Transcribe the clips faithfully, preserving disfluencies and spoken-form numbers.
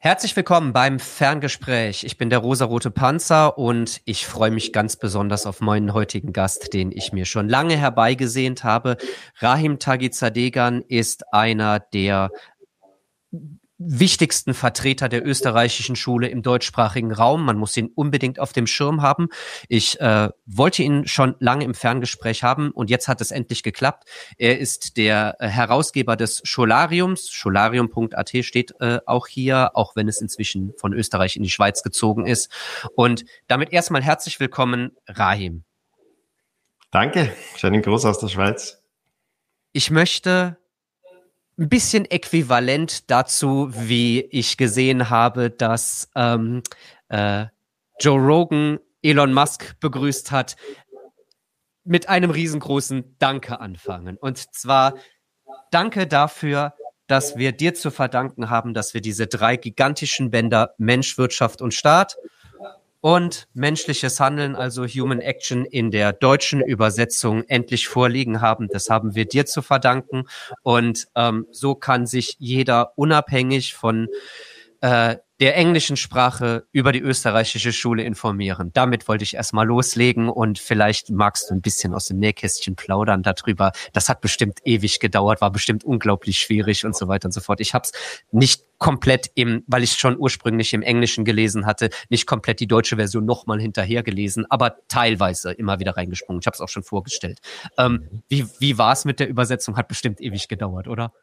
Herzlich willkommen beim Ferngespräch. Ich bin der rosarote Panzer und ich freue mich ganz besonders auf meinen heutigen Gast, den ich mir schon lange herbeigesehnt habe. Rahim Taghi-Zadegan ist einer der wichtigsten Vertreter der österreichischen Schule im deutschsprachigen Raum. Man muss ihn unbedingt auf dem Schirm haben. Ich äh, wollte ihn schon lange im Ferngespräch haben und jetzt hat es endlich geklappt. Er ist der äh, Herausgeber des Scholariums. Scholarium punkt a t steht äh, auch hier, auch wenn es inzwischen von Österreich in die Schweiz gezogen ist. Und damit erstmal herzlich willkommen, Rahim. Danke, schönen Gruß aus der Schweiz. Ich möchte ein bisschen äquivalent dazu, wie ich gesehen habe, dass ähm, äh, Joe Rogan Elon Musk begrüßt hat, mit einem riesengroßen Danke anfangen. Und zwar danke dafür, dass wir dir zu verdanken haben, dass wir diese drei gigantischen Bänder Mensch, Wirtschaft und Staat und menschliches Handeln, also Human Action, in der deutschen Übersetzung endlich vorliegen haben. Das haben wir dir zu verdanken. Und ähm, so kann sich jeder unabhängig von äh, der englischen Sprache über die österreichische Schule informieren. Damit wollte ich erstmal loslegen und vielleicht magst du ein bisschen aus dem Nähkästchen plaudern darüber. Das hat bestimmt ewig gedauert, war bestimmt unglaublich schwierig und so weiter und so fort. Ich habe es nicht komplett im, weil ich schon ursprünglich im Englischen gelesen hatte, nicht komplett die deutsche Version nochmal hinterher gelesen, aber teilweise immer wieder reingesprungen. Ich habe es auch schon vorgestellt. Ähm, wie wie war es mit der Übersetzung? Hat bestimmt ewig gedauert, oder?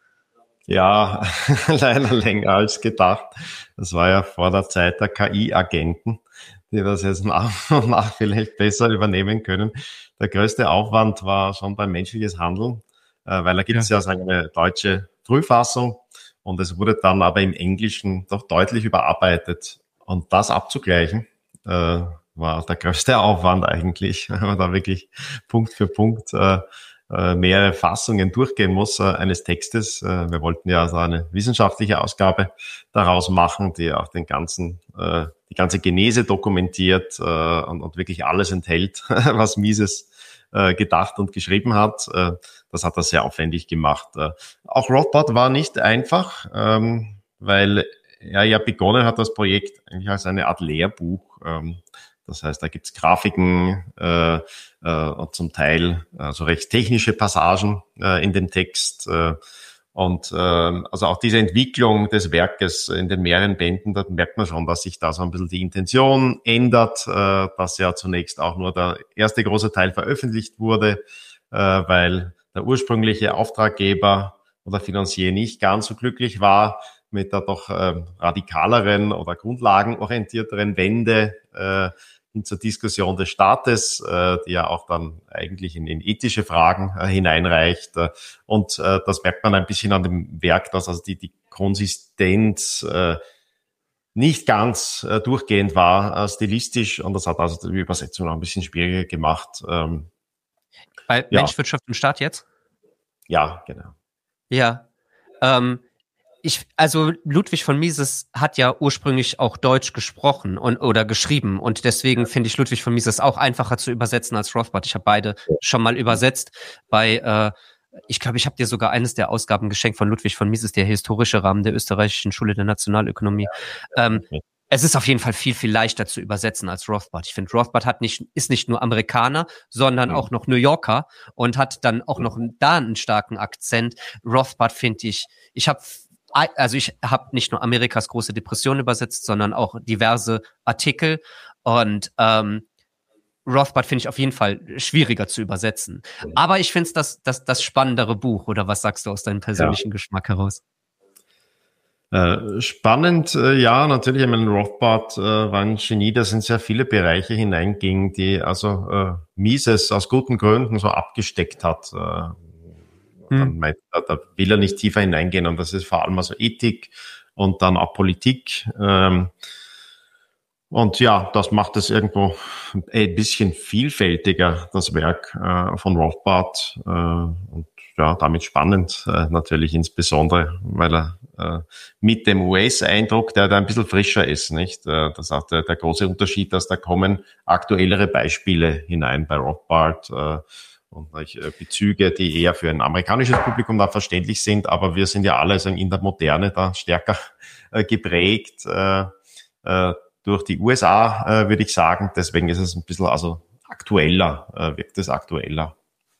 Ja, leider länger als gedacht. Das war ja vor der Zeit der K I-Agenten, die das jetzt nach und nach vielleicht besser übernehmen können. Der größte Aufwand war schon beim menschliches Handeln, weil da gibt es ja, ja eine deutsche Frühfassung und es wurde dann aber im Englischen doch deutlich überarbeitet. Und das abzugleichen, äh, war der größte Aufwand eigentlich, weil man da wirklich Punkt für Punkt äh, mehrere Fassungen durchgehen muss äh, eines Textes. Äh, wir wollten ja also eine wissenschaftliche Ausgabe daraus machen, die auch den ganzen, äh, die ganze Genese dokumentiert äh, und, und wirklich alles enthält, was Mises äh, gedacht und geschrieben hat. Äh, das hat er sehr aufwendig gemacht. Äh, auch Rothbard war nicht einfach, ähm, weil er ja begonnen hat, das Projekt eigentlich als eine Art Lehrbuch. Ähm, Das heißt, da gibt's Grafiken äh, äh, und zum Teil äh, so recht technische Passagen äh, in dem Text. Äh, und äh, also auch diese Entwicklung des Werkes in den mehreren Bänden, da merkt man schon, dass sich da so ein bisschen die Intention ändert, äh, dass ja zunächst auch nur der erste große Teil veröffentlicht wurde, äh, weil der ursprüngliche Auftraggeber oder Finanzier nicht ganz so glücklich war mit der doch äh, radikaleren oder grundlagenorientierteren Wende äh, hin zur Diskussion des Staates, äh, die ja auch dann eigentlich in, in ethische Fragen äh, hineinreicht. Äh, und äh, das merkt man ein bisschen an dem Werk, dass also die, die Konsistenz äh, nicht ganz äh, durchgehend war, äh, stilistisch. Und das hat also die Übersetzung noch ein bisschen schwieriger gemacht. Ähm, Bei ja. Mensch, Wirtschaft und Staat jetzt? Ja, genau. Ja, ähm, Ich, also Ludwig von Mises hat ja ursprünglich auch Deutsch gesprochen und oder geschrieben und deswegen finde ich Ludwig von Mises auch einfacher zu übersetzen als Rothbard. Ich habe beide schon mal übersetzt. Bei, äh, ich glaube, ich habe dir sogar eines der Ausgaben geschenkt von Ludwig von Mises, der historische Rahmen der österreichischen Schule der Nationalökonomie. Ähm, es ist auf jeden Fall viel, viel leichter zu übersetzen als Rothbard. Ich finde, Rothbard hat nicht, ist nicht nur Amerikaner, sondern auch noch New Yorker und hat dann auch noch da einen starken Akzent. Rothbard finde ich, ich habe Also ich habe nicht nur Amerikas große Depression übersetzt, sondern auch diverse Artikel und ähm, Rothbard finde ich auf jeden Fall schwieriger zu übersetzen. Aber ich finde es das, das, das spannendere Buch, oder was sagst du aus deinem persönlichen ja. Geschmack heraus? Äh, spannend, äh, ja, natürlich. Ich meine, Rothbard äh, war ein Genie, das in sehr viele Bereiche hineinging, die also äh, Mises aus guten Gründen so abgesteckt hat. Äh, Dann meint, da, da will er nicht tiefer hineingehen und das ist vor allem also Ethik und dann auch Politik. Ähm, und ja, das macht es irgendwo ein bisschen vielfältiger, das Werk äh, von Rothbard. Äh, und ja, damit spannend äh, natürlich insbesondere, weil er äh, mit dem U S-Eindruck, der da ein bisschen frischer ist, nicht? Äh, das ist auch der, der große Unterschied, dass da kommen aktuellere Beispiele hinein bei Rothbard. Äh, und äh, Bezüge, die eher für ein amerikanisches Publikum da verständlich sind, aber wir sind ja alle sagen, in der Moderne da stärker äh, geprägt äh, äh, durch die U S A, äh, würde ich sagen. Deswegen ist es ein bisschen also aktueller, äh, wirkt es aktueller.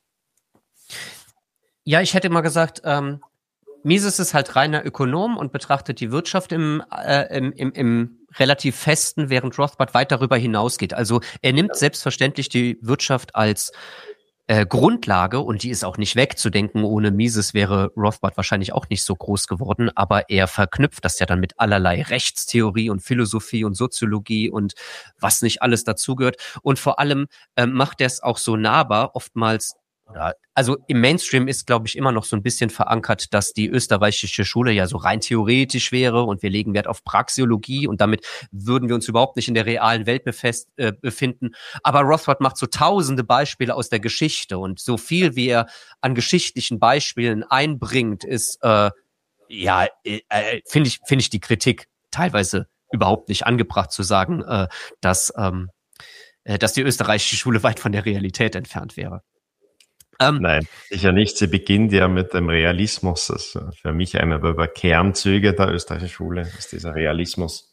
Ja, ich hätte mal gesagt, ähm, Mises ist halt reiner Ökonom und betrachtet die Wirtschaft im, äh, im, im, im relativ festen, während Rothbard weit darüber hinausgeht. Also er nimmt selbstverständlich die Wirtschaft als äh, Grundlage und die ist auch nicht wegzudenken. Ohne Mises wäre Rothbard wahrscheinlich auch nicht so groß geworden, aber er verknüpft das ja dann mit allerlei Rechtstheorie und Philosophie und Soziologie und was nicht alles dazugehört. Und vor allem äh, macht er es auch so nahbar, oftmals. Also im Mainstream ist, glaube ich, immer noch so ein bisschen verankert, dass die österreichische Schule ja so rein theoretisch wäre und wir legen Wert auf Praxeologie und damit würden wir uns überhaupt nicht in der realen Welt befest, äh, befinden. Aber Rothbard macht so tausende Beispiele aus der Geschichte und so viel, wie er an geschichtlichen Beispielen einbringt, ist, äh, ja, äh, finde ich, finde ich die Kritik teilweise überhaupt nicht angebracht zu sagen, äh, dass, ähm, äh, dass die österreichische Schule weit von der Realität entfernt wäre. Ähm, Nein, sicher nicht. Sie beginnt ja mit dem Realismus. Das ist für mich einer der Kernzüge der österreichischen Schule, ist dieser Realismus.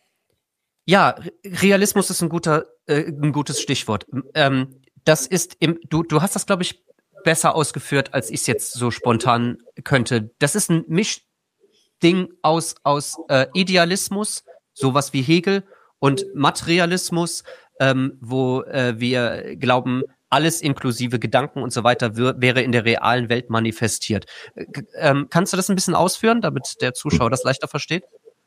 Ja, Realismus ist ein guter, äh, ein gutes Stichwort. Ähm, das ist im, du, du hast das, glaube ich, besser ausgeführt, als ich es jetzt so spontan könnte. Das ist ein Mischding aus, aus äh, Idealismus, sowas wie Hegel, und Materialismus, ähm, wo äh, wir glauben, alles inklusive Gedanken und so weiter w- wäre in der realen Welt manifestiert. Äh, ähm, kannst du das ein bisschen ausführen, damit der Zuschauer das leichter versteht?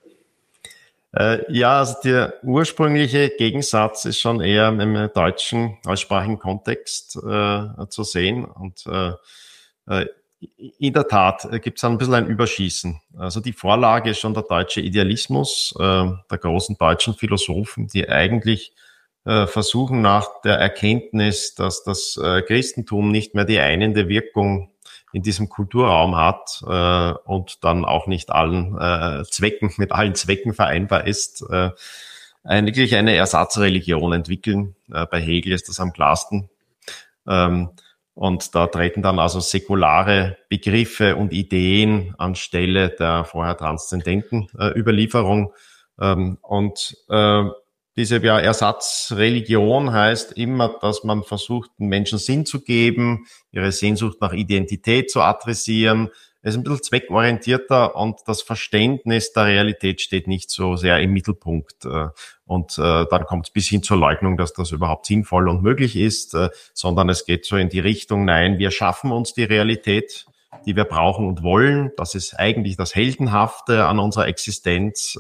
Äh, ja, also der ursprüngliche Gegensatz ist schon eher im deutschen, deutschsprachigen Kontext äh, zu sehen. Und äh, äh, in der Tat gibt es ein bisschen ein Überschießen. Also die Vorlage ist schon der deutsche Idealismus äh, der großen deutschen Philosophen, die eigentlich versuchen nach der Erkenntnis, dass das Christentum nicht mehr die einende Wirkung in diesem Kulturraum hat äh, und dann auch nicht allen äh, Zwecken, mit allen Zwecken vereinbar ist, äh, eigentlich eine Ersatzreligion entwickeln. Äh, bei Hegel ist das am klarsten. Ähm, und da treten dann also säkulare Begriffe und Ideen anstelle der vorher transzendenten äh, Überlieferung. Ähm, und äh, Diese ja, Ersatzreligion heißt immer, dass man versucht, den Menschen Sinn zu geben, ihre Sehnsucht nach Identität zu adressieren. Es ist ein bisschen zweckorientierter und das Verständnis der Realität steht nicht so sehr im Mittelpunkt. Und dann kommt es bis hin zur Leugnung, dass das überhaupt sinnvoll und möglich ist, sondern es geht so in die Richtung, nein, wir schaffen uns die Realität, die wir brauchen und wollen. Das ist eigentlich das Heldenhafte an unserer Existenz,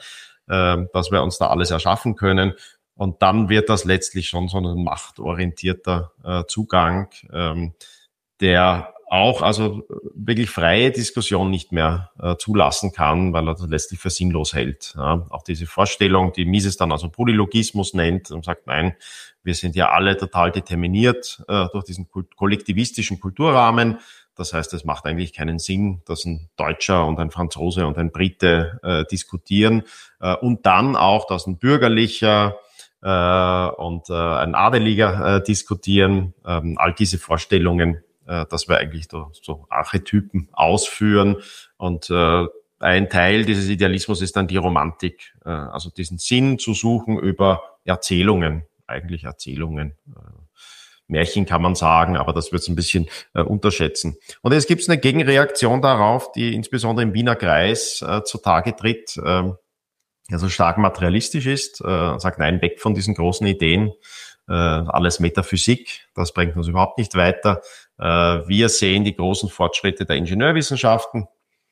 dass wir uns da alles erschaffen können. Und dann wird das letztlich schon so ein machtorientierter äh, Zugang, ähm, der auch also wirklich freie Diskussion nicht mehr äh, zulassen kann, weil er das letztlich für sinnlos hält. Ja, auch diese Vorstellung, die Mises dann also Polylogismus nennt und sagt, nein, wir sind ja alle total determiniert äh, durch diesen kult- kollektivistischen Kulturrahmen. Das heißt, es macht eigentlich keinen Sinn, dass ein Deutscher und ein Franzose und ein Brite äh, diskutieren äh, und dann auch, dass ein Bürgerlicher äh, und äh, ein Adeliger äh, diskutieren. Ähm, all diese Vorstellungen, äh, dass wir eigentlich so, so Archetypen ausführen. Und äh, ein Teil dieses Idealismus ist dann die Romantik, äh, also diesen Sinn zu suchen über Erzählungen, eigentlich Erzählungen. Äh, Märchen kann man sagen, aber das wird es ein bisschen äh, unterschätzen. Und jetzt gibt es eine Gegenreaktion darauf, die insbesondere im Wiener Kreis äh, zutage tritt, äh, also stark materialistisch ist, äh, sagt, nein, weg von diesen großen Ideen, äh, alles Metaphysik, das bringt uns überhaupt nicht weiter. Äh, wir sehen die großen Fortschritte der Ingenieurwissenschaften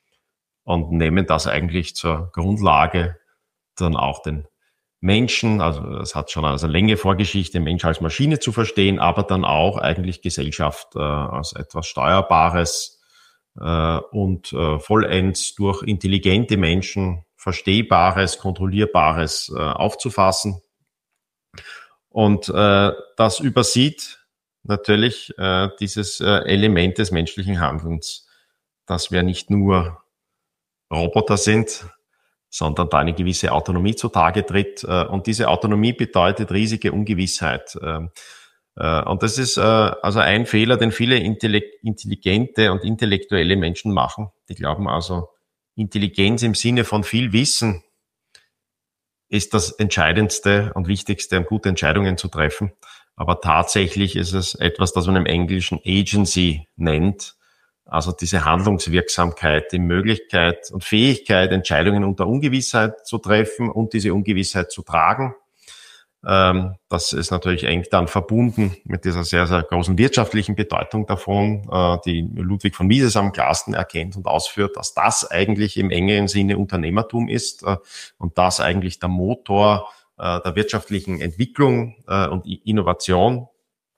und nehmen das eigentlich zur Grundlage, dann auch den Menschen, also es hat schon eine längere Vorgeschichte, Mensch als Maschine zu verstehen, aber dann auch eigentlich Gesellschaft äh, als etwas Steuerbares äh, und äh, vollends durch intelligente Menschen Verstehbares, Kontrollierbares äh, aufzufassen. Und äh, das übersieht natürlich äh, dieses äh, Element des menschlichen Handelns, dass wir nicht nur Roboter sind, sondern da eine gewisse Autonomie zutage tritt. Und diese Autonomie bedeutet riesige Ungewissheit. Und das ist also ein Fehler, den viele intelligente und intellektuelle Menschen machen. Die glauben also, Intelligenz im Sinne von viel Wissen ist das Entscheidendste und Wichtigste, um gute Entscheidungen zu treffen. Aber tatsächlich ist es etwas, das man im Englischen Agency nennt. Also diese Handlungswirksamkeit, die Möglichkeit und Fähigkeit, Entscheidungen unter Ungewissheit zu treffen und diese Ungewissheit zu tragen. Das ist natürlich eng dann verbunden mit dieser sehr, sehr großen wirtschaftlichen Bedeutung davon, die Ludwig von Mises am klarsten erkennt und ausführt, dass das eigentlich im engeren Sinne Unternehmertum ist und das eigentlich der Motor der wirtschaftlichen Entwicklung und Innovation.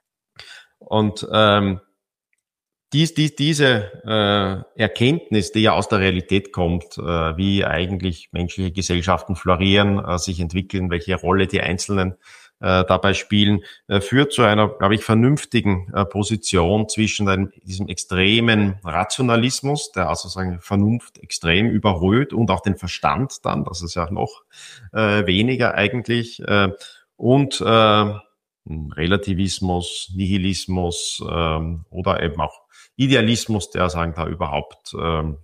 Und ähm, dies, dies, diese äh, Erkenntnis, die ja aus der Realität kommt, äh, wie eigentlich menschliche Gesellschaften florieren, äh, sich entwickeln, welche Rolle die Einzelnen äh, dabei spielen, äh, führt zu einer, glaube ich, vernünftigen äh, Position zwischen einem, diesem extremen Rationalismus, der also sagen Vernunft extrem überholt und auch den Verstand dann, das ist ja noch äh, weniger eigentlich, äh, und äh, Relativismus, Nihilismus ähm, oder eben auch Idealismus, der sagen da überhaupt ähm,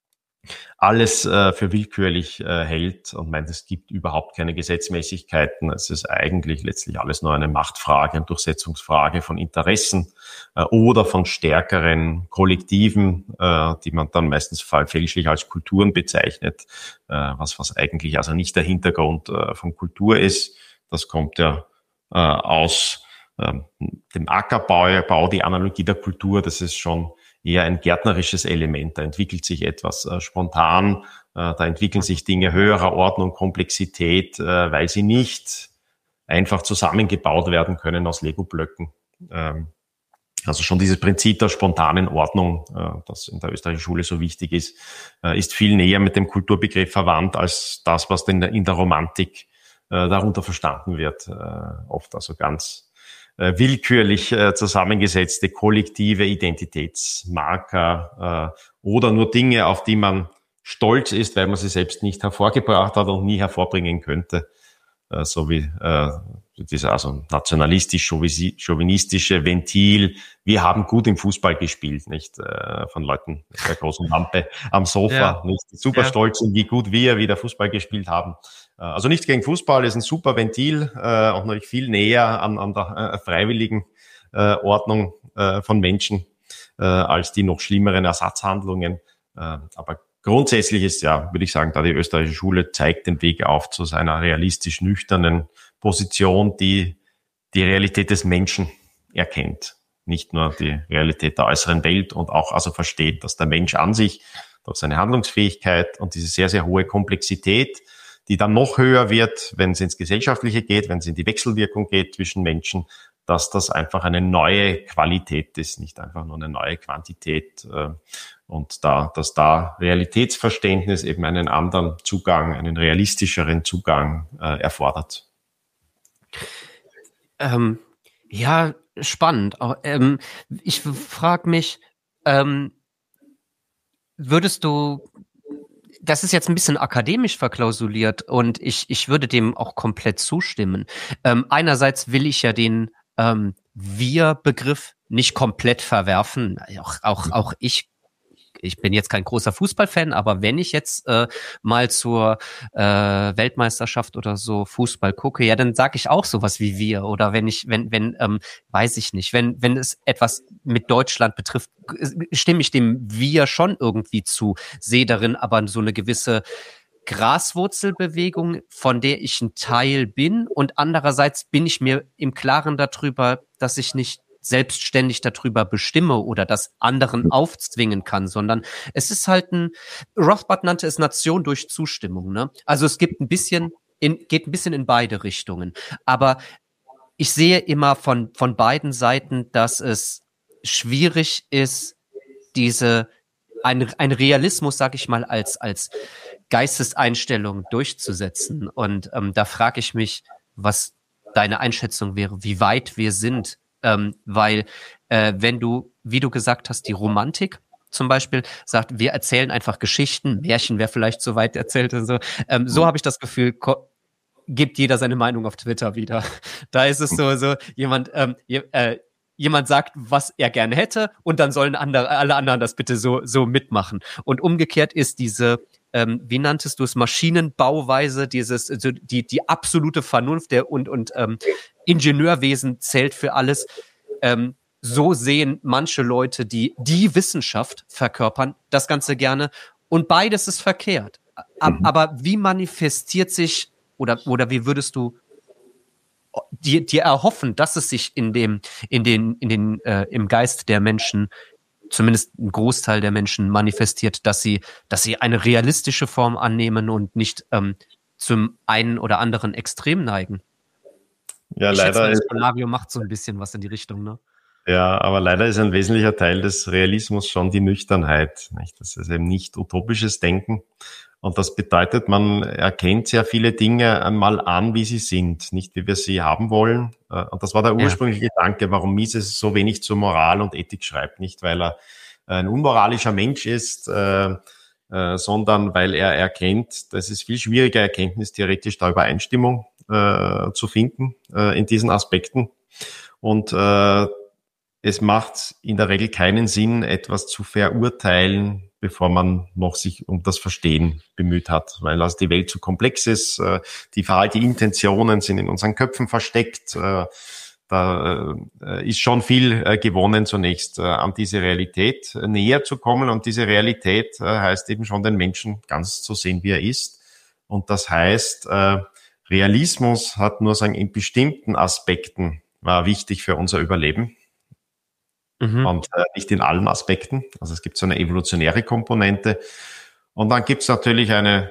alles äh, für willkürlich äh, hält und meint, es gibt überhaupt keine Gesetzmäßigkeiten. Es ist eigentlich letztlich alles nur eine Machtfrage, eine Durchsetzungsfrage von Interessen äh, oder von stärkeren Kollektiven, äh, die man dann meistens fälschlich als Kulturen bezeichnet, äh, was was eigentlich also nicht der Hintergrund äh, von Kultur ist. Das kommt ja äh, aus dem Ackerbau, Bau, die Analogie der Kultur, das ist schon eher ein gärtnerisches Element. Da entwickelt sich etwas äh, spontan, äh, da entwickeln sich Dinge höherer Ordnung, Komplexität, äh, weil sie nicht einfach zusammengebaut werden können aus Lego-Blöcken. Ähm, also schon dieses Prinzip der spontanen Ordnung, äh, das in der österreichischen Schule so wichtig ist, äh, ist viel näher mit dem Kulturbegriff verwandt als das, was denn in der Romantik äh, darunter verstanden wird. Äh, oft also ganz willkürlich äh, zusammengesetzte kollektive Identitätsmarker äh, oder nur Dinge, auf die man stolz ist, weil man sie selbst nicht hervorgebracht hat und nie hervorbringen könnte, äh, so wie äh, dieser also nationalistisch-chauvinistische Ventil. Wir haben gut im Fußball gespielt, nicht äh, von Leuten mit der großen Lampe am Sofa, ja. Nicht super ja. Stolz und wie gut wir wieder Fußball gespielt haben. Also nichts gegen Fußball, ist ein super Ventil, äh, auch noch viel näher an, an der äh, freiwilligen äh, Ordnung äh, von Menschen äh, als die noch schlimmeren Ersatzhandlungen. Äh, aber grundsätzlich ist ja, würde ich sagen, da die österreichische Schule zeigt den Weg auf zu seiner realistisch nüchternen Position, die die Realität des Menschen erkennt. Nicht nur die Realität der äußeren Welt und auch also versteht, dass der Mensch an sich durch seine Handlungsfähigkeit und diese sehr, sehr hohe Komplexität, die dann noch höher wird, wenn es ins Gesellschaftliche geht, wenn es in die Wechselwirkung geht zwischen Menschen, dass das einfach eine neue Qualität ist, nicht einfach nur eine neue Quantität. Und da, dass da Realitätsverständnis eben einen anderen Zugang, einen realistischeren Zugang äh, erfordert. Ähm, ja, spannend. Auch, ähm, ich frage mich, ähm, würdest du das ist jetzt ein bisschen akademisch verklausuliert und ich, ich würde dem auch komplett zustimmen. Ähm, einerseits will ich ja den ähm, Wir-Begriff nicht komplett verwerfen. Auch, auch, auch ich Ich bin jetzt kein großer Fußballfan, aber wenn ich jetzt äh, mal zur äh, Weltmeisterschaft oder so Fußball gucke, ja, dann sage ich auch sowas wie wir. Oder wenn ich, wenn, wenn, ähm, weiß ich nicht, wenn, wenn es etwas mit Deutschland betrifft, stimme ich dem wir schon irgendwie zu, sehe darin aber so eine gewisse Graswurzelbewegung, von der ich ein Teil bin, und andererseits bin ich mir im Klaren darüber, dass ich nicht selbstständig darüber bestimme oder das anderen aufzwingen kann, sondern es ist halt ein, Rothbard nannte es Nation durch Zustimmung, ne? Also es gibt ein bisschen, in, geht ein bisschen in beide Richtungen. Aber ich sehe immer von, von beiden Seiten, dass es schwierig ist, diese, ein, ein Realismus, sag ich mal, als, als Geisteseinstellung durchzusetzen. Und ähm, da frage ich mich, was deine Einschätzung wäre, wie weit wir sind. Ähm, weil äh, wenn du, wie du gesagt hast, die Romantik zum Beispiel sagt, wir erzählen einfach Geschichten, Märchen wäre vielleicht so weit erzählt und so. Ähm, so habe ich das Gefühl, ko- gibt jeder seine Meinung auf Twitter wieder. Da ist es so, so jemand, ähm, je, äh, jemand sagt, was er gerne hätte, und dann sollen andere, alle anderen das bitte so, so mitmachen. Und umgekehrt ist diese, ähm, wie nanntest du es, Maschinenbauweise, dieses, also die, die absolute Vernunft der und, und ähm, Ingenieurwesen zählt für alles. Ähm, so sehen manche Leute, die die Wissenschaft verkörpern, das Ganze gerne. Und beides ist verkehrt. Mhm. Aber wie manifestiert sich, oder, oder wie würdest du dir, dir erhoffen, dass es sich in dem, in den, in den, äh, im Geist der Menschen, zumindest ein Großteil der Menschen, manifestiert, dass sie, dass sie eine realistische Form annehmen und nicht ähm, zum einen oder anderen Extrem neigen? Ja, Ich leider schätze mal, das ist, Polarium macht so ein bisschen was in die Richtung, ne? ja, aber leider ist ein wesentlicher Teil des Realismus schon die Nüchternheit, nicht? Das ist eben nicht utopisches Denken. Und das bedeutet, man erkennt sehr viele Dinge einmal an, wie sie sind, nicht wie wir sie haben wollen. Und das war der ursprüngliche ja. Gedanke, warum Mises so wenig zur Moral und Ethik schreibt. Nicht, weil er ein unmoralischer Mensch ist, äh, äh, sondern weil er erkennt, dass es viel schwieriger, erkenntnistheoretisch da Übereinstimmung äh, zu finden äh, in diesen Aspekten. Und äh, es macht in der Regel keinen Sinn, etwas zu verurteilen, bevor man noch sich um das Verstehen bemüht hat, weil also die Welt zu komplex ist, die Verhalte, die Intentionen sind in unseren Köpfen versteckt, da ist schon viel gewonnen zunächst, an diese Realität näher zu kommen, und diese Realität heißt eben schon, den Menschen ganz zu sehen, wie er ist, und das heißt, Realismus hat nur sagen, in bestimmten Aspekten war wichtig für unser Überleben. Mhm. Und äh, nicht in allen Aspekten. Also es gibt so eine evolutionäre Komponente. Und dann gibt es natürlich eine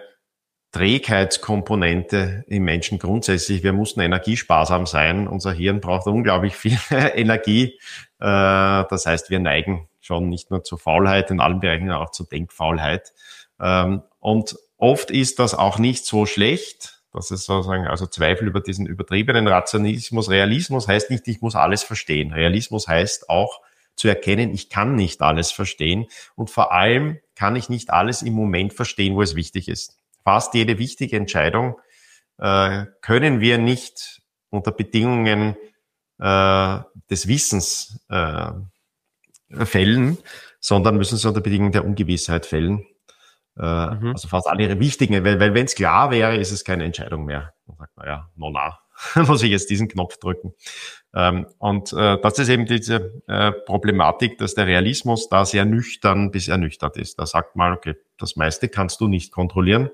Trägheitskomponente im Menschen grundsätzlich. Wir mussten energiesparsam sein. Unser Hirn braucht unglaublich viel Energie. Äh, das heißt, wir neigen schon nicht nur zu Faulheit in allen Bereichen, sondern auch zu Denkfaulheit. Ähm, und oft ist das auch nicht so schlecht. Das ist sozusagen also Zweifel über diesen übertriebenen Rationalismus. Realismus heißt nicht, ich muss alles verstehen. Realismus heißt auch, zu erkennen, ich kann nicht alles verstehen, und vor allem kann ich nicht alles im Moment verstehen, wo es wichtig ist. Fast jede wichtige Entscheidung äh, können wir nicht unter Bedingungen äh, des Wissens äh, fällen, sondern müssen sie unter Bedingungen der Ungewissheit fällen. Äh, mhm. Also fast alle ihre wichtigen, weil, weil wenn es klar wäre, ist es keine Entscheidung mehr. Dann sagt man, ja, no, na, muss ich jetzt diesen Knopf drücken. Ähm, und äh, das ist eben diese äh, Problematik, dass der Realismus da sehr nüchtern bis ernüchtert ist. Da sagt man, okay, das meiste kannst du nicht kontrollieren.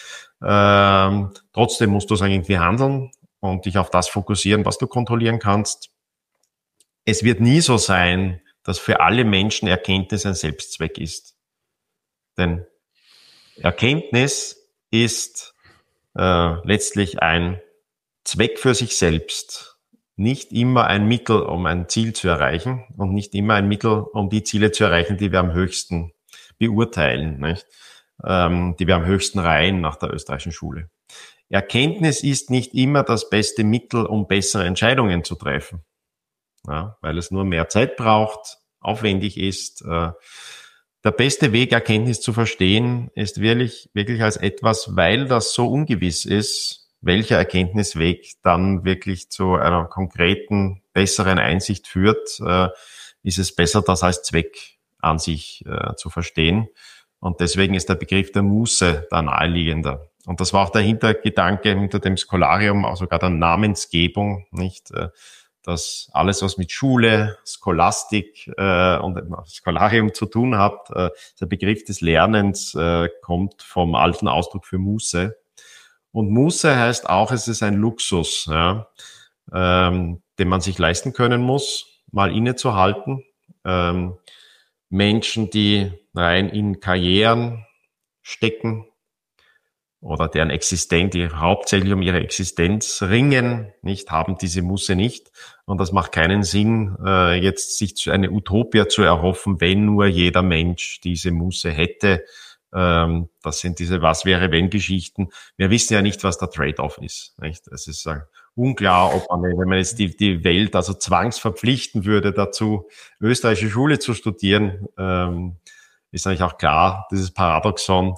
Ähm, trotzdem musst du sagen, irgendwie handeln und dich auf das fokussieren, was du kontrollieren kannst. Es wird nie so sein, dass für alle Menschen Erkenntnis ein Selbstzweck ist. Denn Erkenntnis ist äh, letztlich ein Zweck für sich selbst. Nicht immer ein Mittel, um ein Ziel zu erreichen, und nicht immer ein Mittel, um die Ziele zu erreichen, die wir am höchsten beurteilen, nicht? Ähm, die wir am höchsten reihen nach der österreichischen Schule. Erkenntnis ist nicht immer das beste Mittel, um bessere Entscheidungen zu treffen, ja, weil es nur mehr Zeit braucht, aufwendig ist. Äh, der beste Weg, Erkenntnis zu verstehen, ist wirklich, wirklich als etwas, weil das so ungewiss ist, welcher Erkenntnisweg dann wirklich zu einer konkreten, besseren Einsicht führt, äh, ist es besser, das als Zweck an sich äh, zu verstehen. Und deswegen ist der Begriff der Muße da naheliegender. Und das war auch der Hintergedanke hinter dem Scholarium, auch sogar der Namensgebung, nicht? Äh, dass alles, was mit Schule, Scholastik äh, und Scholarium zu tun hat, äh, der Begriff des Lernens äh, kommt vom alten Ausdruck für Muße. Und Muße heißt auch, es ist ein Luxus, ja, ähm, den man sich leisten können muss, mal innezuhalten. Ähm, Menschen, die rein in Karrieren stecken oder deren Existenz, die hauptsächlich um ihre Existenz ringen, nicht, haben diese Muße nicht. Und das macht keinen Sinn, äh, jetzt sich eine Utopia zu erhoffen, wenn nur jeder Mensch diese Muße hätte. Das sind diese Was-wäre-wenn-Geschichten. Wir wissen ja nicht, was der Trade-off ist. Nicht? Es ist uh, unklar, ob man, wenn man jetzt die, die Welt also zwangsverpflichten würde, dazu österreichische Schule zu studieren, ähm, ist eigentlich auch klar, dieses Paradoxon,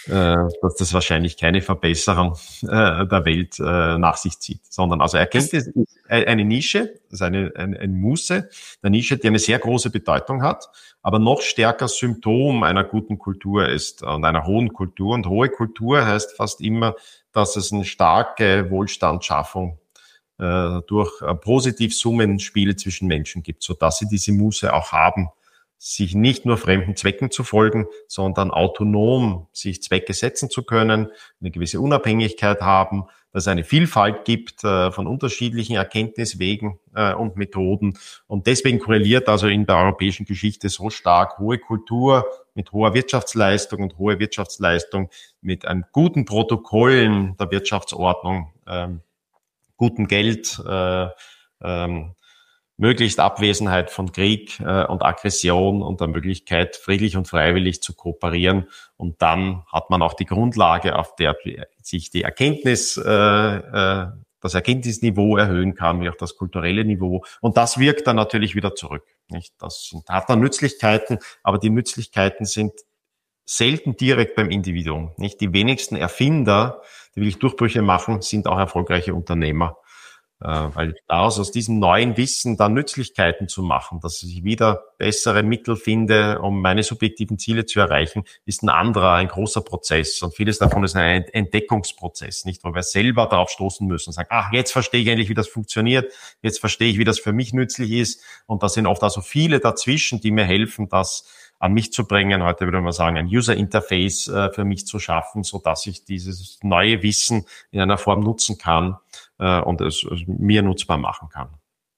dass das wahrscheinlich keine Verbesserung der Welt nach sich zieht, sondern also Erkenntnis ist eine Nische, das ist eine, eine, eine Muße, eine Nische, die eine sehr große Bedeutung hat, aber noch stärker Symptom einer guten Kultur ist und einer hohen Kultur. Und hohe Kultur heißt fast immer, dass es eine starke Wohlstandsschaffung äh, durch äh, Positivsummenspiele zwischen Menschen gibt, sodass sie diese Muße auch haben, sich nicht nur fremden Zwecken zu folgen, sondern autonom sich Zwecke setzen zu können, eine gewisse Unabhängigkeit haben, dass es eine Vielfalt gibt äh, von unterschiedlichen Erkenntniswegen äh, und Methoden. Und deswegen korreliert also in der europäischen Geschichte so stark hohe Kultur mit hoher Wirtschaftsleistung und hohe Wirtschaftsleistung mit einem guten Protokollen der Wirtschaftsordnung, ähm, gutem Geld, äh, ähm, möglichst Abwesenheit von Krieg äh, und Aggression und der Möglichkeit, friedlich und freiwillig zu kooperieren. Und dann hat man auch die Grundlage, auf der sich die Erkenntnis, äh, äh, das Erkenntnisniveau erhöhen kann, wie auch das kulturelle Niveau. Und das wirkt dann natürlich wieder zurück. Nicht? Das hat dann Nützlichkeiten, aber die Nützlichkeiten sind selten direkt beim Individuum. Nicht? Die wenigsten Erfinder, die wirklich Durchbrüche machen, sind auch erfolgreiche Unternehmer. Weil daraus, aus diesem neuen Wissen dann Nützlichkeiten zu machen, dass ich wieder bessere Mittel finde, um meine subjektiven Ziele zu erreichen, ist ein anderer, ein großer Prozess. Und vieles davon ist ein Entdeckungsprozess, nicht? Wo wir selber darauf stoßen müssen und sagen, ach, jetzt verstehe ich endlich, wie das funktioniert. Jetzt verstehe ich, wie das für mich nützlich ist. Und da sind oft also viele dazwischen, die mir helfen, das an mich zu bringen. Heute würde man sagen, ein User Interface äh, für mich zu schaffen, so dass ich dieses neue Wissen in einer Form nutzen kann äh, und es, es mir nutzbar machen kann.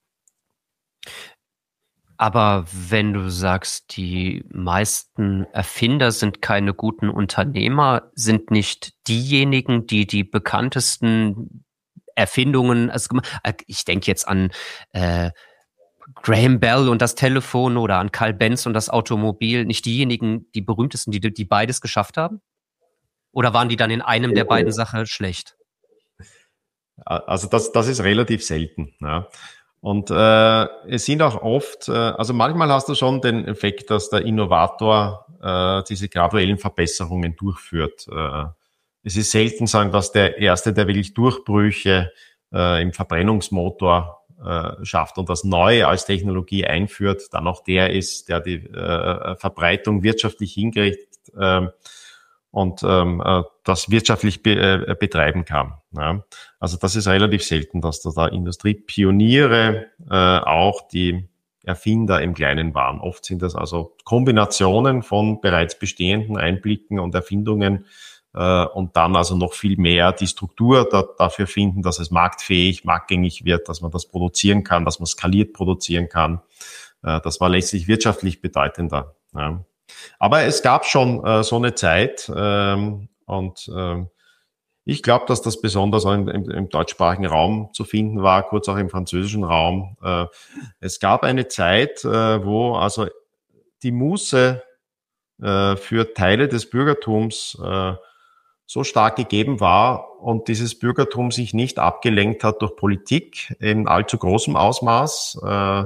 Aber wenn du sagst, die meisten Erfinder sind keine guten Unternehmer, sind nicht diejenigen, die die bekanntesten Erfindungen, also ich denke jetzt an äh, Graham Bell und das Telefon oder an Carl Benz und das Automobil, nicht diejenigen, die berühmtesten, die, die beides geschafft haben? Oder waren die dann in einem der beiden Sachen schlecht? Also das, das ist relativ selten. Ja. Und äh, es sind auch oft, äh, also manchmal hast du schon den Effekt, dass der Innovator äh, diese graduellen Verbesserungen durchführt. Äh, es ist selten sagen, dass der Erste, der wirklich Durchbrüche äh, im Verbrennungsmotor äh, schafft und das Neue als Technologie einführt, dann auch der ist, der die äh, Verbreitung wirtschaftlich hinkriegt äh, und ähm, äh, das wirtschaftlich be äh, betreiben kann. Ja. Also das ist relativ selten, dass da, da Industriepioniere äh, auch die Erfinder im Kleinen waren. Oft sind das also Kombinationen von bereits bestehenden Einblicken und Erfindungen äh, und dann also noch viel mehr die Struktur da, dafür finden, dass es marktfähig, marktgängig wird, dass man das produzieren kann, dass man skaliert produzieren kann. Äh, das war letztlich wirtschaftlich bedeutender. Ja. Aber es gab schon äh, so eine Zeit ähm, und äh, ich glaube, dass das besonders im, im, im deutschsprachigen Raum zu finden war, kurz auch im französischen Raum. Äh, es gab eine Zeit, äh, wo also die Muße äh, für Teile des Bürgertums äh, so stark gegeben war und dieses Bürgertum sich nicht abgelenkt hat durch Politik in allzu großem Ausmaß äh,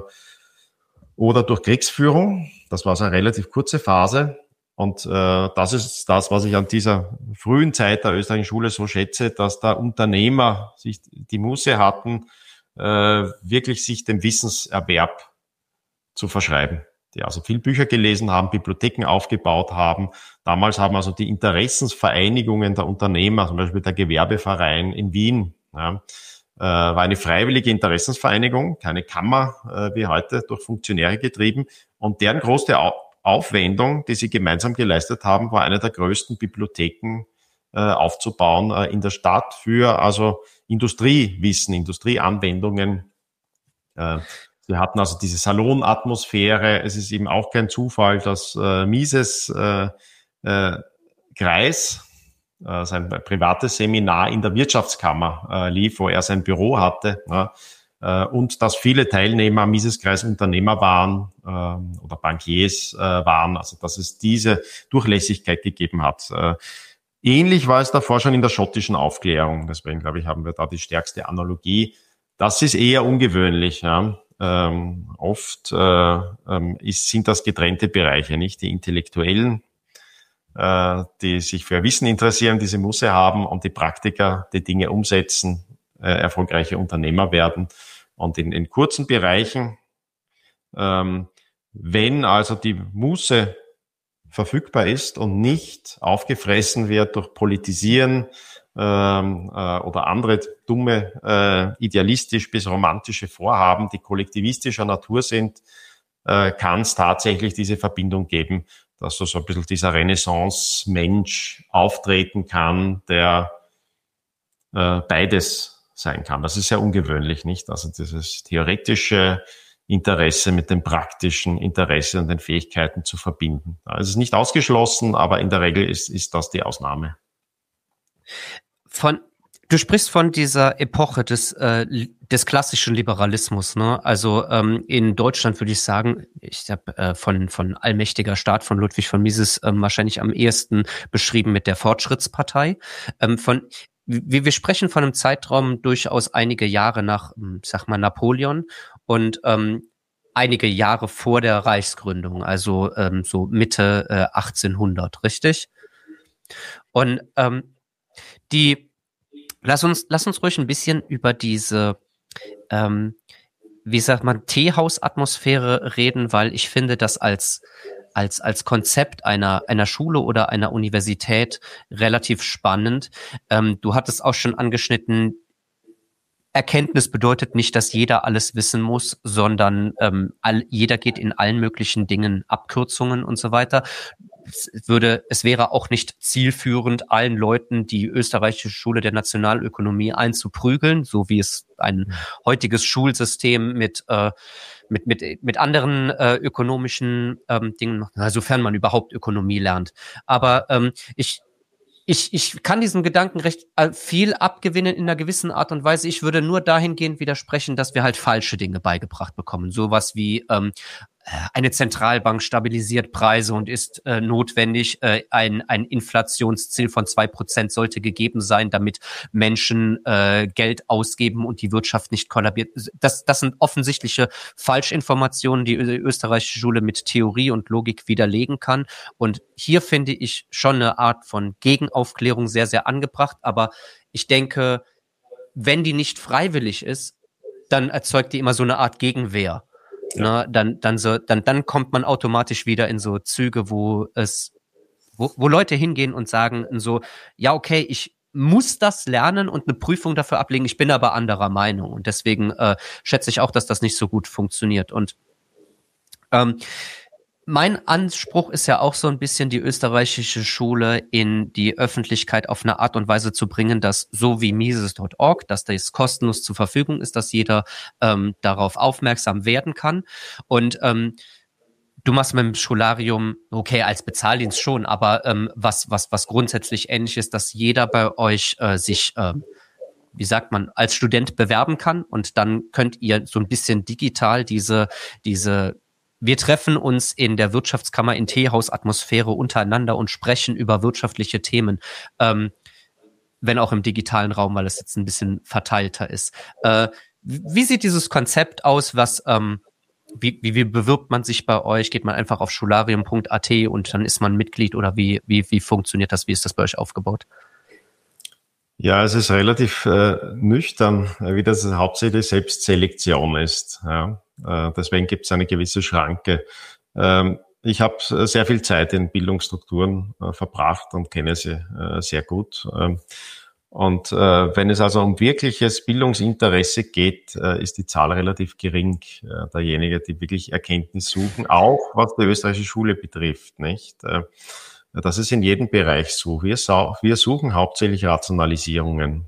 oder durch Kriegsführung. Das war so eine relativ kurze Phase. Und äh, das ist das, was ich an dieser frühen Zeit der österreichischen Schule so schätze, dass da Unternehmer sich die Muße hatten, äh, wirklich sich dem Wissenserwerb zu verschreiben. Die also viel Bücher gelesen haben, Bibliotheken aufgebaut haben. Damals haben also die Interessensvereinigungen der Unternehmer, zum Beispiel der Gewerbeverein in Wien, ja, äh, war eine freiwillige Interessensvereinigung, keine Kammer äh, wie heute, durch Funktionäre getrieben. Und deren große Aufwendung, die sie gemeinsam geleistet haben, war eine der größten Bibliotheken äh, aufzubauen äh, in der Stadt für also Industriewissen, Industrieanwendungen. Äh, sie hatten also diese Salonatmosphäre. Es ist eben auch kein Zufall, dass äh, Mises äh, äh, Kreis, äh, sein privates Seminar in der Wirtschaftskammer äh, lief, wo er sein Büro hatte. Ja. Und dass viele Teilnehmer am Miseskreis Unternehmer waren äh, oder Bankiers äh, waren, also dass es diese Durchlässigkeit gegeben hat. Äh, ähnlich war es davor schon in der schottischen Aufklärung, deswegen glaube ich, haben wir da die stärkste Analogie. Das ist eher ungewöhnlich. Ja. Ähm, oft äh, ähm, ist, sind das getrennte Bereiche, nicht die Intellektuellen, äh, die sich für Wissen interessieren, diese Muße haben, und die Praktiker, die Dinge umsetzen, äh, erfolgreiche Unternehmer werden. Und in, in kurzen Bereichen, ähm, wenn also die Muße verfügbar ist und nicht aufgefressen wird durch Politisieren ähm, äh, oder andere dumme, äh, idealistisch bis romantische Vorhaben, die kollektivistischer Natur sind, äh, kann es tatsächlich diese Verbindung geben, dass so, so ein bisschen dieser Renaissance-Mensch auftreten kann, der äh, beides sein kann. Das ist sehr ungewöhnlich, nicht? Also dieses theoretische Interesse mit dem praktischen Interesse und den Fähigkeiten zu verbinden. Es ist nicht ausgeschlossen, aber in der Regel ist, ist das die Ausnahme. Von, du sprichst von dieser Epoche des, äh, des klassischen Liberalismus, ne? Also ähm, in Deutschland würde ich sagen, ich habe äh, von, von Allmächtiger Staat von Ludwig von Mises ähm, wahrscheinlich am ehesten beschrieben mit der Fortschrittspartei. Ähm, von Wir, wir sprechen von einem Zeitraum durchaus einige Jahre nach, ich sag mal, Napoleon und ähm, einige Jahre vor der Reichsgründung, also ähm, so Mitte äh, achtzehnhundert, richtig? Und ähm, die, lass uns, lass uns ruhig ein bisschen über diese, ähm, wie sagt man, Teehausatmosphäre reden, weil ich finde, dass als als als Konzept einer einer Schule oder einer Universität relativ spannend. Ähm, du hattest auch schon angeschnitten, Erkenntnis bedeutet nicht, dass jeder alles wissen muss, sondern ähm, all, jeder geht in allen möglichen Dingen Abkürzungen und so weiter. Es würde, es wäre auch nicht zielführend, allen Leuten die österreichische Schule der Nationalökonomie einzuprügeln, so wie es ein heutiges Schulsystem mit äh, mit mit mit anderen äh, ökonomischen ähm, Dingen macht, sofern man überhaupt Ökonomie lernt. Aber ähm, ich Ich, ich kann diesem Gedanken recht viel abgewinnen in einer gewissen Art und Weise. Ich würde nur dahingehend widersprechen, dass wir halt falsche Dinge beigebracht bekommen. Sowas wie ähm, eine Zentralbank stabilisiert Preise und ist äh, notwendig. Äh, ein, ein Inflationsziel von zwei Prozent sollte gegeben sein, damit Menschen äh, Geld ausgeben und die Wirtschaft nicht kollabiert. Das, das sind offensichtliche Falschinformationen, die die österreichische Schule mit Theorie und Logik widerlegen kann. Und hier finde ich schon eine Art von Gegenaufklärung sehr, sehr angebracht. Aber ich denke, wenn die nicht freiwillig ist, dann erzeugt die immer so eine Art Gegenwehr. Ja. Na, dann, dann so, dann, dann kommt man automatisch wieder in so Züge, wo es, wo, wo Leute hingehen und sagen so, ja, okay, ich muss das lernen und eine Prüfung dafür ablegen. Ich bin aber anderer Meinung und deswegen äh, schätze ich auch, dass das nicht so gut funktioniert. Und ähm, mein Anspruch ist ja auch so ein bisschen, die österreichische Schule in die Öffentlichkeit auf eine Art und Weise zu bringen, dass so wie Mises Punkt org, dass das kostenlos zur Verfügung ist, dass jeder ähm, darauf aufmerksam werden kann. Und ähm, du machst mit dem Schularium, okay, als Bezahldienst schon, aber ähm, was was was grundsätzlich ähnlich ist, dass jeder bei euch äh, sich ähm, wie sagt man, als Student bewerben kann und dann könnt ihr so ein bisschen digital diese diese wir treffen uns in der Wirtschaftskammer in Teehausatmosphäre untereinander und sprechen über wirtschaftliche Themen, ähm, wenn auch im digitalen Raum, weil es jetzt ein bisschen verteilter ist. Äh, wie sieht dieses Konzept aus? Was, ähm, wie, wie, wie bewirbt man sich bei euch? Geht man einfach auf schularium punkt a t und dann ist man Mitglied oder wie, wie, wie funktioniert das? Wie ist das bei euch aufgebaut? Ja, es ist relativ äh, nüchtern, wie das hauptsächlich Selbstselektion ist. Ja. Äh, deswegen gibt es eine gewisse Schranke. Ähm, ich habe sehr viel Zeit in Bildungsstrukturen äh, verbracht und kenne sie äh, sehr gut. Ähm, und äh, wenn es also um wirkliches Bildungsinteresse geht, äh, ist die Zahl relativ gering äh, derjenigen, die wirklich Erkenntnis suchen, auch was die österreichische Schule betrifft, nicht? Äh, Das ist in jedem Bereich so. Wir, wir suchen hauptsächlich Rationalisierungen.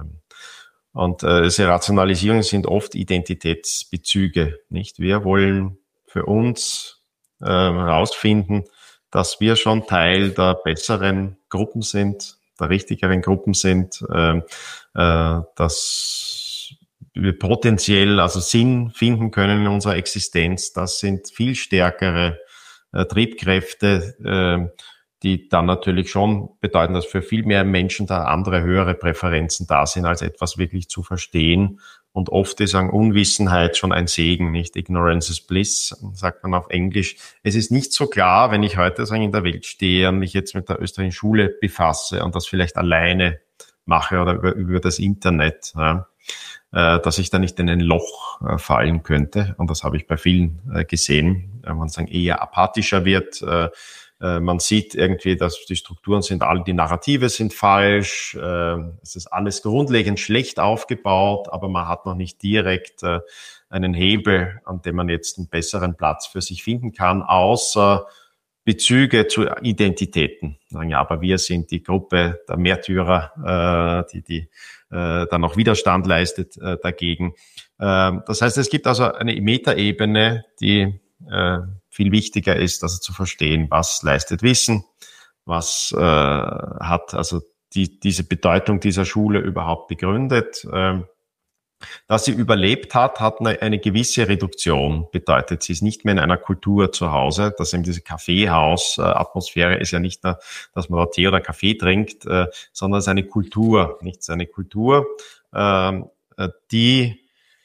Und äh, diese Rationalisierungen sind oft Identitätsbezüge, nicht? Wir wollen für uns äh, herausfinden, dass wir schon Teil der besseren Gruppen sind, der richtigeren Gruppen sind, äh, äh, dass wir potenziell also Sinn finden können in unserer Existenz. Das sind viel stärkere äh, Triebkräfte, äh, die dann natürlich schon bedeuten, dass für viel mehr Menschen da andere höhere Präferenzen da sind, als etwas wirklich zu verstehen. Und oft ist an Unwissenheit schon ein Segen, nicht? Ignorance is bliss, sagt man auf Englisch. Es ist nicht so klar, wenn ich heute sagen, in der Welt stehe und mich jetzt mit der österreichischen Schule befasse und das vielleicht alleine mache oder über, über das Internet, ja, äh, dass ich da nicht in ein Loch äh, fallen könnte. Und das habe ich bei vielen äh, gesehen, wenn man sagen, eher apathischer wird. Äh, äh, man sieht irgendwie, dass die Strukturen sind, alle die Narrative sind falsch. Äh, es ist alles grundlegend schlecht aufgebaut, aber man hat noch nicht direkt äh, einen Hebel, an dem man jetzt einen besseren Platz für sich finden kann, außer Bezüge zu Identitäten. Ja, aber wir sind die Gruppe der Märtyrer, äh, die, die äh, dann noch Widerstand leistet äh, dagegen. Äh, das heißt, es gibt also eine Metaebene, die äh, viel wichtiger ist, also zu verstehen, was leistet Wissen, was äh, hat also die, diese Bedeutung dieser Schule überhaupt begründet. Äh, Dass sie überlebt hat, hat eine, eine gewisse Reduktion bedeutet. Sie ist nicht mehr in einer Kultur zu Hause. Das eben diese Kaffeehaus-Atmosphäre ist ja nicht nur, dass man da Tee oder Kaffee trinkt, äh, sondern es ist eine Kultur, nicht so eine Kultur, äh, die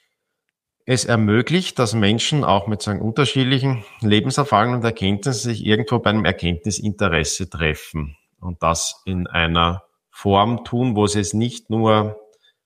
es ermöglicht, dass Menschen auch mit so unterschiedlichen Lebenserfahrungen und Erkenntnissen sich irgendwo bei einem Erkenntnisinteresse treffen und das in einer Form tun, wo sie es nicht nur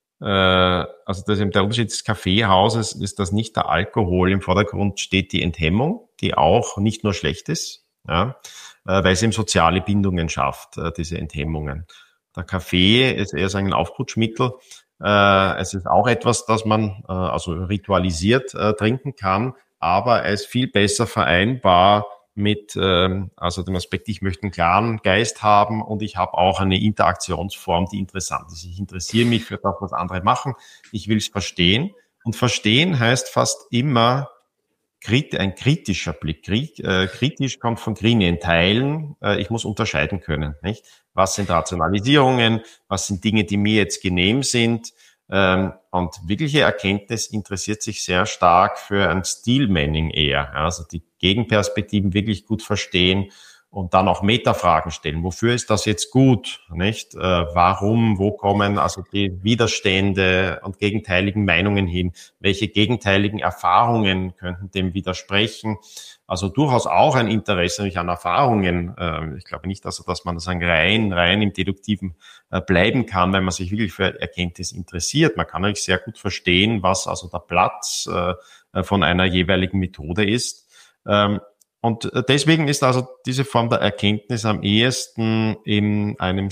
also das eben der Unterschied des Kaffeehauses ist, dass nicht der Alkohol im Vordergrund steht, die Enthemmung, die auch nicht nur schlecht ist, ja, weil es eben soziale Bindungen schafft, diese Enthemmungen. Der Kaffee ist eher so ein Aufputschmittel. Es ist auch etwas, das man also ritualisiert trinken kann, aber es ist viel besser vereinbar mit ähm, also dem Aspekt, ich möchte einen klaren Geist haben und ich habe auch eine Interaktionsform, die interessant ist. Ich interessiere mich für das, was andere machen. Ich will es verstehen. Und verstehen heißt fast immer ein kritischer Blick. Kritisch kommt von Grinien, teilen. Ich muss unterscheiden können, nicht? Was sind Rationalisierungen? Was sind Dinge, die mir jetzt genehm sind? Und wirkliche Erkenntnis interessiert sich sehr stark für ein Stilmanning eher. Also die Gegenperspektiven wirklich gut verstehen und dann auch Metafragen stellen. Wofür ist das jetzt gut? Nicht? Warum? Wo kommen also die Widerstände und gegenteiligen Meinungen hin? Welche gegenteiligen Erfahrungen könnten dem widersprechen? Also durchaus auch ein Interesse an Erfahrungen. Ich glaube nicht, also, dass man das rein, rein im Deduktiven bleiben kann, wenn man sich wirklich für Erkenntnis interessiert. Man kann eigentlich sehr gut verstehen, was also der Platz von einer jeweiligen Methode ist. Und deswegen ist also diese Form der Erkenntnis am ehesten in einem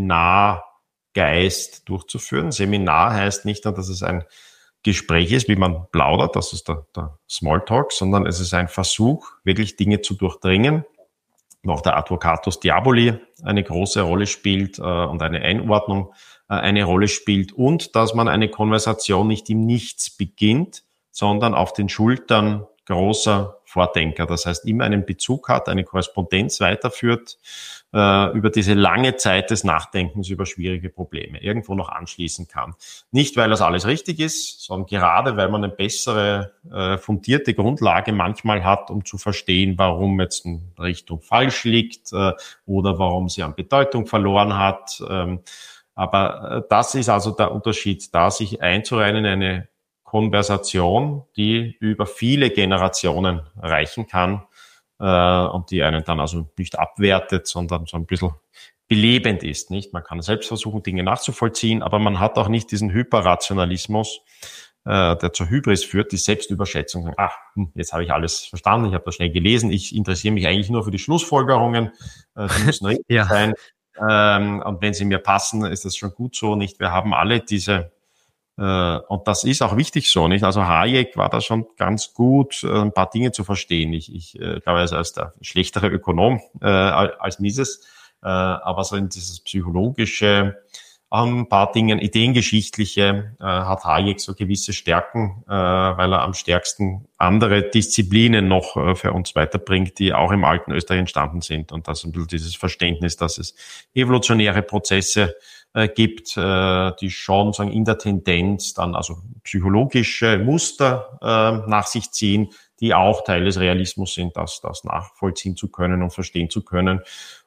Seminargeist durchzuführen. Seminar heißt nicht nur, dass es ein Gespräch ist, wie man plaudert, das ist der, der Smalltalk, sondern es ist ein Versuch, wirklich Dinge zu durchdringen, wo auch der Advocatus Diaboli eine große Rolle spielt äh, und eine Einordnung äh, eine Rolle spielt und dass man eine Konversation nicht im Nichts beginnt, sondern auf den Schultern großer Vordenker. Das heißt, immer einen Bezug hat, eine Korrespondenz weiterführt äh, über diese lange Zeit des Nachdenkens über schwierige Probleme, irgendwo noch anschließen kann. Nicht, weil das alles richtig ist, sondern gerade, weil man eine bessere, äh, fundierte Grundlage manchmal hat, um zu verstehen, warum jetzt eine Richtung falsch liegt äh, oder warum sie an Bedeutung verloren hat. Ähm, aber äh, das ist also der Unterschied, da sich einzureihen in eine Konversation, die über viele Generationen reichen kann äh, und die einen dann also nicht abwertet, sondern so ein bisschen belebend ist, nicht? Man kann selbst versuchen, Dinge nachzuvollziehen, aber man hat auch nicht diesen Hyperrationalismus, äh, der zur Hybris führt, die Selbstüberschätzung. Ach, jetzt habe ich alles verstanden, ich habe das schnell gelesen, ich interessiere mich eigentlich nur für die Schlussfolgerungen, äh, die müssen richtig ja. sein. Ähm, und wenn sie mir passen, ist das schon gut so, nicht? Wir haben alle diese Und das ist auch wichtig so, nicht? Also Hayek war da schon ganz gut, ein paar Dinge zu verstehen. Ich, ich äh, glaube, er ist als der schlechtere Ökonom äh, als Mises, äh, aber so in dieses psychologische, ein paar Dinge, ideengeschichtliche, äh, hat Hayek so gewisse Stärken, äh, weil er am stärksten andere Disziplinen noch äh, für uns weiterbringt, die auch im alten Österreich entstanden sind. Und das ist ein bisschen dieses Verständnis, dass es evolutionäre Prozesse gibt, die schon sagen in der Tendenz dann also psychologische Muster äh, nach sich ziehen, die auch Teil des Realismus sind, das, das nachvollziehen zu können und verstehen zu können.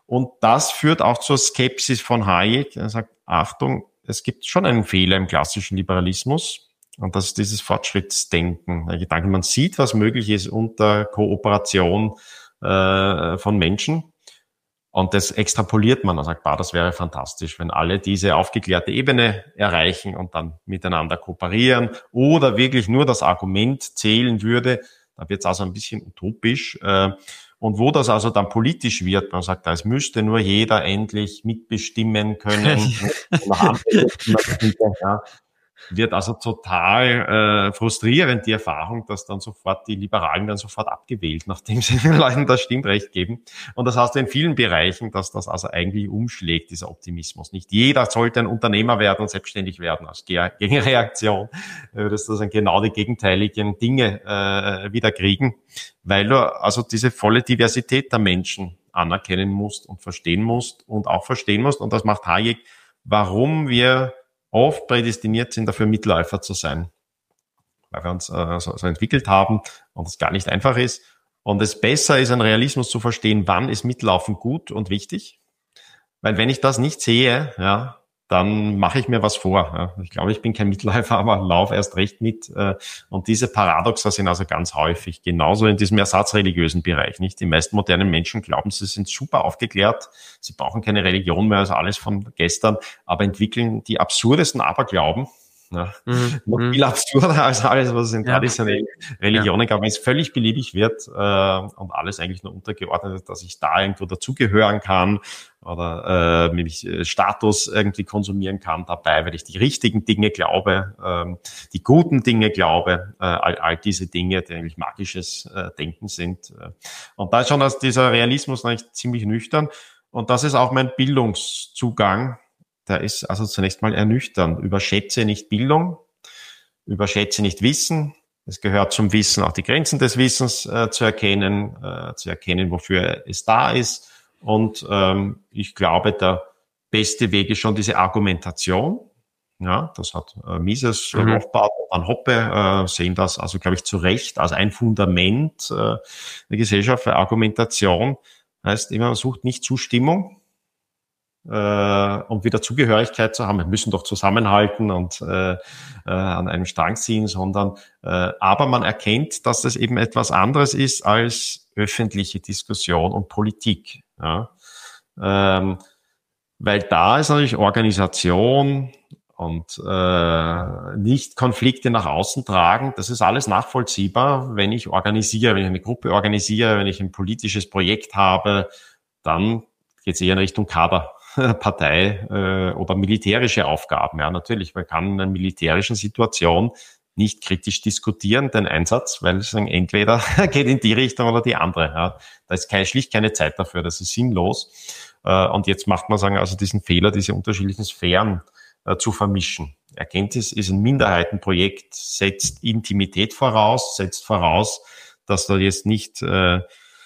Und das führt auch zur Skepsis von Hayek. Er sagt, Achtung, es gibt schon einen Fehler im klassischen Liberalismus. Und das ist dieses Fortschrittsdenken. Der Gedanke, man sieht, was möglich ist unter Kooperation äh, von Menschen. Und das extrapoliert man und sagt, bah, das wäre fantastisch, wenn alle diese aufgeklärte Ebene erreichen und dann miteinander kooperieren oder wirklich nur das Argument zählen würde. Da wird es also ein bisschen utopisch. Und wo das also dann politisch wird, man sagt, es müsste nur jeder endlich mitbestimmen können. ja, wird also total äh, frustrierend, die Erfahrung, dass dann sofort die Liberalen dann sofort abgewählt, nachdem sie den Leuten das Stimmrecht geben. Und das heißt in vielen Bereichen, dass das also eigentlich umschlägt, dieser Optimismus. Nicht jeder sollte ein Unternehmer werden und selbstständig werden als Gegenreaktion. Äh, dass das dann genau die gegenteiligen Dinge äh, wieder kriegen, weil du also diese volle Diversität der Menschen anerkennen musst und verstehen musst und auch verstehen musst. Und das macht Hayek, warum wir oft prädestiniert sind, dafür Mitläufer zu sein, weil wir uns äh, so, so entwickelt haben und es gar nicht einfach ist. Und es besser ist, einen Realismus zu verstehen, wann ist Mitlaufen gut und wichtig. Weil wenn ich das nicht sehe, ja, dann mache ich mir was vor. Ja. Ich glaube, ich bin kein Mitläufer, aber laufe erst recht mit. Äh, und diese Paradoxa sind also ganz häufig, genauso in diesem ersatzreligiösen Bereich. Nicht? Die meisten modernen Menschen glauben, sie sind super aufgeklärt, sie brauchen keine Religion mehr, also alles von gestern, aber entwickeln die absurdesten Aberglauben. Ja. Mhm. Noch viel absurder als alles, was es in traditionellen ja. Religionen gab, wenn es völlig beliebig wird äh, und alles eigentlich nur untergeordnet ist, dass ich da irgendwo dazugehören kann oder äh, nämlich Status irgendwie konsumieren kann dabei, weil ich die richtigen Dinge glaube, ähm, die guten Dinge glaube, äh, all, all diese Dinge, die eigentlich magisches äh, Denken sind. Und da ist schon dass dieser Realismus eigentlich ziemlich nüchtern und das ist auch mein Bildungszugang. Der ist also zunächst mal ernüchternd. Überschätze nicht Bildung, überschätze nicht Wissen. Es gehört zum Wissen auch die Grenzen des Wissens äh, zu erkennen, äh, zu erkennen, wofür es da ist. Und ähm, ich glaube, der beste Weg ist schon diese Argumentation. Ja, das hat äh, Mises, mhm. Rothbard und Hoppe äh, sehen das also, glaube ich, zu Recht als ein Fundament äh, der Gesellschaft für Argumentation. Heißt immer, man sucht nicht Zustimmung, äh, um wieder Zugehörigkeit zu haben. Wir müssen doch zusammenhalten und äh, äh, an einem Strang ziehen, sondern äh, aber man erkennt, dass das eben etwas anderes ist als öffentliche Diskussion und Politik. Ja? Ähm, weil da ist natürlich Organisation und äh, nicht Konflikte nach außen tragen. Das ist alles nachvollziehbar, wenn ich organisiere, wenn ich eine Gruppe organisiere, wenn ich ein politisches Projekt habe, dann geht es eher in Richtung Kader. Partei äh, oder militärische Aufgaben. Ja, natürlich, man kann in einer militärischen Situation nicht kritisch diskutieren, den Einsatz, weil es entweder geht in die Richtung oder die andere. Ja. Da ist keine, schlicht keine Zeit dafür, das ist sinnlos. Äh, und jetzt macht man sagen, also diesen Fehler, diese unterschiedlichen Sphären äh, zu vermischen. Erkenntnis ist ein Minderheitenprojekt, setzt Intimität voraus, setzt voraus, dass da jetzt nicht äh,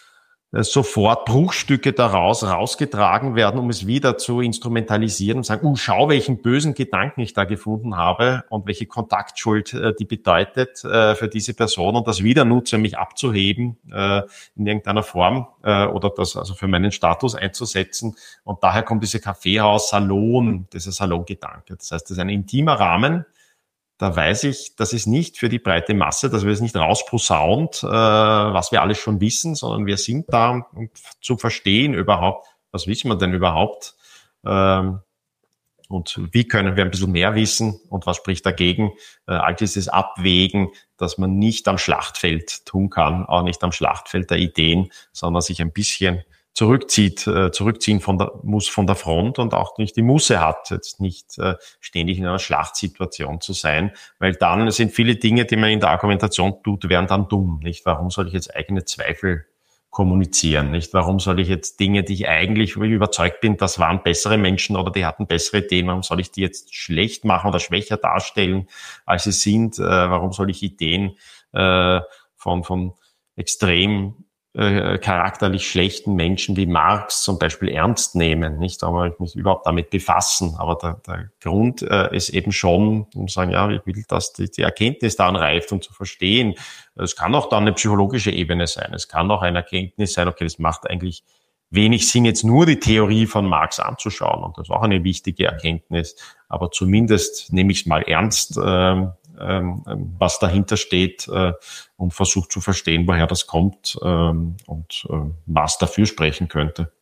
sofort Bruchstücke daraus rausgetragen werden, um es wieder zu instrumentalisieren und sagen, uh, schau, welchen bösen Gedanken ich da gefunden habe und welche Kontaktschuld äh, die bedeutet äh, für diese Person und das wieder nutze, mich abzuheben äh, in irgendeiner Form äh, oder das also für meinen Status einzusetzen. Und daher kommt diese Kaffeehaus-Salon, dieser Salongedanke. Das heißt, das ist ein intimer Rahmen. Da weiß ich, das ist nicht für die breite Masse, dass wir es nicht rausposaunt, äh, was wir alles schon wissen, sondern wir sind da, um zu verstehen überhaupt, was wissen wir denn überhaupt ähm, und wie können wir ein bisschen mehr wissen und was spricht dagegen. Äh, all dieses Abwägen, dass man nicht am Schlachtfeld tun kann, auch nicht am Schlachtfeld der Ideen, sondern sich ein bisschen zurückzieht, äh, zurückziehen von der, muss von der Front und auch nicht die Muße hat, jetzt nicht äh, ständig in einer Schlachtsituation zu sein, weil dann sind viele Dinge, die man in der Argumentation tut, wären dann dumm, nicht? Warum soll ich jetzt eigene Zweifel kommunizieren, nicht? Warum soll ich jetzt Dinge, die ich eigentlich überzeugt bin, das waren bessere Menschen oder die hatten bessere Ideen, warum soll ich die jetzt schlecht machen oder schwächer darstellen, als sie sind? Äh, warum soll ich Ideen äh, von, von extrem Äh, charakterlich schlechten Menschen wie Marx zum Beispiel ernst nehmen, nicht? Aber ich mich überhaupt damit befassen. Aber der, der Grund äh, ist eben schon, um zu sagen, ja, ich will, dass die, die Erkenntnis daran reift, um zu verstehen. Es kann auch dann eine psychologische Ebene sein. Es kann auch eine Erkenntnis sein, okay, das macht eigentlich wenig Sinn, jetzt nur die Theorie von Marx anzuschauen. Und das ist auch eine wichtige Erkenntnis. Aber zumindest nehme ich es mal ernst, ähm, ähm, was dahinter steht, äh, und versuche zu verstehen, woher das kommt, ähm, und äh, was dafür sprechen könnte.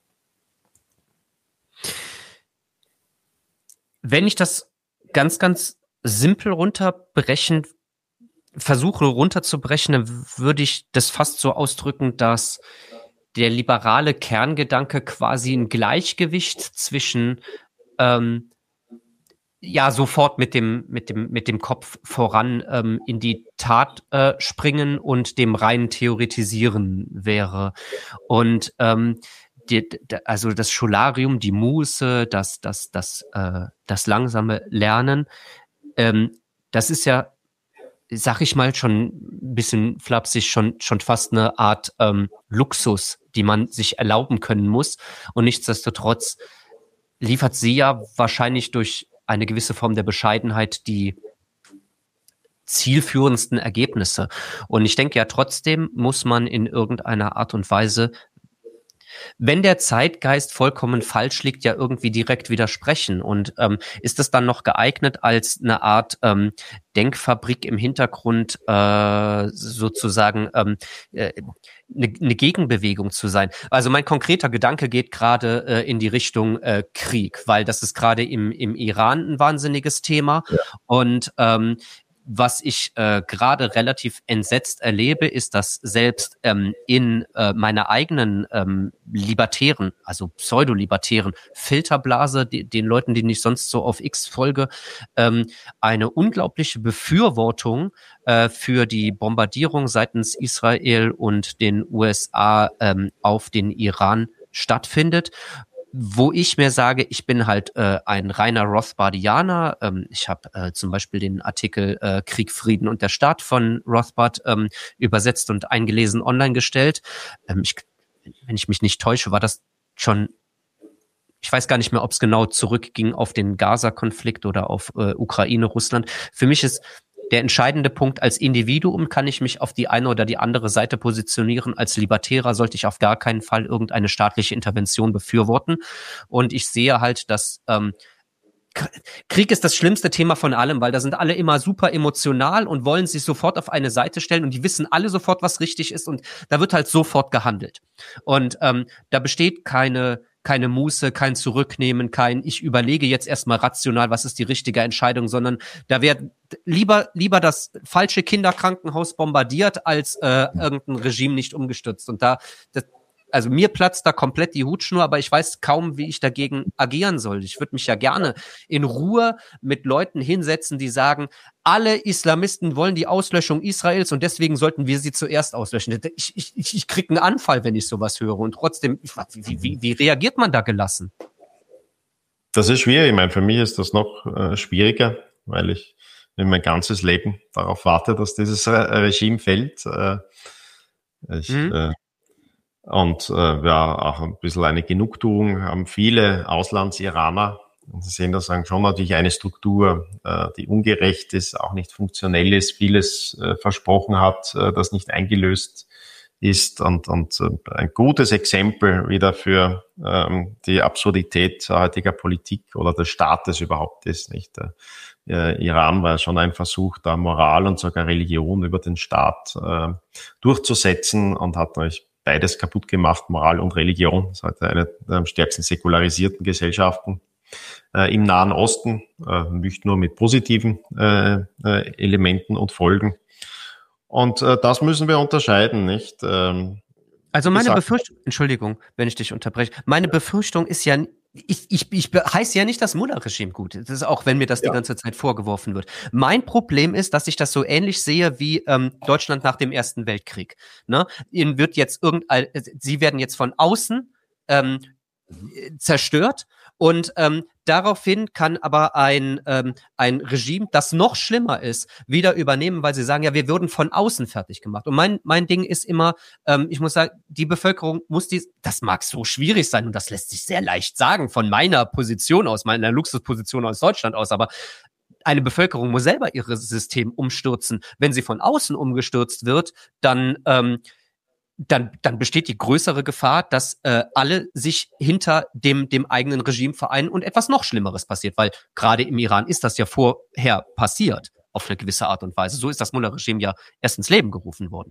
Wenn ich das ganz, ganz simpel runterbrechen, versuche runterzubrechen, dann würde ich das fast so ausdrücken, dass der liberale Kerngedanke quasi ein Gleichgewicht zwischen ähm, ja sofort mit dem mit dem mit dem Kopf voran ähm, in die Tat äh, springen und dem reinen Theoretisieren wäre. Und ähm, die, also das Scholarium, die Muße, das das das äh, das langsame Lernen, ähm, das ist ja, sag ich mal, schon ein bisschen flapsig, schon schon fast eine Art ähm, Luxus, die man sich erlauben können muss. Und nichtsdestotrotz liefert sie ja wahrscheinlich durch eine gewisse Form der Bescheidenheit die zielführendsten Ergebnisse. Und ich denke ja, trotzdem muss man in irgendeiner Art und Weise, wenn der Zeitgeist vollkommen falsch liegt, ja irgendwie direkt widersprechen. Und ähm, ist das dann noch geeignet, als eine Art ähm, Denkfabrik im Hintergrund äh, sozusagen ähm, äh, eine, eine Gegenbewegung zu sein? Also mein konkreter Gedanke geht gerade äh, in die Richtung äh, Krieg, weil das ist gerade im, im Iran ein wahnsinniges Thema. Ja. Und ähm, was ich äh, gerade relativ entsetzt erlebe, ist, dass selbst ähm, in äh, meiner eigenen ähm, libertären, also pseudolibertären Filterblase, die, den Leuten, denen ich sonst so auf X folge, ähm, eine unglaubliche Befürwortung äh, für die Bombardierung seitens Israel und den U S A ähm, auf den Iran stattfindet. Wo ich mir sage, ich bin halt äh, ein reiner Rothbardianer. Ähm, ich habe äh, zum Beispiel den Artikel äh, Krieg, Frieden und der Staat von Rothbard ähm, übersetzt und eingelesen online gestellt. Ähm, ich, wenn ich mich nicht täusche, war das schon, ich weiß gar nicht mehr, ob es genau zurückging auf den Gaza-Konflikt oder auf äh, Ukraine, Russland. Für mich ist der entscheidende Punkt, als Individuum kann ich mich auf die eine oder die andere Seite positionieren. Als Libertärer sollte ich auf gar keinen Fall irgendeine staatliche Intervention befürworten. Und ich sehe halt, dass ähm, Krieg ist das schlimmste Thema von allem, weil da sind alle immer super emotional und wollen sich sofort auf eine Seite stellen und die wissen alle sofort, was richtig ist und da wird halt sofort gehandelt. Und ähm, da besteht keine keine Muße, kein Zurücknehmen, kein ich überlege jetzt erstmal rational, was ist die richtige Entscheidung, sondern da wird lieber lieber das falsche Kinderkrankenhaus bombardiert, als äh, irgendein Regime nicht umgestürzt. Und da, das, also mir platzt da komplett die Hutschnur, aber ich weiß kaum, wie ich dagegen agieren soll. Ich würde mich ja gerne in Ruhe mit Leuten hinsetzen, die sagen, alle Islamisten wollen die Auslöschung Israels und deswegen sollten wir sie zuerst auslöschen. Ich, ich, ich kriege einen Anfall, wenn ich sowas höre. Und trotzdem, wie, wie, wie reagiert man da gelassen? Das ist schwierig. Ich meine, für mich ist das noch äh, schwieriger, weil ich in mein ganzes Leben darauf warte, dass dieses Regime fällt. Äh, ich, mhm. äh, Und äh, ja, auch ein bisschen eine Genugtuung haben viele Auslands-Iraner. Und Sie sehen da sagen schon natürlich eine Struktur, äh, die ungerecht ist, auch nicht funktionell ist, vieles äh, versprochen hat, äh, das nicht eingelöst ist. Und, und äh, ein gutes Exempel wieder für ähm, die Absurdität heutiger Politik oder des Staates überhaupt ist. Nicht? Äh, Iran war schon ein Versuch, da Moral und sogar Religion über den Staat äh, durchzusetzen und hat natürlich beides kaputt gemacht, Moral und Religion. Das ist heute eine der am stärksten säkularisierten Gesellschaften äh, im Nahen Osten, äh, nicht nur mit positiven äh, äh, Elementen und Folgen. Und äh, das müssen wir unterscheiden, nicht? Ähm, also meine Befürchtung, Entschuldigung, wenn ich dich unterbreche, meine Befürchtung ist ja, ich, ich, ich heiße ja nicht das Mullah-Regime gut. Das ist auch, wenn mir das ja. die ganze Zeit vorgeworfen wird. Mein Problem ist, dass ich das so ähnlich sehe wie ähm, Deutschland nach dem Ersten Weltkrieg. Ne? Ihnen wird jetzt irgendein, sie werden jetzt von außen ähm, zerstört und ähm, daraufhin kann aber ein ähm, ein Regime, das noch schlimmer ist, wieder übernehmen, weil sie sagen, ja, wir würden von außen fertig gemacht. Und mein mein Ding ist immer, ähm, ich muss sagen, die Bevölkerung muss dies, das mag so schwierig sein und das lässt sich sehr leicht sagen von meiner Position aus, meiner Luxusposition aus Deutschland aus, aber eine Bevölkerung muss selber ihr System umstürzen. Wenn sie von außen umgestürzt wird, dann ähm, dann, dann besteht die größere Gefahr, dass äh, alle sich hinter dem, dem eigenen Regime vereinen und etwas noch Schlimmeres passiert, weil gerade im Iran ist das ja vorher passiert, auf eine gewisse Art und Weise. So ist das Mullah-Regime ja erst ins Leben gerufen worden.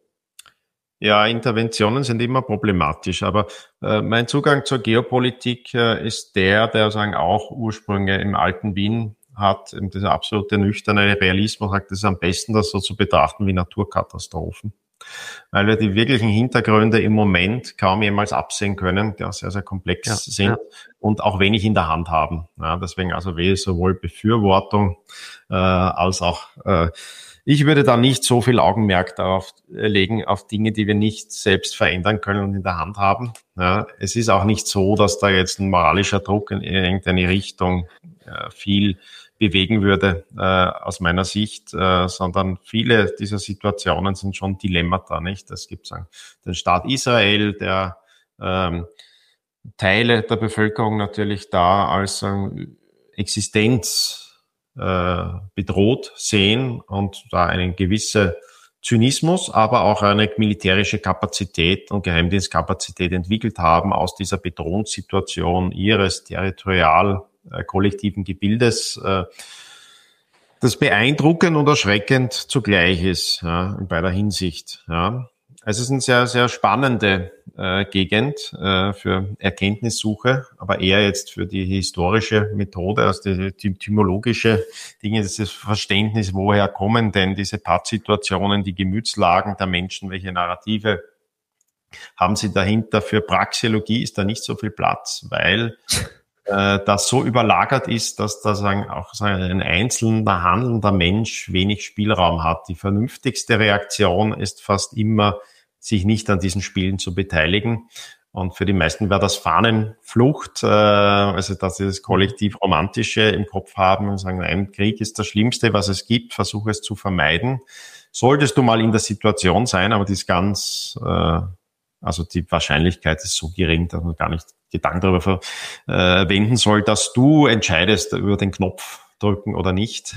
Ja, Interventionen sind immer problematisch, aber äh, mein Zugang zur Geopolitik äh, ist der, der sagen auch Ursprünge im alten Wien hat, eben dieser absolute nüchterne Realismus, sagt, es ist am besten, das so zu betrachten wie Naturkatastrophen, weil wir die wirklichen Hintergründe im Moment kaum jemals absehen können, die auch sehr, sehr komplex ja, sind ja. und auch wenig in der Hand haben. Ja, deswegen also wäre sowohl Befürwortung äh, als auch äh, ich würde da nicht so viel Augenmerk darauf legen, auf Dinge, die wir nicht selbst verändern können und in der Hand haben. Ja, es ist auch nicht so, dass da jetzt ein moralischer Druck in irgendeine Richtung äh, viel bewegen würde, äh, aus meiner Sicht, äh, sondern viele dieser Situationen sind schon Dilemmata, nicht? Es gibt sagen, den Staat Israel, der ähm, Teile der Bevölkerung natürlich da als ähm, Existenz äh, bedroht sehen und da einen gewissen Zynismus, aber auch eine militärische Kapazität und Geheimdienstkapazität entwickelt haben, aus dieser Bedrohungssituation ihres territorial äh, kollektiven Gebildes, äh, das beeindruckend und erschreckend zugleich ist, ja, in beider Hinsicht. Ja. Also es ist eine sehr, sehr spannende äh, Gegend äh, für Erkenntnissuche, aber eher jetzt für die historische Methode, also die, die etymologische Dinge, das ist Verständnis, woher kommen denn diese Pattsituationen, die Gemütslagen der Menschen, welche Narrative haben sie dahinter? Für Praxeologie ist da nicht so viel Platz, weil äh, das so überlagert ist, dass da sagen, auch sagen, ein einzelner handelnder Mensch wenig Spielraum hat. Die vernünftigste Reaktion ist fast immer, sich nicht an diesen Spielen zu beteiligen. Und für die meisten wäre das Fahnenflucht, äh, also dass sie das kollektiv Romantische im Kopf haben und sagen, ein Krieg ist das Schlimmste, was es gibt, versuche es zu vermeiden. Solltest du mal in der Situation sein, aber die ist ganz, äh, also die Wahrscheinlichkeit ist so gering, dass man gar nicht Gedanken darüber verwenden soll, dass du entscheidest über den Knopf drücken oder nicht,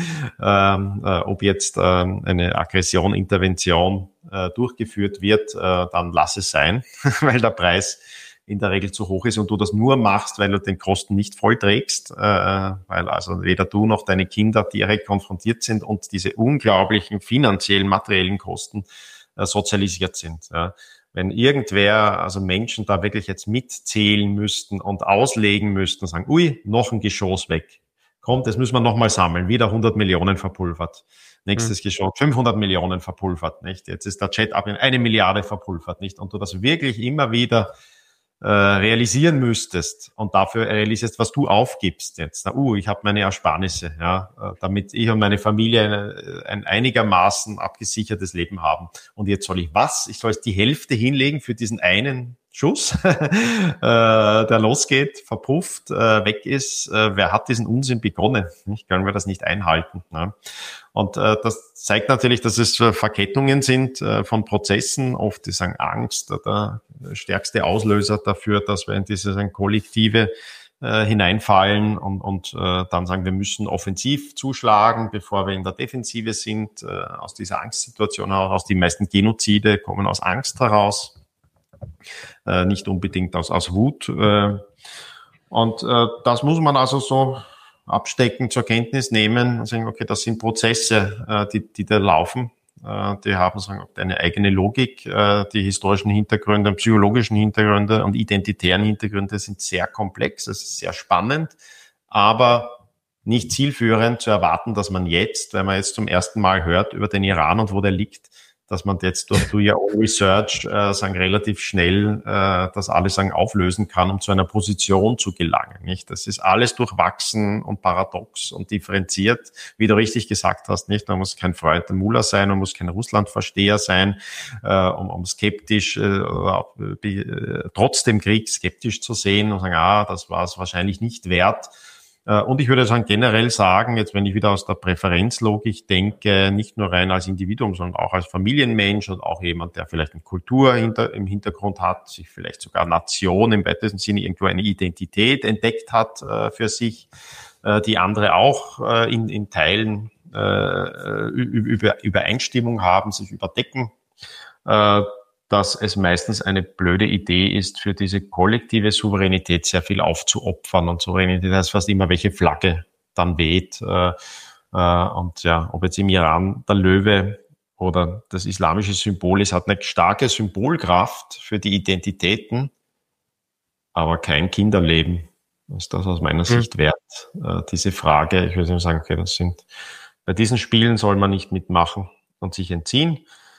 ähm, äh, ob jetzt ähm, eine Aggression, Intervention äh, durchgeführt wird, äh, dann lass es sein, weil der Preis in der Regel zu hoch ist und du das nur machst, weil du den Kosten nicht voll trägst, äh, weil also weder du noch deine Kinder direkt konfrontiert sind und diese unglaublichen finanziellen, materiellen Kosten äh, sozialisiert sind. Ja. Wenn irgendwer, also Menschen da wirklich jetzt mitzählen müssten und auslegen müssten und sagen, ui, noch ein Geschoss weg. Kommt, das müssen wir nochmal sammeln. Wieder hundert Millionen verpulvert. Nächstes mhm. Geschoss, fünfhundert Millionen verpulvert, nicht? Jetzt ist der Chat ab in eine Milliarde verpulvert, nicht? Und du das wirklich immer wieder äh, realisieren müsstest und dafür realisierst, was du aufgibst jetzt. Na, uh, ich habe meine Ersparnisse, ja, äh, damit ich und meine Familie ein, ein einigermaßen abgesichertes Leben haben. Und jetzt soll ich was? Ich soll jetzt die Hälfte hinlegen für diesen einen Schuss, äh, der losgeht, verpufft, äh, weg ist. Äh, wer hat diesen Unsinn begonnen? Nicht? Können wir das nicht einhalten? Ne? Und äh, das zeigt natürlich, dass es äh, Verkettungen sind äh, von Prozessen. Oft ist sagen Angst der stärkste Auslöser dafür, dass wir in diese sagen, kollektive äh, hineinfallen und, und äh, dann sagen, wir müssen offensiv zuschlagen, bevor wir in der Defensive sind. Äh, aus dieser Angstsituation heraus, die meisten Genozide kommen aus Angst heraus. Äh, nicht unbedingt aus, aus Wut. Äh, und äh, das muss man also so abstecken, zur Kenntnis nehmen und sagen, okay, das sind Prozesse, äh, die, die da laufen. Äh, die haben sagen, eine eigene Logik. Äh, die historischen Hintergründe, psychologischen Hintergründe und identitären Hintergründe sind sehr komplex. Es ist sehr spannend, aber nicht zielführend zu erwarten, dass man jetzt, wenn man jetzt zum ersten Mal hört über den Iran und wo der liegt, dass man jetzt durch Do Your Own Research äh, sagen, relativ schnell äh, das alles sagen, auflösen kann, um zu einer Position zu gelangen. Nicht? Das ist alles durchwachsen und paradox und differenziert, wie du richtig gesagt hast. Nicht? Man muss kein Freund der Mullah sein, man muss kein Russlandversteher sein, äh, um, um skeptisch, äh, äh, trotz dem Krieg skeptisch zu sehen und sagen, ah, das war es wahrscheinlich nicht wert. Und ich würde sagen, generell sagen, jetzt wenn ich wieder aus der Präferenzlogik denke, nicht nur rein als Individuum, sondern auch als Familienmensch und auch jemand, der vielleicht eine Kultur hinter, im Hintergrund hat, sich vielleicht sogar Nation im weitesten Sinne irgendwo eine Identität entdeckt hat äh, für sich, äh, die andere auch äh, in, in Teilen äh, über Übereinstimmung haben, sich überdecken. Äh, dass es meistens eine blöde Idee ist, für diese kollektive Souveränität sehr viel aufzuopfern. Und Souveränität heißt fast immer, welche Flagge dann weht. Äh, äh, und ja, ob jetzt im Iran der Löwe oder das islamische Symbol ist, hat eine starke Symbolkraft für die Identitäten, aber kein Kinderleben. Ist das aus meiner Sicht wert, äh, diese Frage. Ich würde nicht sagen, okay, das sind, bei diesen Spielen soll man nicht mitmachen und sich entziehen.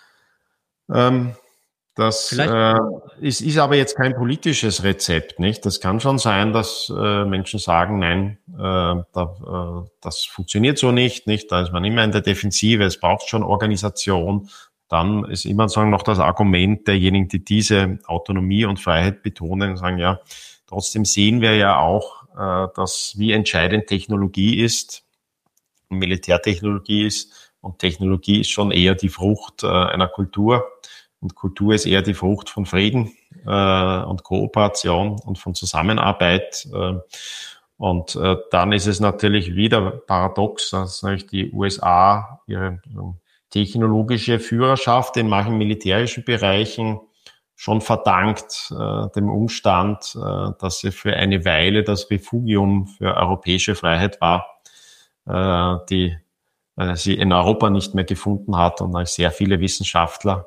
Ähm, das äh, ist, ist aber jetzt kein politisches Rezept, nicht? Das kann schon sein, dass äh, Menschen sagen, nein, äh, da, äh, das funktioniert so nicht, nicht? Da ist man immer in der Defensive, es braucht schon Organisation. Dann ist immer sagen noch das Argument derjenigen, die diese Autonomie und Freiheit betonen, sagen, ja, trotzdem sehen wir ja auch, äh, dass wie entscheidend Technologie ist, Militärtechnologie ist, und Technologie ist schon eher die Frucht äh, einer Kultur. Und Kultur ist eher die Frucht von Frieden äh, und Kooperation und von Zusammenarbeit. Äh, und äh, dann ist es natürlich wieder paradox, dass natürlich die U S A ihre äh, technologische Führerschaft in manchen militärischen Bereichen schon verdankt äh, dem Umstand, äh, dass sie für eine Weile das Refugium für europäische Freiheit war, äh, die äh, sie in Europa nicht mehr gefunden hat und sehr viele Wissenschaftler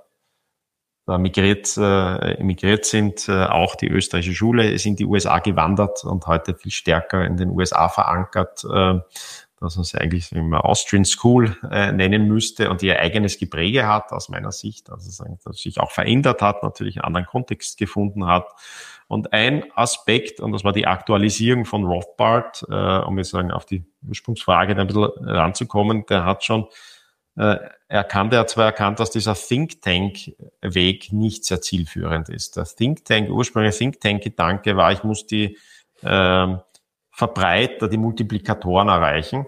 migriert, äh, emigriert sind. Äh, auch die österreichische Schule ist in die U S A gewandert und heute viel stärker in den U S A verankert, äh, dass man sie eigentlich immer Austrian School äh, nennen müsste und ihr eigenes Gepräge hat, aus meiner Sicht. Also sagen, dass sich auch verändert hat, natürlich einen anderen Kontext gefunden hat. Und ein Aspekt, und das war die Aktualisierung von Rothbard, äh, um jetzt sagen, auf die Ursprungsfrage ein bisschen ranzukommen, der hat schon erkannt, er hat zwar erkannt, dass dieser Think Tank-Weg nicht sehr zielführend ist. Der Think Tank, ursprüngliche Think Tank-Gedanke war, ich muss die äh, Verbreiter, die Multiplikatoren erreichen.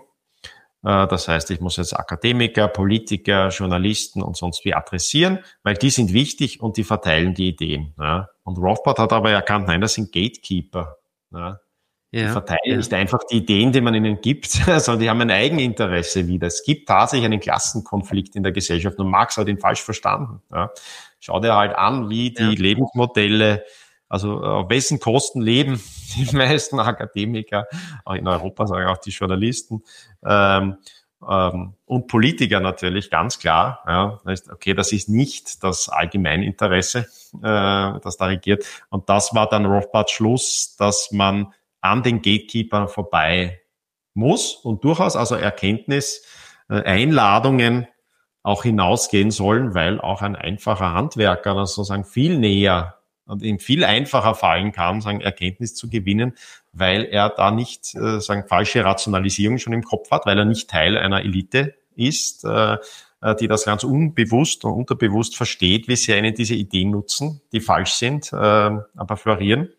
Äh, das heißt, ich muss jetzt Akademiker, Politiker, Journalisten und sonst wie adressieren, weil die sind wichtig und die verteilen die Ideen. Ja. Und Rothbard hat aber erkannt, nein, das sind Gatekeeper. Ja. Die ja, verteilen ja. nicht einfach die Ideen, die man ihnen gibt, sondern die haben ein Eigeninteresse wieder. Es gibt tatsächlich einen Klassenkonflikt in der Gesellschaft und Marx hat ihn falsch verstanden. Ja. Schau dir halt an, wie die ja. Lebensmodelle, also auf wessen Kosten leben die meisten Akademiker, auch in Europa sagen auch die Journalisten ähm, ähm, und Politiker natürlich, ganz klar. Ja. Okay, das ist nicht das Allgemeininteresse, äh, das da regiert. Und das war dann Rothbards Schluss, dass man an den Gatekeepern vorbei muss und durchaus also Erkenntnis, äh, Einladungen auch hinausgehen sollen, weil auch ein einfacher Handwerker das sozusagen viel näher und ihm viel einfacher fallen kann, sagen Erkenntnis zu gewinnen, weil er da nicht äh, sagen falsche Rationalisierung schon im Kopf hat, weil er nicht Teil einer Elite ist, äh, die das ganz unbewusst und unterbewusst versteht, wie sehr ihnen diese Ideen nutzen, die falsch sind, äh, aber florieren.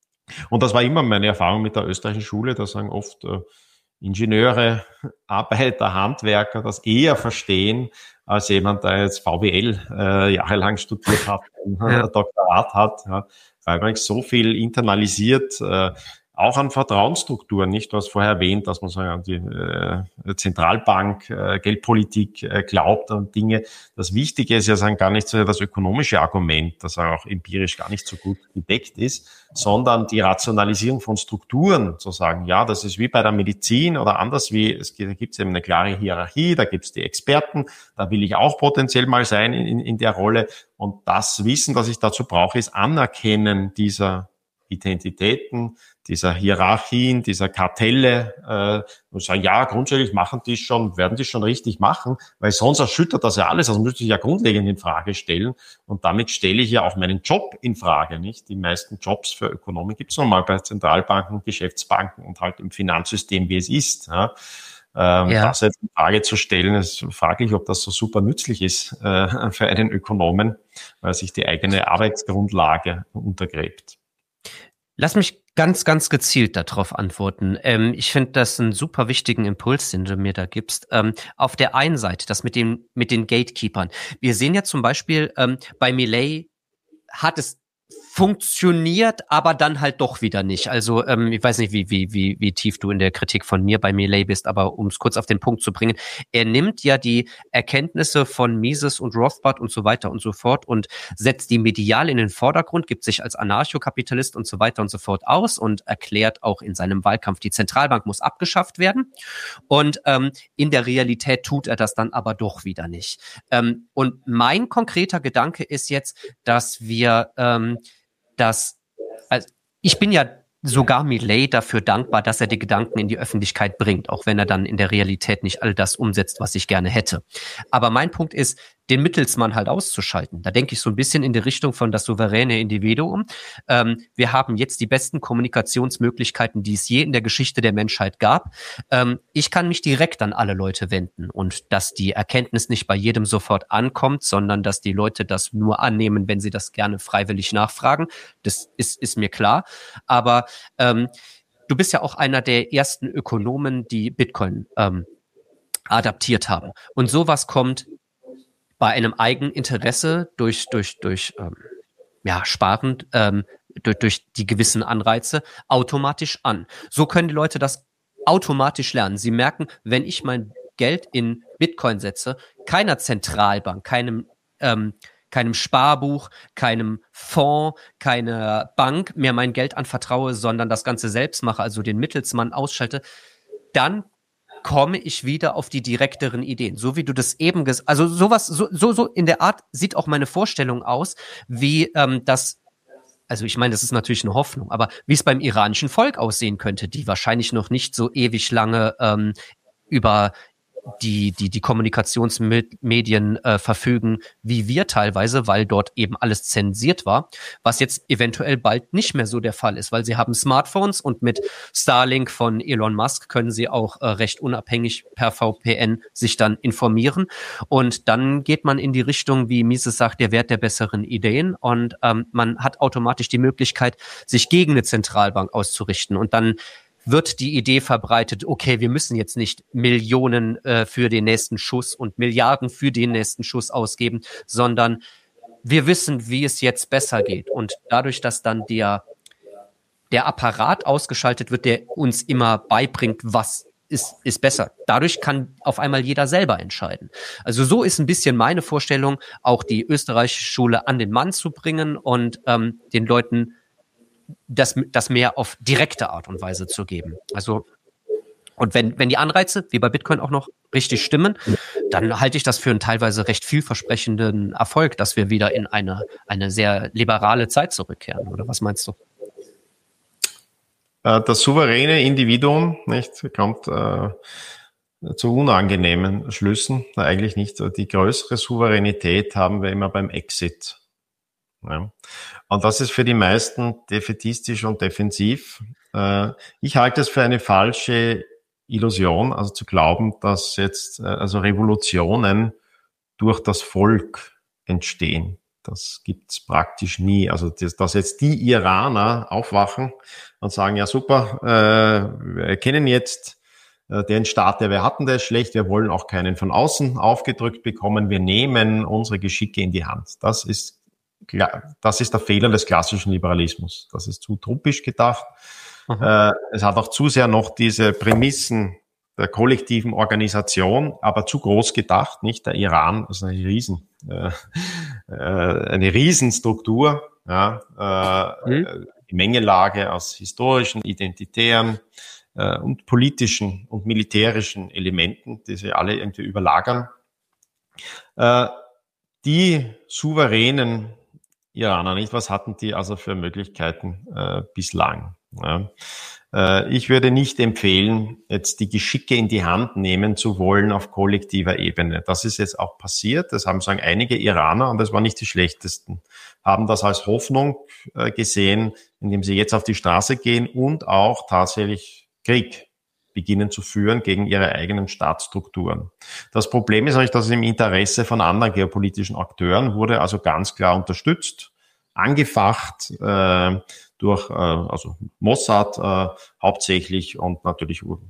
Und das war immer meine Erfahrung mit der österreichischen Schule, da sagen oft äh, Ingenieure, Arbeiter, Handwerker das eher verstehen, als jemand, der jetzt V W L äh, jahrelang studiert hat, ja. ein Doktorat hat, ja, weil man so viel internalisiert, äh, auch an Vertrauensstrukturen, nicht? Du hast vorher erwähnt, dass man so an die äh, Zentralbank, äh, Geldpolitik äh, glaubt und Dinge. Das Wichtige ist ja sagen, gar nicht so das ökonomische Argument, das auch empirisch gar nicht so gut gedeckt ist, sondern die Rationalisierung von Strukturen, zu sagen, ja, das ist wie bei der Medizin oder anders wie, es gibt, da gibt es eben eine klare Hierarchie, da gibt es die Experten, da will ich auch potenziell mal sein in, in der Rolle. Und das Wissen, das ich dazu brauche, ist Anerkennen dieser Identitäten, dieser Hierarchien, dieser Kartelle, äh, und sagen, ja, grundsätzlich machen die schon, werden die schon richtig machen, weil sonst erschüttert das ja alles, also müsste ich ja grundlegend in Frage stellen und damit stelle ich ja auch meinen Job in Frage, nicht? Die meisten Jobs für Ökonomen gibt es nochmal bei Zentralbanken, Geschäftsbanken und halt im Finanzsystem, wie es ist, ja. Ähm, ja. Das jetzt in Frage zu stellen, ist fraglich, ob das so super nützlich ist äh, für einen Ökonomen, weil sich die eigene Arbeitsgrundlage untergräbt. Lass mich ganz, ganz gezielt darauf antworten. Ähm, ich finde das einen super wichtigen Impuls, den du mir da gibst. Ähm, auf der einen Seite, das mit den, mit den Gatekeepern. Wir sehen ja zum Beispiel, ähm, bei Milei hat es funktioniert, aber dann halt doch wieder nicht. Also ähm, ich weiß nicht, wie, wie, wie, wie tief du in der Kritik von mir bei Milei bist, aber um es kurz auf den Punkt zu bringen, er nimmt ja die Erkenntnisse von Mises und Rothbard und so weiter und so fort und setzt die medial in den Vordergrund, gibt sich als Anarchokapitalist und so weiter und so fort aus und erklärt auch in seinem Wahlkampf, die Zentralbank muss abgeschafft werden. Und ähm, in der Realität tut er das dann aber doch wieder nicht. Ähm, und mein konkreter Gedanke ist jetzt, dass wir ähm, dass, also ich bin ja sogar Milei dafür dankbar, dass er die Gedanken in die Öffentlichkeit bringt, auch wenn er dann in der Realität nicht all das umsetzt, was ich gerne hätte. Aber mein Punkt ist, den Mittelsmann halt auszuschalten. Da denke ich so ein bisschen in die Richtung von das souveräne Individuum. Ähm, wir haben jetzt die besten Kommunikationsmöglichkeiten, die es je in der Geschichte der Menschheit gab. Ähm, ich kann mich direkt an alle Leute wenden und dass die Erkenntnis nicht bei jedem sofort ankommt, sondern dass die Leute das nur annehmen, wenn sie das gerne freiwillig nachfragen. Das ist, ist mir klar. Aber ähm, du bist ja auch einer der ersten Ökonomen, die Bitcoin ähm, adaptiert haben. Und sowas kommt bei einem Eigeninteresse durch, durch, durch, ähm, ja, sparend, ähm, durch, durch die gewissen Anreize automatisch an. So können die Leute das automatisch lernen. Sie merken, wenn ich mein Geld in Bitcoin setze, keiner Zentralbank, keinem, ähm, keinem Sparbuch, keinem Fonds, keiner Bank mehr mein Geld anvertraue, sondern das Ganze selbst mache, also den Mittelsmann ausschalte, dann komme ich wieder auf die direkteren Ideen. So wie du das eben gesagt, also sowas, so, so, so in der Art sieht auch meine Vorstellung aus, wie ähm, das, also ich meine, das ist natürlich eine Hoffnung, aber wie es beim iranischen Volk aussehen könnte, die wahrscheinlich noch nicht so ewig lange ähm, über die die die Kommunikationsmedien äh, verfügen, wie wir teilweise, weil dort eben alles zensiert war, was jetzt eventuell bald nicht mehr so der Fall ist, weil sie haben Smartphones und mit Starlink von Elon Musk können sie auch äh, recht unabhängig per V P N sich dann informieren und dann geht man in die Richtung, wie Mises sagt, der Wert der besseren Ideen und ähm, man hat automatisch die Möglichkeit, sich gegen eine Zentralbank auszurichten und dann wird die Idee verbreitet, okay, wir müssen jetzt nicht Millionen äh, für den nächsten Schuss und Milliarden für den nächsten Schuss ausgeben, sondern wir wissen, wie es jetzt besser geht. Und dadurch, dass dann der, der Apparat ausgeschaltet wird, der uns immer beibringt, was ist, ist besser. Dadurch kann auf einmal jeder selber entscheiden. Also so ist ein bisschen meine Vorstellung, auch die österreichische Schule an den Mann zu bringen und ähm, den Leuten das, das mehr auf direkte Art und Weise zu geben. Also, und wenn, wenn die Anreize, wie bei Bitcoin auch noch, richtig stimmen, dann halte ich das für einen teilweise recht vielversprechenden Erfolg, dass wir wieder in eine, eine sehr liberale Zeit zurückkehren. Oder was meinst du? Das souveräne Individuum, nicht, kommt äh, zu unangenehmen Schlüssen. Na, eigentlich nicht. Die größere Souveränität haben wir immer beim Exit. Ja. Und das ist für die meisten defätistisch und defensiv. Ich halte es für eine falsche Illusion, also zu glauben, dass jetzt also Revolutionen durch das Volk entstehen. Das gibt's praktisch nie. Also dass jetzt die Iraner aufwachen und sagen, ja super, wir erkennen jetzt den Staat, der wir hatten, der ist schlecht, wir wollen auch keinen von außen aufgedrückt bekommen, wir nehmen unsere Geschicke in die Hand. Das ist Das ist der Fehler des klassischen Liberalismus. Das ist zu truppisch gedacht. Äh, es hat auch zu sehr noch diese Prämissen der kollektiven Organisation, aber zu groß gedacht, nicht? Der Iran ist eine Riesen, äh, eine Riesenstruktur, ja, äh, mhm. Die Mengelage aus historischen, identitären äh, und politischen und militärischen Elementen, die sie alle irgendwie überlagern. Äh, die souveränen Iraner, nicht? Was hatten die also für Möglichkeiten äh, bislang? Ja. Äh, ich würde nicht empfehlen, jetzt die Geschicke in die Hand nehmen zu wollen auf kollektiver Ebene. Das ist jetzt auch passiert. Das haben sagen einige Iraner, und das waren nicht die schlechtesten, haben das als Hoffnung äh, gesehen, indem sie jetzt auf die Straße gehen und auch tatsächlich Krieg beginnen zu führen gegen ihre eigenen Staatsstrukturen. Das Problem ist eigentlich, dass es im Interesse von anderen geopolitischen Akteuren wurde also ganz klar unterstützt, angefacht äh, durch äh, also Mossad äh, hauptsächlich und natürlich U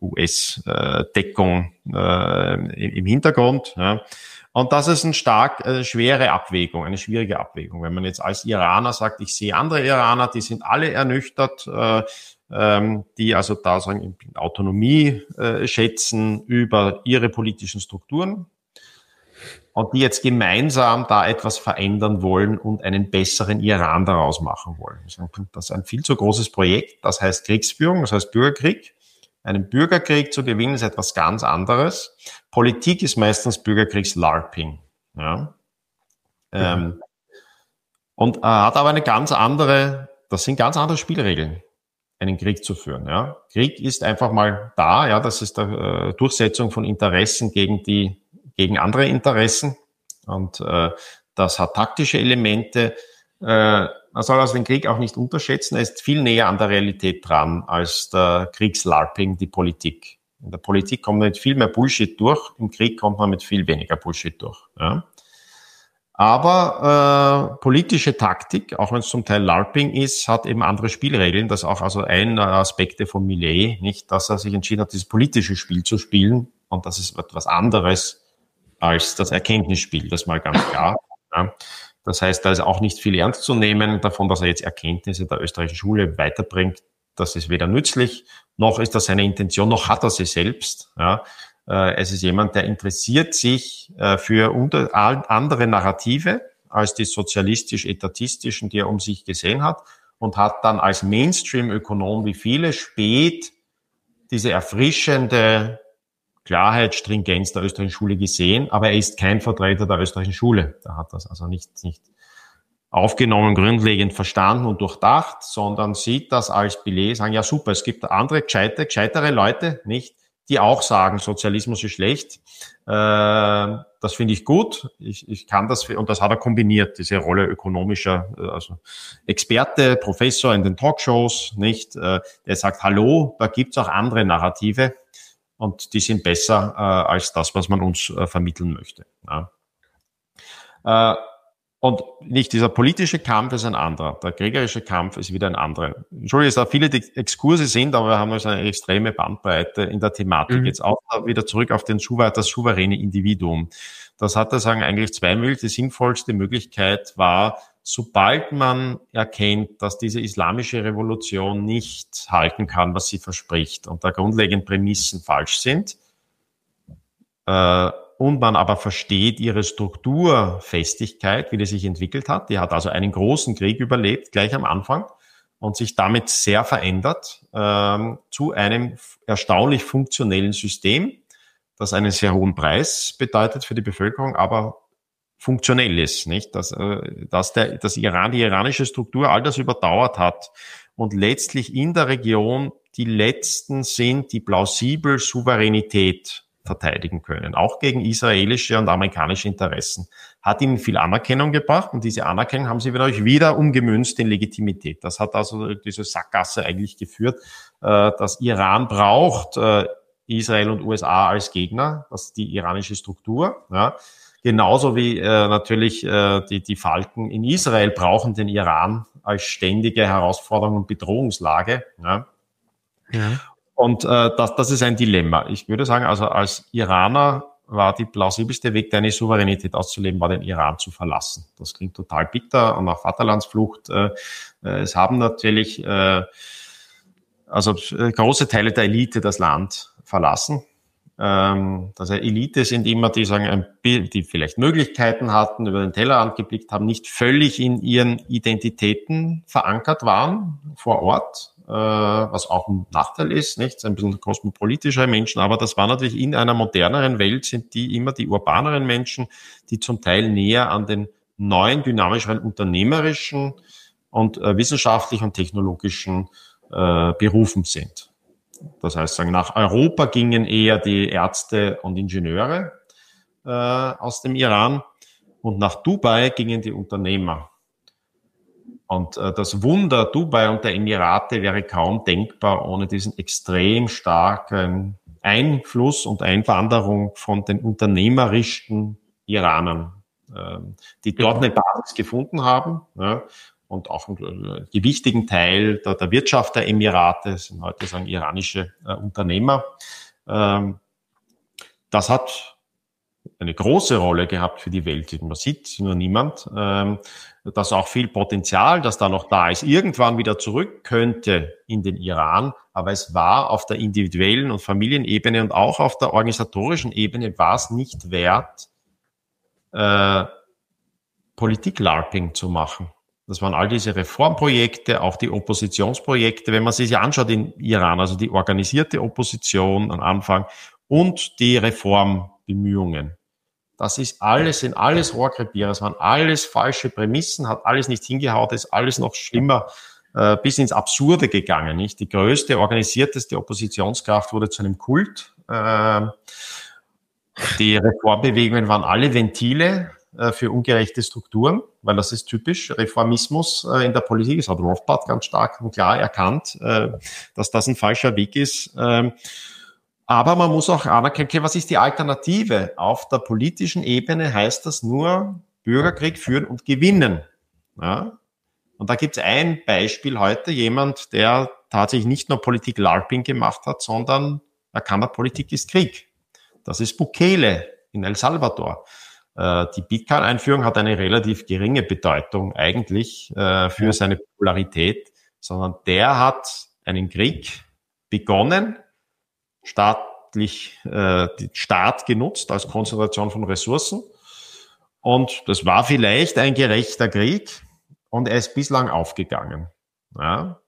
S-Deckung äh, im Hintergrund. Ja. Und das ist eine stark äh, schwere Abwägung, eine schwierige Abwägung. Wenn man jetzt als Iraner sagt, ich sehe andere Iraner, die sind alle ernüchtert, äh, ähm, die also da sagen Autonomie äh, schätzen über ihre politischen Strukturen. Und die jetzt gemeinsam da etwas verändern wollen und einen besseren Iran daraus machen wollen. Das ist ein viel zu großes Projekt. Das heißt Kriegsführung, das heißt Bürgerkrieg. Einen Bürgerkrieg zu gewinnen ist etwas ganz anderes. Politik ist meistens Bürgerkriegs-LARPing. Ja. Ähm, mhm. Und äh, hat aber eine ganz andere, das sind ganz andere Spielregeln, einen Krieg zu führen. Ja. Krieg ist einfach mal da, ja, das ist die äh, Durchsetzung von Interessen gegen die gegen andere Interessen und äh, das hat taktische Elemente. Äh, man soll also den Krieg auch nicht unterschätzen, er ist viel näher an der Realität dran als der Kriegs-LARPing, die Politik. In der Politik kommt man mit viel mehr Bullshit durch, im Krieg kommt man mit viel weniger Bullshit durch. Ja. Aber äh, politische Taktik, auch wenn es zum Teil LARPing ist, hat eben andere Spielregeln. Das ist auch also ein Aspekte von Millet, nicht, dass er sich entschieden hat, dieses politische Spiel zu spielen und das ist etwas anderes als das Erkenntnisspiel, das mal ganz klar. Ja. Das heißt, da ist auch nicht viel ernst zu nehmen davon, dass er jetzt Erkenntnisse der österreichischen Schule weiterbringt. Das ist weder nützlich, noch ist das seine Intention, noch hat er sie selbst. Ja. Es ist jemand, der interessiert sich für unter andere Narrative als die sozialistisch-etatistischen, die er um sich gesehen hat, und hat dann als Mainstream-Ökonom wie viele spät diese erfrischende Klarheit, Stringenz der österreichischen Schule gesehen, aber er ist kein Vertreter der österreichischen Schule. Da hat das also nicht, nicht aufgenommen, grundlegend verstanden und durchdacht, sondern sieht das als Beleg, sagen, ja super, es gibt andere gescheite, gescheitere Leute, nicht, die auch sagen, Sozialismus ist schlecht. Äh, das finde ich gut. Ich, ich kann das, und das hat er kombiniert, diese Rolle ökonomischer, also Experte, Professor in den Talkshows, nicht, äh, der sagt, hallo, da gibt's auch andere Narrative. Und die sind besser äh, als das, was man uns äh, vermitteln möchte. Ja. Äh, und nicht dieser politische Kampf ist ein anderer. Der kriegerische Kampf ist wieder ein anderer. Entschuldigung, dass da viele Exkurse sind, aber wir haben also eine extreme Bandbreite in der Thematik. Mhm. Jetzt auch wieder zurück auf den das souveräne Individuum. Das hat er sagen eigentlich zwei Möglichkeiten. Die sinnvollste Möglichkeit war, sobald man erkennt, dass diese islamische Revolution nicht halten kann, was sie verspricht und da grundlegend Prämissen falsch sind, äh, und man aber versteht ihre Strukturfestigkeit, wie die sich entwickelt hat, die hat also einen großen Krieg überlebt, gleich am Anfang, und sich damit sehr verändert äh, zu einem erstaunlich funktionellen System, das einen sehr hohen Preis bedeutet für die Bevölkerung, aber funktionell ist, nicht? Dass, dass der, dass Iran, die iranische Struktur all das überdauert hat und letztlich in der Region die Letzten sind, die plausibel Souveränität verteidigen können, auch gegen israelische und amerikanische Interessen, hat ihnen viel Anerkennung gebracht und diese Anerkennung haben sie wieder umgemünzt in Legitimität. Das hat also diese Sackgasse eigentlich geführt, dass Iran braucht Israel und U S A als Gegner, das ist die iranische Struktur, ja. Genauso wie äh, natürlich äh, die, die Falken in Israel brauchen den Iran als ständige Herausforderung und Bedrohungslage. Ja. Ja. Und äh, das, das ist ein Dilemma. Ich würde sagen, also als Iraner war die plausibelste Weg, deine Souveränität auszuleben, war den Iran zu verlassen. Das klingt total bitter und auch Vaterlandsflucht. Äh, äh, es haben natürlich äh, also äh, große Teile der Elite das Land verlassen. Ähm, also Elite sind immer die, sagen, die vielleicht Möglichkeiten hatten, über den Tellerrand geblickt haben, nicht völlig in ihren Identitäten verankert waren vor Ort, äh, was auch ein Nachteil ist, nicht? Ein bisschen kosmopolitischer Menschen, aber das war natürlich in einer moderneren Welt, sind die immer die urbaneren Menschen, die zum Teil näher an den neuen, dynamischeren, unternehmerischen und äh, wissenschaftlichen und technologischen äh, Berufen sind. Das heißt, sagen, nach Europa gingen eher die Ärzte und Ingenieure äh, aus dem Iran und nach Dubai gingen die Unternehmer. Und äh, das Wunder Dubai und der Emirate wäre kaum denkbar ohne diesen extrem starken Einfluss und Einwanderung von den unternehmerischen Iranern, äh, die dort eine Basis gefunden haben, ja, und auch einen gewichtigen Teil der, der Wirtschaft der Emirate, sind heute sagen iranische äh, Unternehmer. Ähm, das hat eine große Rolle gehabt für die Welt. Man sieht nur niemand, ähm, dass auch viel Potenzial, das da noch da ist, irgendwann wieder zurück könnte in den Iran. Aber es war auf der individuellen und Familienebene und auch auf der organisatorischen Ebene war es nicht wert, äh, Politik-LARPing zu machen. Das waren all diese Reformprojekte, auch die Oppositionsprojekte. Wenn man sich ja anschaut in Iran, also die organisierte Opposition am Anfang und die Reformbemühungen. Das ist alles, sind alles Rohrkrepierer, es waren alles falsche Prämissen, hat alles nicht hingehaut, ist alles noch schlimmer, äh, bis ins Absurde gegangen, nicht? Die größte, organisierteste Oppositionskraft wurde zu einem Kult. Äh, die Reformbewegungen waren alle Ventile äh, für ungerechte Strukturen, weil das ist typisch. Reformismus äh, in der Politik, das hat Rothbard ganz stark und klar erkannt, äh, dass das ein falscher Weg ist. Äh, Aber man muss auch anerkennen, okay, was ist die Alternative? Auf der politischen Ebene heißt das nur Bürgerkrieg führen und gewinnen. Ja? Und da gibt es ein Beispiel heute, jemand, der tatsächlich nicht nur Politik-LARPing gemacht hat, sondern erkannt hat, Politik ist Krieg. Das ist Bukele in El Salvador. Äh, die Bitcoin-Einführung hat eine relativ geringe Bedeutung eigentlich äh, für seine Popularität, sondern der hat einen Krieg begonnen, staatlich, äh, den Staat genutzt als Konzentration von Ressourcen. Und das war vielleicht ein gerechter Krieg und er ist bislang aufgegangen. Ja.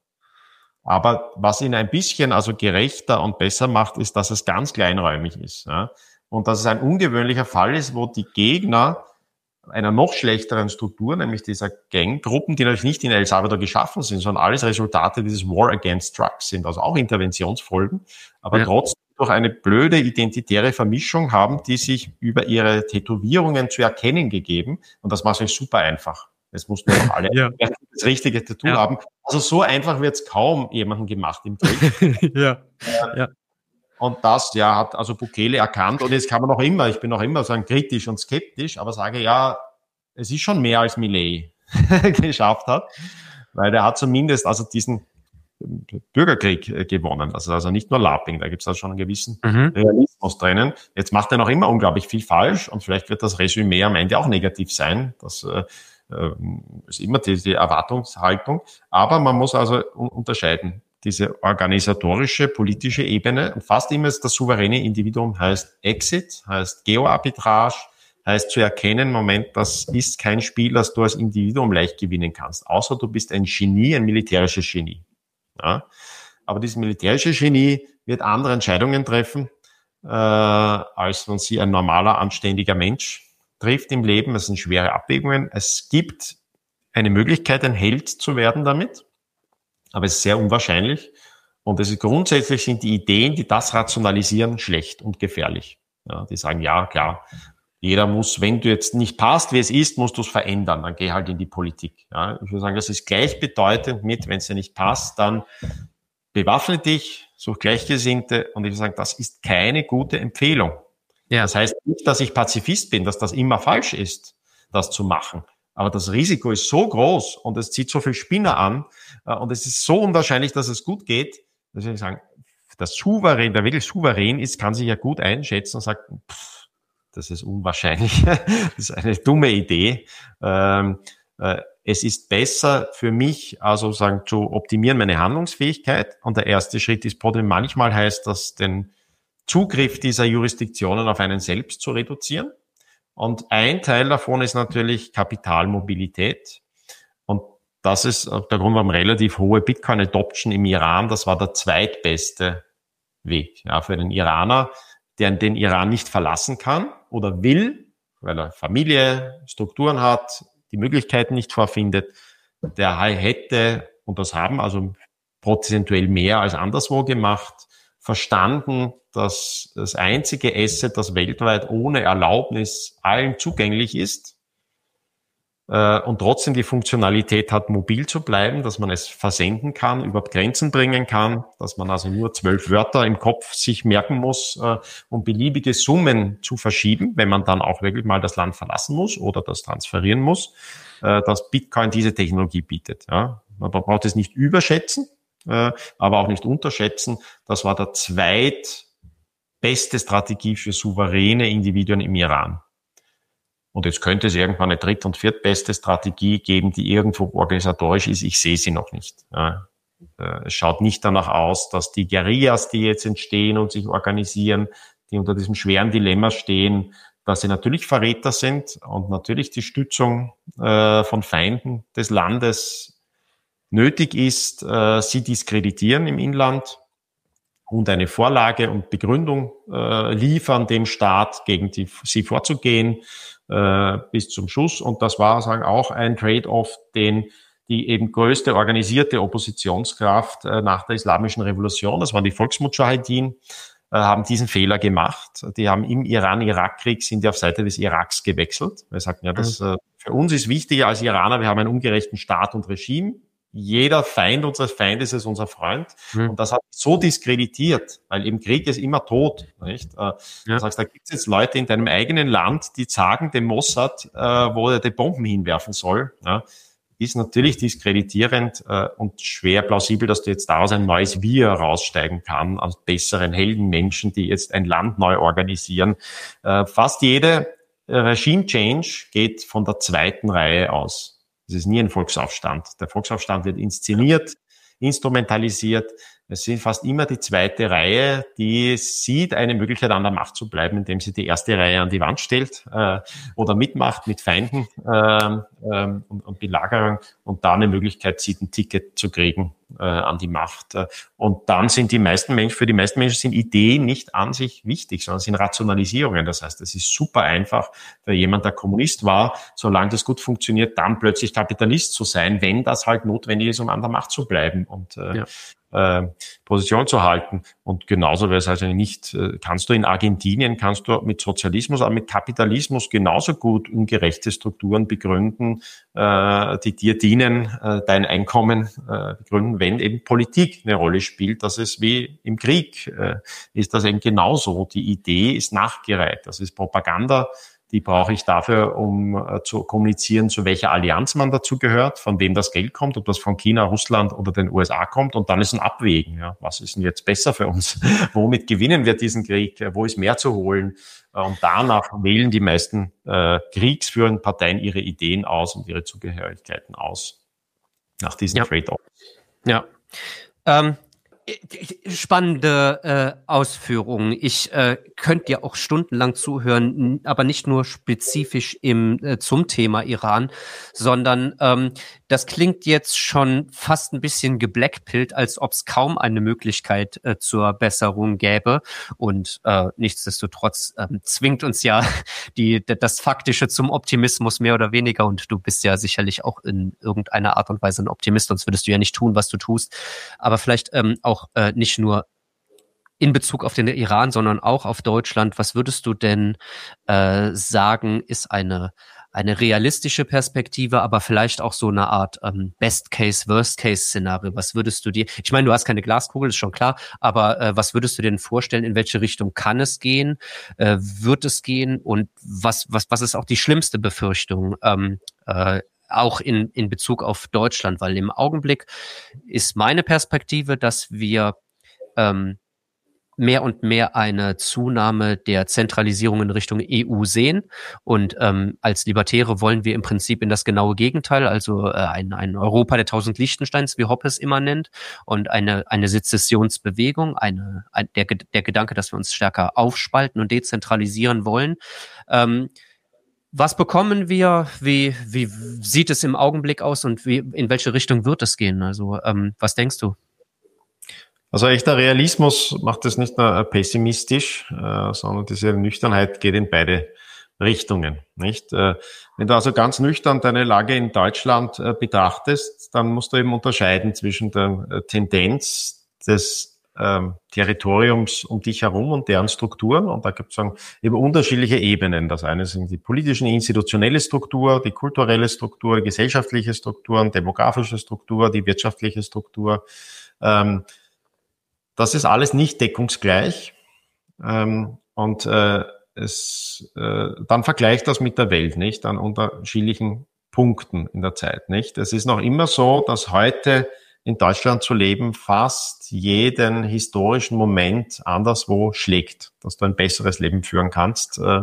Aber was ihn ein bisschen also gerechter und besser macht, ist, dass es ganz kleinräumig ist. Ja. Und dass es ein ungewöhnlicher Fall ist, wo die Gegner einer noch schlechteren Struktur, nämlich dieser Ganggruppen, die natürlich nicht in El Salvador geschaffen sind, sondern alles Resultate dieses War Against Drugs sind, also auch Interventionsfolgen, aber ja. trotzdem durch eine blöde identitäre Vermischung haben, die sich über ihre Tätowierungen zu erkennen gegeben. Und das macht es super einfach. Es muss nur noch alle ja. das richtige Tattoo ja. haben. Also so einfach wird es kaum jemanden gemacht im Krieg. ja. Äh, ja. Und das, ja, hat also Bukele erkannt. Und jetzt kann man noch immer, ich bin noch immer sagen, kritisch und skeptisch, aber sage, ja, es ist schon mehr als Milei geschafft hat, weil er hat zumindest also diesen Bürgerkrieg gewonnen. Also, also nicht nur LARPing, da gibt es also schon einen gewissen mhm. Realismus drinnen. Jetzt macht er noch immer unglaublich viel falsch und vielleicht wird das Resümee am Ende auch negativ sein. Das äh, ist immer die, die Erwartungshaltung. Aber man muss also unterscheiden. Diese organisatorische, politische Ebene, und fast immer ist das souveräne Individuum, heißt Exit, heißt Geoarbitrage, heißt zu erkennen, Moment, das ist kein Spiel, das du als Individuum leicht gewinnen kannst, außer du bist ein Genie, ein militärisches Genie. Ja? Aber dieses militärische Genie wird andere Entscheidungen treffen, äh, als man sie ein normaler, anständiger Mensch trifft im Leben. Es sind schwere Abwägungen. Es gibt eine Möglichkeit, ein Held zu werden damit. Aber es ist sehr unwahrscheinlich. Und es ist grundsätzlich sind die Ideen, die das rationalisieren, schlecht und gefährlich. Ja, die sagen, ja, klar, jeder muss, wenn du jetzt nicht passt, wie es ist, musst du es verändern. Dann geh halt in die Politik. Ja, ich würde sagen, das ist gleichbedeutend mit, wenn es dir nicht passt, dann bewaffne dich, such Gleichgesinnte. Und ich würde sagen, das ist keine gute Empfehlung. Ja. Das heißt nicht, dass ich Pazifist bin, dass das immer falsch ist, das zu machen. Aber das Risiko ist so groß und es zieht so viel Spinner an äh, und es ist so unwahrscheinlich, dass es gut geht, dass ich sagen, der Souverän, der wirklich souverän ist, kann sich ja gut einschätzen und sagt, pff, das ist unwahrscheinlich, das ist eine dumme Idee. Ähm, äh, es ist besser für mich, also sagen, zu optimieren meine Handlungsfähigkeit. Und der erste Schritt ist, manchmal heißt das, den Zugriff dieser Jurisdiktionen auf einen selbst zu reduzieren. Und ein Teil davon ist natürlich Kapitalmobilität. Und das ist der Grund, warum relativ hohe Bitcoin-Adoption im Iran, das war der zweitbeste Weg. Ja, für einen Iraner, der den Iran nicht verlassen kann oder will, weil er Familie, Strukturen hat, die Möglichkeiten nicht vorfindet, der hätte, und das haben also prozentuell mehr als anderswo gemacht, verstanden, dass das einzige Asset, das weltweit ohne Erlaubnis allen zugänglich ist, äh, und trotzdem die Funktionalität hat, mobil zu bleiben, dass man es versenden kann, über Grenzen bringen kann, dass man also nur zwölf Wörter im Kopf sich merken muss, äh, um beliebige Summen zu verschieben, wenn man dann auch wirklich mal das Land verlassen muss oder das transferieren muss, äh, dass Bitcoin diese Technologie bietet. Ja. Man braucht es nicht überschätzen, äh, aber auch nicht unterschätzen. Das war der zweitbeste Strategie für souveräne Individuen im Iran. Und jetzt könnte es irgendwann eine dritt- und viertbeste Strategie geben, die irgendwo organisatorisch ist. Ich sehe sie noch nicht. Ja. Es schaut nicht danach aus, dass die Guerillas, die jetzt entstehen und sich organisieren, die unter diesem schweren Dilemma stehen, dass sie natürlich Verräter sind und natürlich die Stützung äh, von Feinden des Landes nötig ist, äh, sie diskreditieren im Inland und eine Vorlage und Begründung äh, liefern, dem Staat gegen die, sie vorzugehen, äh, bis zum Schluss. Und das war, sagen, auch ein Trade-off, den die eben größte organisierte Oppositionskraft äh, nach der Islamischen Revolution, das waren die Volksmudschahidin, äh, haben diesen Fehler gemacht. Die haben im Iran-Irak-Krieg, sind die auf Seite des Iraks gewechselt. Wir sagten, ja, das äh, für uns ist wichtiger als Iraner, wir haben einen ungerechten Staat und Regime. Jeder Feind unseres Feindes ist unser Freund. Mhm. Und das hat so diskreditiert, weil eben Krieg ist immer tot. Nicht? Äh, ja. Du sagst, da gibt es jetzt Leute in deinem eigenen Land, die sagen dem Mossad, äh, wo er die Bomben hinwerfen soll. Ja, ist natürlich diskreditierend äh, und schwer plausibel, dass du jetzt daraus ein neues Wir raussteigen kann, aus besseren Heldenmenschen, die jetzt ein Land neu organisieren. Äh, fast jede Regime-Change geht von der zweiten Reihe aus. Es ist nie ein Volksaufstand. Der Volksaufstand wird inszeniert, instrumentalisiert. Es sind fast immer die zweite Reihe, die sieht eine Möglichkeit an der Macht zu bleiben, indem sie die erste Reihe an die Wand stellt äh, oder mitmacht mit Feinden äh, äh, und, und Belagerung und da eine Möglichkeit sieht, ein Ticket zu kriegen äh, an die Macht. Und dann sind die meisten Menschen, für die meisten Menschen sind Ideen nicht an sich wichtig, sondern sind Rationalisierungen. Das heißt, es ist super einfach für jemand, der Kommunist war, solange das gut funktioniert, dann plötzlich Kapitalist zu sein, wenn das halt notwendig ist, um an der Macht zu bleiben. Und äh, ja. Äh, Position zu halten. Und genauso wäre es also nicht, äh, kannst du in Argentinien, kannst du mit Sozialismus, aber mit Kapitalismus genauso gut ungerechte Strukturen begründen, äh, die dir dienen, äh, dein Einkommen äh, begründen, wenn eben Politik eine Rolle spielt. Das ist wie im Krieg, äh, ist das eben genauso. Die Idee ist nachgereiht. Das ist Propaganda. Die brauche ich dafür, um äh, zu kommunizieren, zu welcher Allianz man dazu gehört, von wem das Geld kommt, ob das von China, Russland oder den U S A kommt. Und dann ist ein Abwägen. Ja, was ist denn jetzt besser für uns? Womit gewinnen wir diesen Krieg? Wo ist mehr zu holen? Und danach wählen die meisten äh, kriegsführenden Parteien ihre Ideen aus und ihre Zugehörigkeiten aus. Nach diesen ja. Trade-offs. Ja. Ähm. Spannende äh, Ausführungen. Ich äh, könnte dir auch stundenlang zuhören, aber nicht nur spezifisch im äh, zum Thema Iran, sondern ähm, das klingt jetzt schon fast ein bisschen geblackpillt, als ob es kaum eine Möglichkeit äh, zur Besserung gäbe. Und äh, nichtsdestotrotz äh, zwingt uns ja die das Faktische zum Optimismus mehr oder weniger. Und du bist ja sicherlich auch in irgendeiner Art und Weise ein Optimist, sonst würdest du ja nicht tun, was du tust. Aber vielleicht ähm, auch Äh, nicht nur in Bezug auf den Iran, sondern auch auf Deutschland. Was würdest du denn äh, sagen, ist eine eine realistische Perspektive, aber vielleicht auch so eine Art ähm, Best-Case, Worst-Case-Szenario? Was würdest du dir, ich meine, du hast keine Glaskugel, ist schon klar, aber äh, was würdest du dir denn vorstellen, in welche Richtung kann es gehen, äh, wird es gehen und was was was ist auch die schlimmste Befürchtung? Ähm, äh, auch in, in Bezug auf Deutschland, weil im Augenblick ist meine Perspektive, dass wir ähm, mehr und mehr eine Zunahme der Zentralisierung in Richtung E U sehen. Und ähm, als Libertäre wollen wir im Prinzip in das genaue Gegenteil, also äh, ein, ein Europa der tausend Liechtensteins, wie Hoppe es immer nennt, und eine, eine Sezessionsbewegung, eine, ein, der, der Gedanke, dass wir uns stärker aufspalten und dezentralisieren wollen. Ähm, Was bekommen wir? Wie, wie sieht es im Augenblick aus und wie, in welche Richtung wird es gehen? Also, ähm, was denkst du? Also echter Realismus macht es nicht nur pessimistisch, äh, sondern diese Nüchternheit geht in beide Richtungen, nicht? Äh, wenn du also ganz nüchtern deine Lage in Deutschland äh, betrachtest, dann musst du eben unterscheiden zwischen der äh, Tendenz des ähm, Territoriums um dich herum und deren Strukturen. Und da gibt es sagen eben unterschiedliche Ebenen. Das eine sind die politischen, die institutionelle Struktur, die kulturelle Struktur, die gesellschaftliche Struktur, demografische Struktur, die wirtschaftliche Struktur. Ähm, das ist alles nicht deckungsgleich. Ähm, und äh, es, äh, dann vergleicht das mit der Welt, nicht, an unterschiedlichen Punkten in der Zeit, nicht. Es ist noch immer so, dass heute in Deutschland zu leben fast jeden historischen Moment anderswo schlägt, dass du ein besseres Leben führen kannst äh,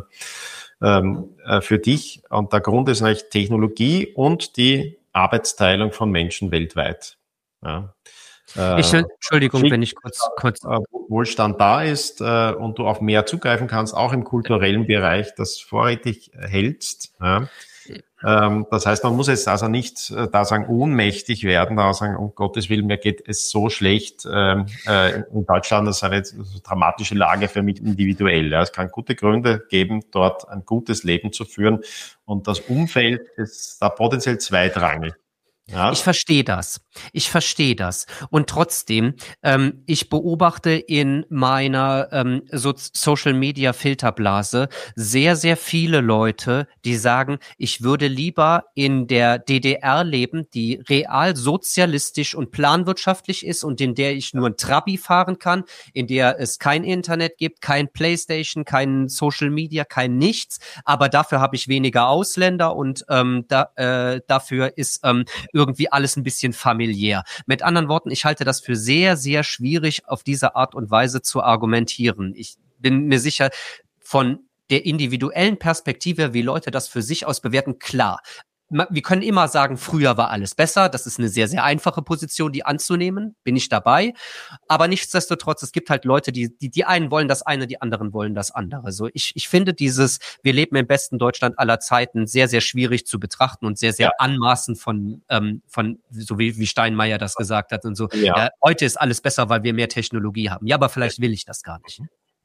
äh, für dich. Und der Grund ist eigentlich Technologie und die Arbeitsteilung von Menschen weltweit. Ja. Ich, Entschuldigung, Schick, wenn ich kurz, kurz äh, Wohlstand da ist äh, und du auf mehr zugreifen kannst, auch im kulturellen Bereich, das vorrätig hältst. Ja. Ähm, das heißt, man muss jetzt also nicht äh, da sagen, ohnmächtig werden, da sagen, um Gottes Willen, mir geht es so schlecht ähm, äh, in Deutschland, das ist eine dramatische Lage für mich individuell. Ja. Es kann gute Gründe geben, dort ein gutes Leben zu führen und das Umfeld ist da potenziell zweitrangig. Ja. Ich verstehe das. Ich verstehe das. Und trotzdem, ähm, ich beobachte in meiner ähm, so Social-Media-Filterblase sehr, sehr viele Leute, die sagen, ich würde lieber in der D D R leben, die real sozialistisch und planwirtschaftlich ist und in der ich nur ein Trabi fahren kann, in der es kein Internet gibt, kein Playstation, kein Social-Media, kein nichts. Aber dafür habe ich weniger Ausländer und ähm, da, äh, dafür ist ähm, irgendwie alles ein bisschen familiär. Mit anderen Worten, ich halte das für sehr, sehr schwierig, auf diese Art und Weise zu argumentieren. Ich bin mir sicher, von der individuellen Perspektive, wie Leute das für sich aus bewerten, klar. Wir können immer sagen, früher war alles besser. Das ist eine sehr, sehr einfache Position, die anzunehmen. Bin ich dabei. Aber nichtsdestotrotz, es gibt halt Leute, die, die, die einen wollen das eine, die anderen wollen das andere. So, ich, ich finde dieses, wir leben im besten Deutschland aller Zeiten, sehr, sehr schwierig zu betrachten und sehr, sehr ja. anmaßend von, ähm, von, so wie, wie Steinmeier das gesagt hat und so. Ja. Ja, heute ist alles besser, weil wir mehr Technologie haben. Ja, aber vielleicht will ich das gar nicht.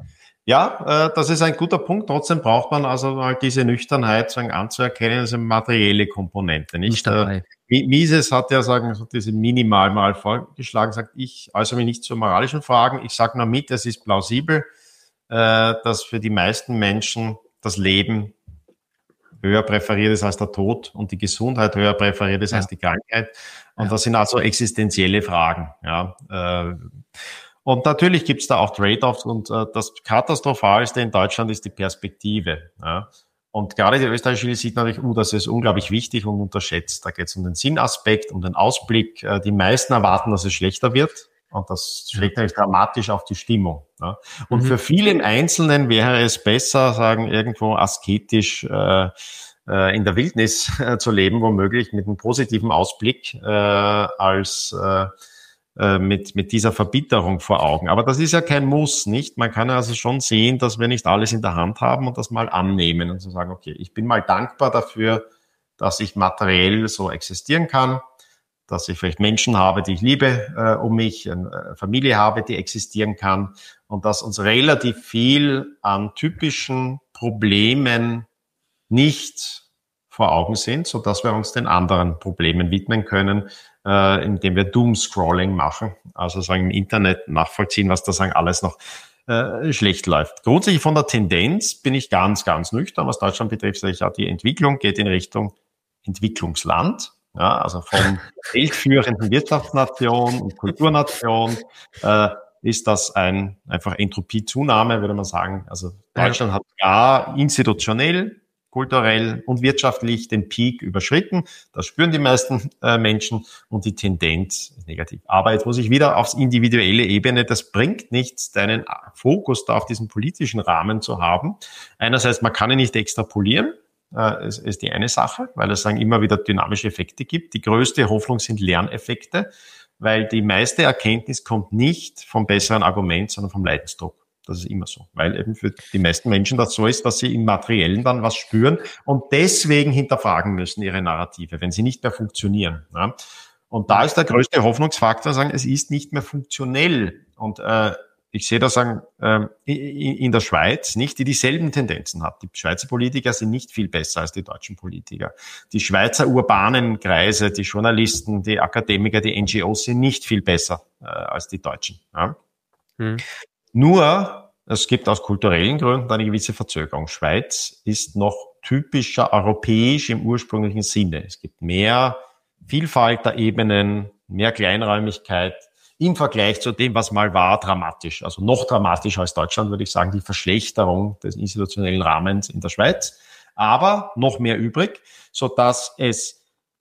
Ja, äh, das ist ein guter Punkt. Trotzdem braucht man also mal diese Nüchternheit sagen, anzuerkennen, das ist eine materielle Komponente. Nicht, nicht dabei. Äh, Mises hat ja sagen, so diese minimal mal vorgeschlagen, sagt, ich äußere mich nicht zu moralischen Fragen. Ich sage nur mit, es ist plausibel, äh, dass für die meisten Menschen das Leben höher präferiert ist als der Tod und die Gesundheit höher präferiert ist ja. als die Krankheit. Und ja. das sind also existenzielle Fragen. Ja. Äh, Und natürlich gibt's da auch Trade-offs und äh, das Katastrophalste in Deutschland ist die Perspektive. Ja. Und gerade die österreichische sieht natürlich, uh, das ist unglaublich wichtig und unterschätzt. Da geht's um den Sinnaspekt, um den Ausblick. Äh, die meisten erwarten, dass es schlechter wird und das schlägt natürlich dramatisch auf die Stimmung. Ja. Und mhm. für viele im Einzelnen wäre es besser, sagen, irgendwo asketisch äh, äh, in der Wildnis äh, zu leben, womöglich mit einem positiven Ausblick äh, als äh, mit mit dieser Verbitterung vor Augen. Aber das ist ja kein Muss, nicht? Man kann also schon sehen, dass wir nicht alles in der Hand haben und das mal annehmen und zu sagen, okay, ich bin mal dankbar dafür, dass ich materiell so existieren kann, dass ich vielleicht Menschen habe, die ich liebe, äh, um mich, eine Familie habe, die existieren kann und dass uns relativ viel an typischen Problemen nicht vor Augen sind, so dass wir uns den anderen Problemen widmen können, äh, indem wir Doom-Scrolling machen, also sagen im Internet nachvollziehen, was da sagen alles noch äh, schlecht läuft. Grundsätzlich von der Tendenz bin ich ganz, ganz nüchtern, was Deutschland betrifft, sage ich ja, die Entwicklung geht in Richtung Entwicklungsland, ja, also von weltführenden Wirtschaftsnation und Kulturnation äh, ist das ein einfach Entropiezunahme, würde man sagen. Also Deutschland hat ja institutionell, kulturell und wirtschaftlich den Peak überschritten. Das spüren die meisten äh, Menschen und die Tendenz ist negativ. Aber jetzt muss ich wieder aufs individuelle Ebene. Das bringt nichts, deinen Fokus da auf diesen politischen Rahmen zu haben. Einerseits, man kann ihn nicht extrapolieren. Äh, ist, ist die eine Sache, weil es sagen immer wieder dynamische Effekte gibt. Die größte Hoffnung sind Lerneffekte, weil die meiste Erkenntnis kommt nicht vom besseren Argument, sondern vom Leidensdruck. Das ist immer so, weil eben für die meisten Menschen das so ist, dass sie im Materiellen dann was spüren und deswegen hinterfragen müssen ihre Narrative, wenn sie nicht mehr funktionieren. Ja. Und da ist der größte Hoffnungsfaktor, sagen, es ist nicht mehr funktionell. Und äh, ich sehe da sagen, äh, in, in der Schweiz nicht, die dieselben Tendenzen hat. Die Schweizer Politiker sind nicht viel besser als die deutschen Politiker. Die Schweizer urbanen Kreise, die Journalisten, die Akademiker, die N G Os sind nicht viel besser äh, als die Deutschen. Ja. Hm. Nur, es gibt aus kulturellen Gründen eine gewisse Verzögerung. Schweiz ist noch typischer europäisch im ursprünglichen Sinne. Es gibt mehr Vielfalt der Ebenen, mehr Kleinräumigkeit im Vergleich zu dem, was mal war, dramatisch. Also noch dramatischer als Deutschland, würde ich sagen, die Verschlechterung des institutionellen Rahmens in der Schweiz. Aber noch mehr übrig, sodass es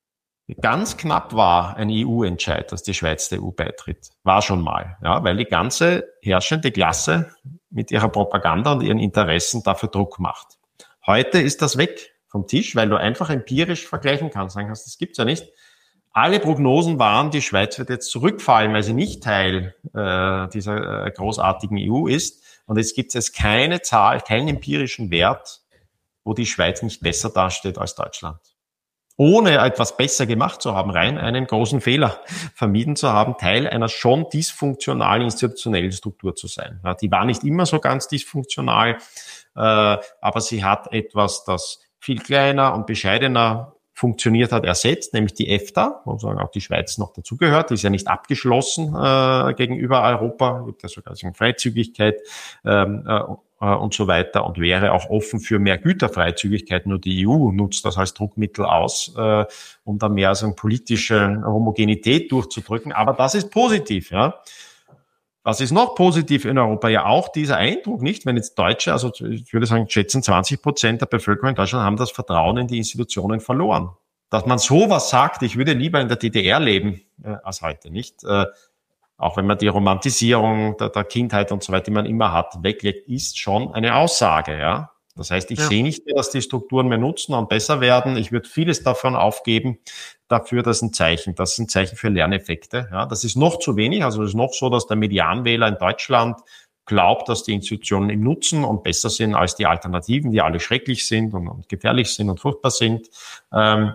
ganz knapp war ein E U-Entscheid, dass die Schweiz der E U beitritt. War schon mal, ja, weil die ganze herrschende Klasse mit ihrer Propaganda und ihren Interessen dafür Druck macht. Heute ist das weg vom Tisch, weil du einfach empirisch vergleichen kannst. Sagen kannst, das gibt's ja nicht. Alle Prognosen waren, die Schweiz wird jetzt zurückfallen, weil sie nicht Teil äh, dieser äh, großartigen E U ist. Und jetzt gibt es keine Zahl, keinen empirischen Wert, wo die Schweiz nicht besser dasteht als Deutschland. Ohne etwas besser gemacht zu haben, rein einen großen Fehler vermieden zu haben, Teil einer schon dysfunktionalen institutionellen Struktur zu sein. Ja, die war nicht immer so ganz dysfunktional, äh, aber sie hat etwas, das viel kleiner und bescheidener funktioniert hat, ersetzt, nämlich die EFTA, wo sagen auch die Schweiz noch dazugehört. Die ist ja nicht abgeschlossen äh, gegenüber Europa, gibt ja sogar so eine Freizügigkeit ähm, äh, und so weiter und wäre auch offen für mehr Güterfreizügigkeit. Nur die E U nutzt das als Druckmittel aus, äh, um da mehr so eine politische Homogenität durchzudrücken. Aber das ist positiv, ja. Was ist noch positiv in Europa? Ja, auch dieser Eindruck, nicht? Wenn jetzt Deutsche, also ich würde sagen, schätzen zwanzig Prozent der Bevölkerung in Deutschland haben das Vertrauen in die Institutionen verloren. Dass man sowas sagt, ich würde lieber in der D D R leben, äh, als heute, nicht? Äh, auch wenn man die Romantisierung der, der Kindheit und so weiter, die man immer hat, weglegt, ist schon eine Aussage, ja. Das heißt, ich ja. sehe nicht mehr, dass die Strukturen mehr nutzen und besser werden. Ich würde vieles davon aufgeben. Dafür, das ist ein Zeichen. Das ist ein Zeichen für Lerneffekte. Ja, das ist noch zu wenig. Also es ist noch so, dass der Medianwähler in Deutschland glaubt, dass die Institutionen im Nutzen und besser sind als die Alternativen, die alle schrecklich sind und, und gefährlich sind und furchtbar sind. Ähm,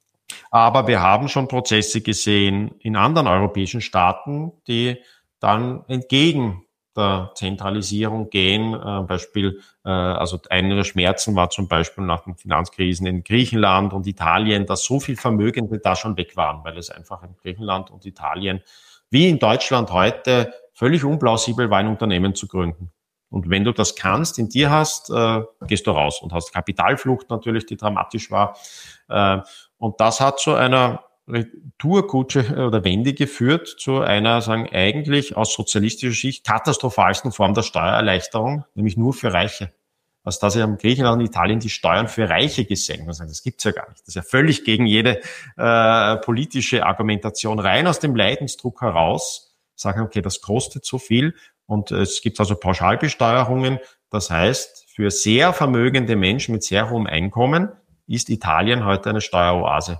aber wir haben schon Prozesse gesehen in anderen europäischen Staaten, die dann entgegen der Zentralisierung gehen. Äh, Beispiel, äh, also einer der Schmerzen war zum Beispiel nach den Finanzkrisen in Griechenland und Italien, dass so viel Vermögende da schon weg waren, weil es einfach in Griechenland und Italien wie in Deutschland heute völlig unplausibel war, ein Unternehmen zu gründen. Und wenn du das kannst, in dir hast, äh, gehst du raus und hast Kapitalflucht natürlich, die dramatisch war. Äh, und das hat zu einer Retourkutsche oder Wende geführt zu einer, sagen, eigentlich aus sozialistischer Sicht katastrophalsten Form der Steuererleichterung, nämlich nur für Reiche. Also da sie haben Griechenland und Italien die Steuern für Reiche gesenkt. Man sagt, das gibt's ja gar nicht. Das ist ja völlig gegen jede äh, politische Argumentation. Rein aus dem Leidensdruck heraus sagen, okay, das kostet so viel und äh, es gibt also Pauschalbesteuerungen. Das heißt, für sehr vermögende Menschen mit sehr hohem Einkommen ist Italien heute eine Steueroase.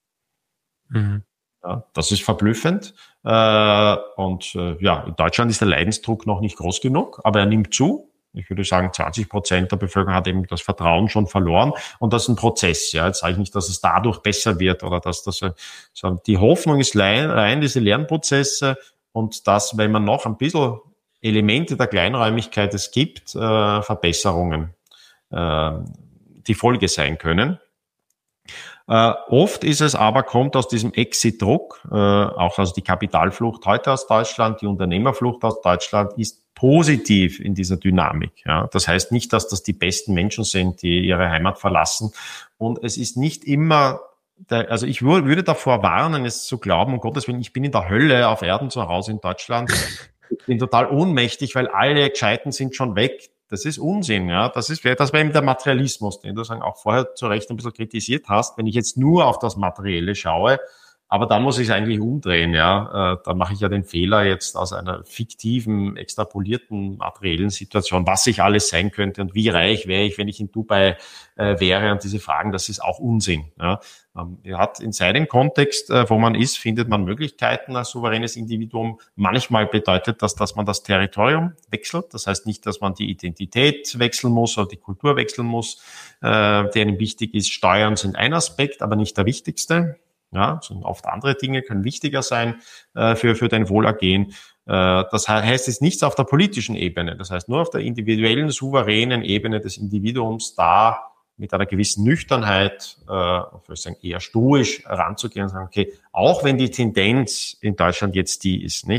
Mhm. Ja, das ist verblüffend. Äh, und äh, ja, in Deutschland ist der Leidensdruck noch nicht groß genug, aber er nimmt zu. Ich würde sagen, zwanzig Prozent der Bevölkerung hat eben das Vertrauen schon verloren. Und das ist ein Prozess. Ja, jetzt sage ich nicht, dass es dadurch besser wird oder dass das, so, die Hoffnung ist rein, diese Lernprozesse und dass, wenn man noch ein bisschen Elemente der Kleinräumigkeit es gibt, äh, Verbesserungen, äh, die Folge sein können. Uh, oft ist es aber, kommt aus diesem Exit-Druck, uh, auch also die Kapitalflucht heute aus Deutschland, die Unternehmerflucht aus Deutschland ist positiv in dieser Dynamik. Ja. Das heißt nicht, dass das die besten Menschen sind, die ihre Heimat verlassen. Und es ist nicht immer, der, also ich würde davor warnen, es zu glauben, um Gottes Willen, ich bin in der Hölle auf Erden zu Hause in Deutschland. Ich bin total ohnmächtig, weil alle Gescheiten sind schon weg. Das ist Unsinn, ja. Das ist, das wäre eben der Materialismus, den du sagen, auch vorher zu Recht ein bisschen kritisiert hast. Wenn ich jetzt nur auf das Materielle schaue, aber dann muss ich es eigentlich umdrehen, ja. Äh, dann mache ich ja den Fehler jetzt aus einer fiktiven, extrapolierten materiellen Situation, was ich alles sein könnte und wie reich wäre ich, wenn ich in Dubai äh, wäre und diese Fragen, das ist auch Unsinn, ja. Ähm, er hat in seinem Kontext, äh, wo man ist, findet man Möglichkeiten als souveränes Individuum. Manchmal bedeutet das, dass man das Territorium wechselt. Das heißt nicht, dass man die Identität wechseln muss oder die Kultur wechseln muss, äh, der ihm wichtig ist. Steuern sind ein Aspekt, aber nicht der wichtigste. Ja, sind oft andere Dinge können wichtiger sein äh, für für dein Wohlergehen. Äh, das heißt jetzt nichts auf der politischen Ebene. Das heißt nur auf der individuellen, souveränen Ebene des Individuums da mit einer gewissen Nüchternheit, äh, ich würde sagen eher stoisch ranzugehen und sagen, okay, auch wenn die Tendenz in Deutschland jetzt die ist, nicht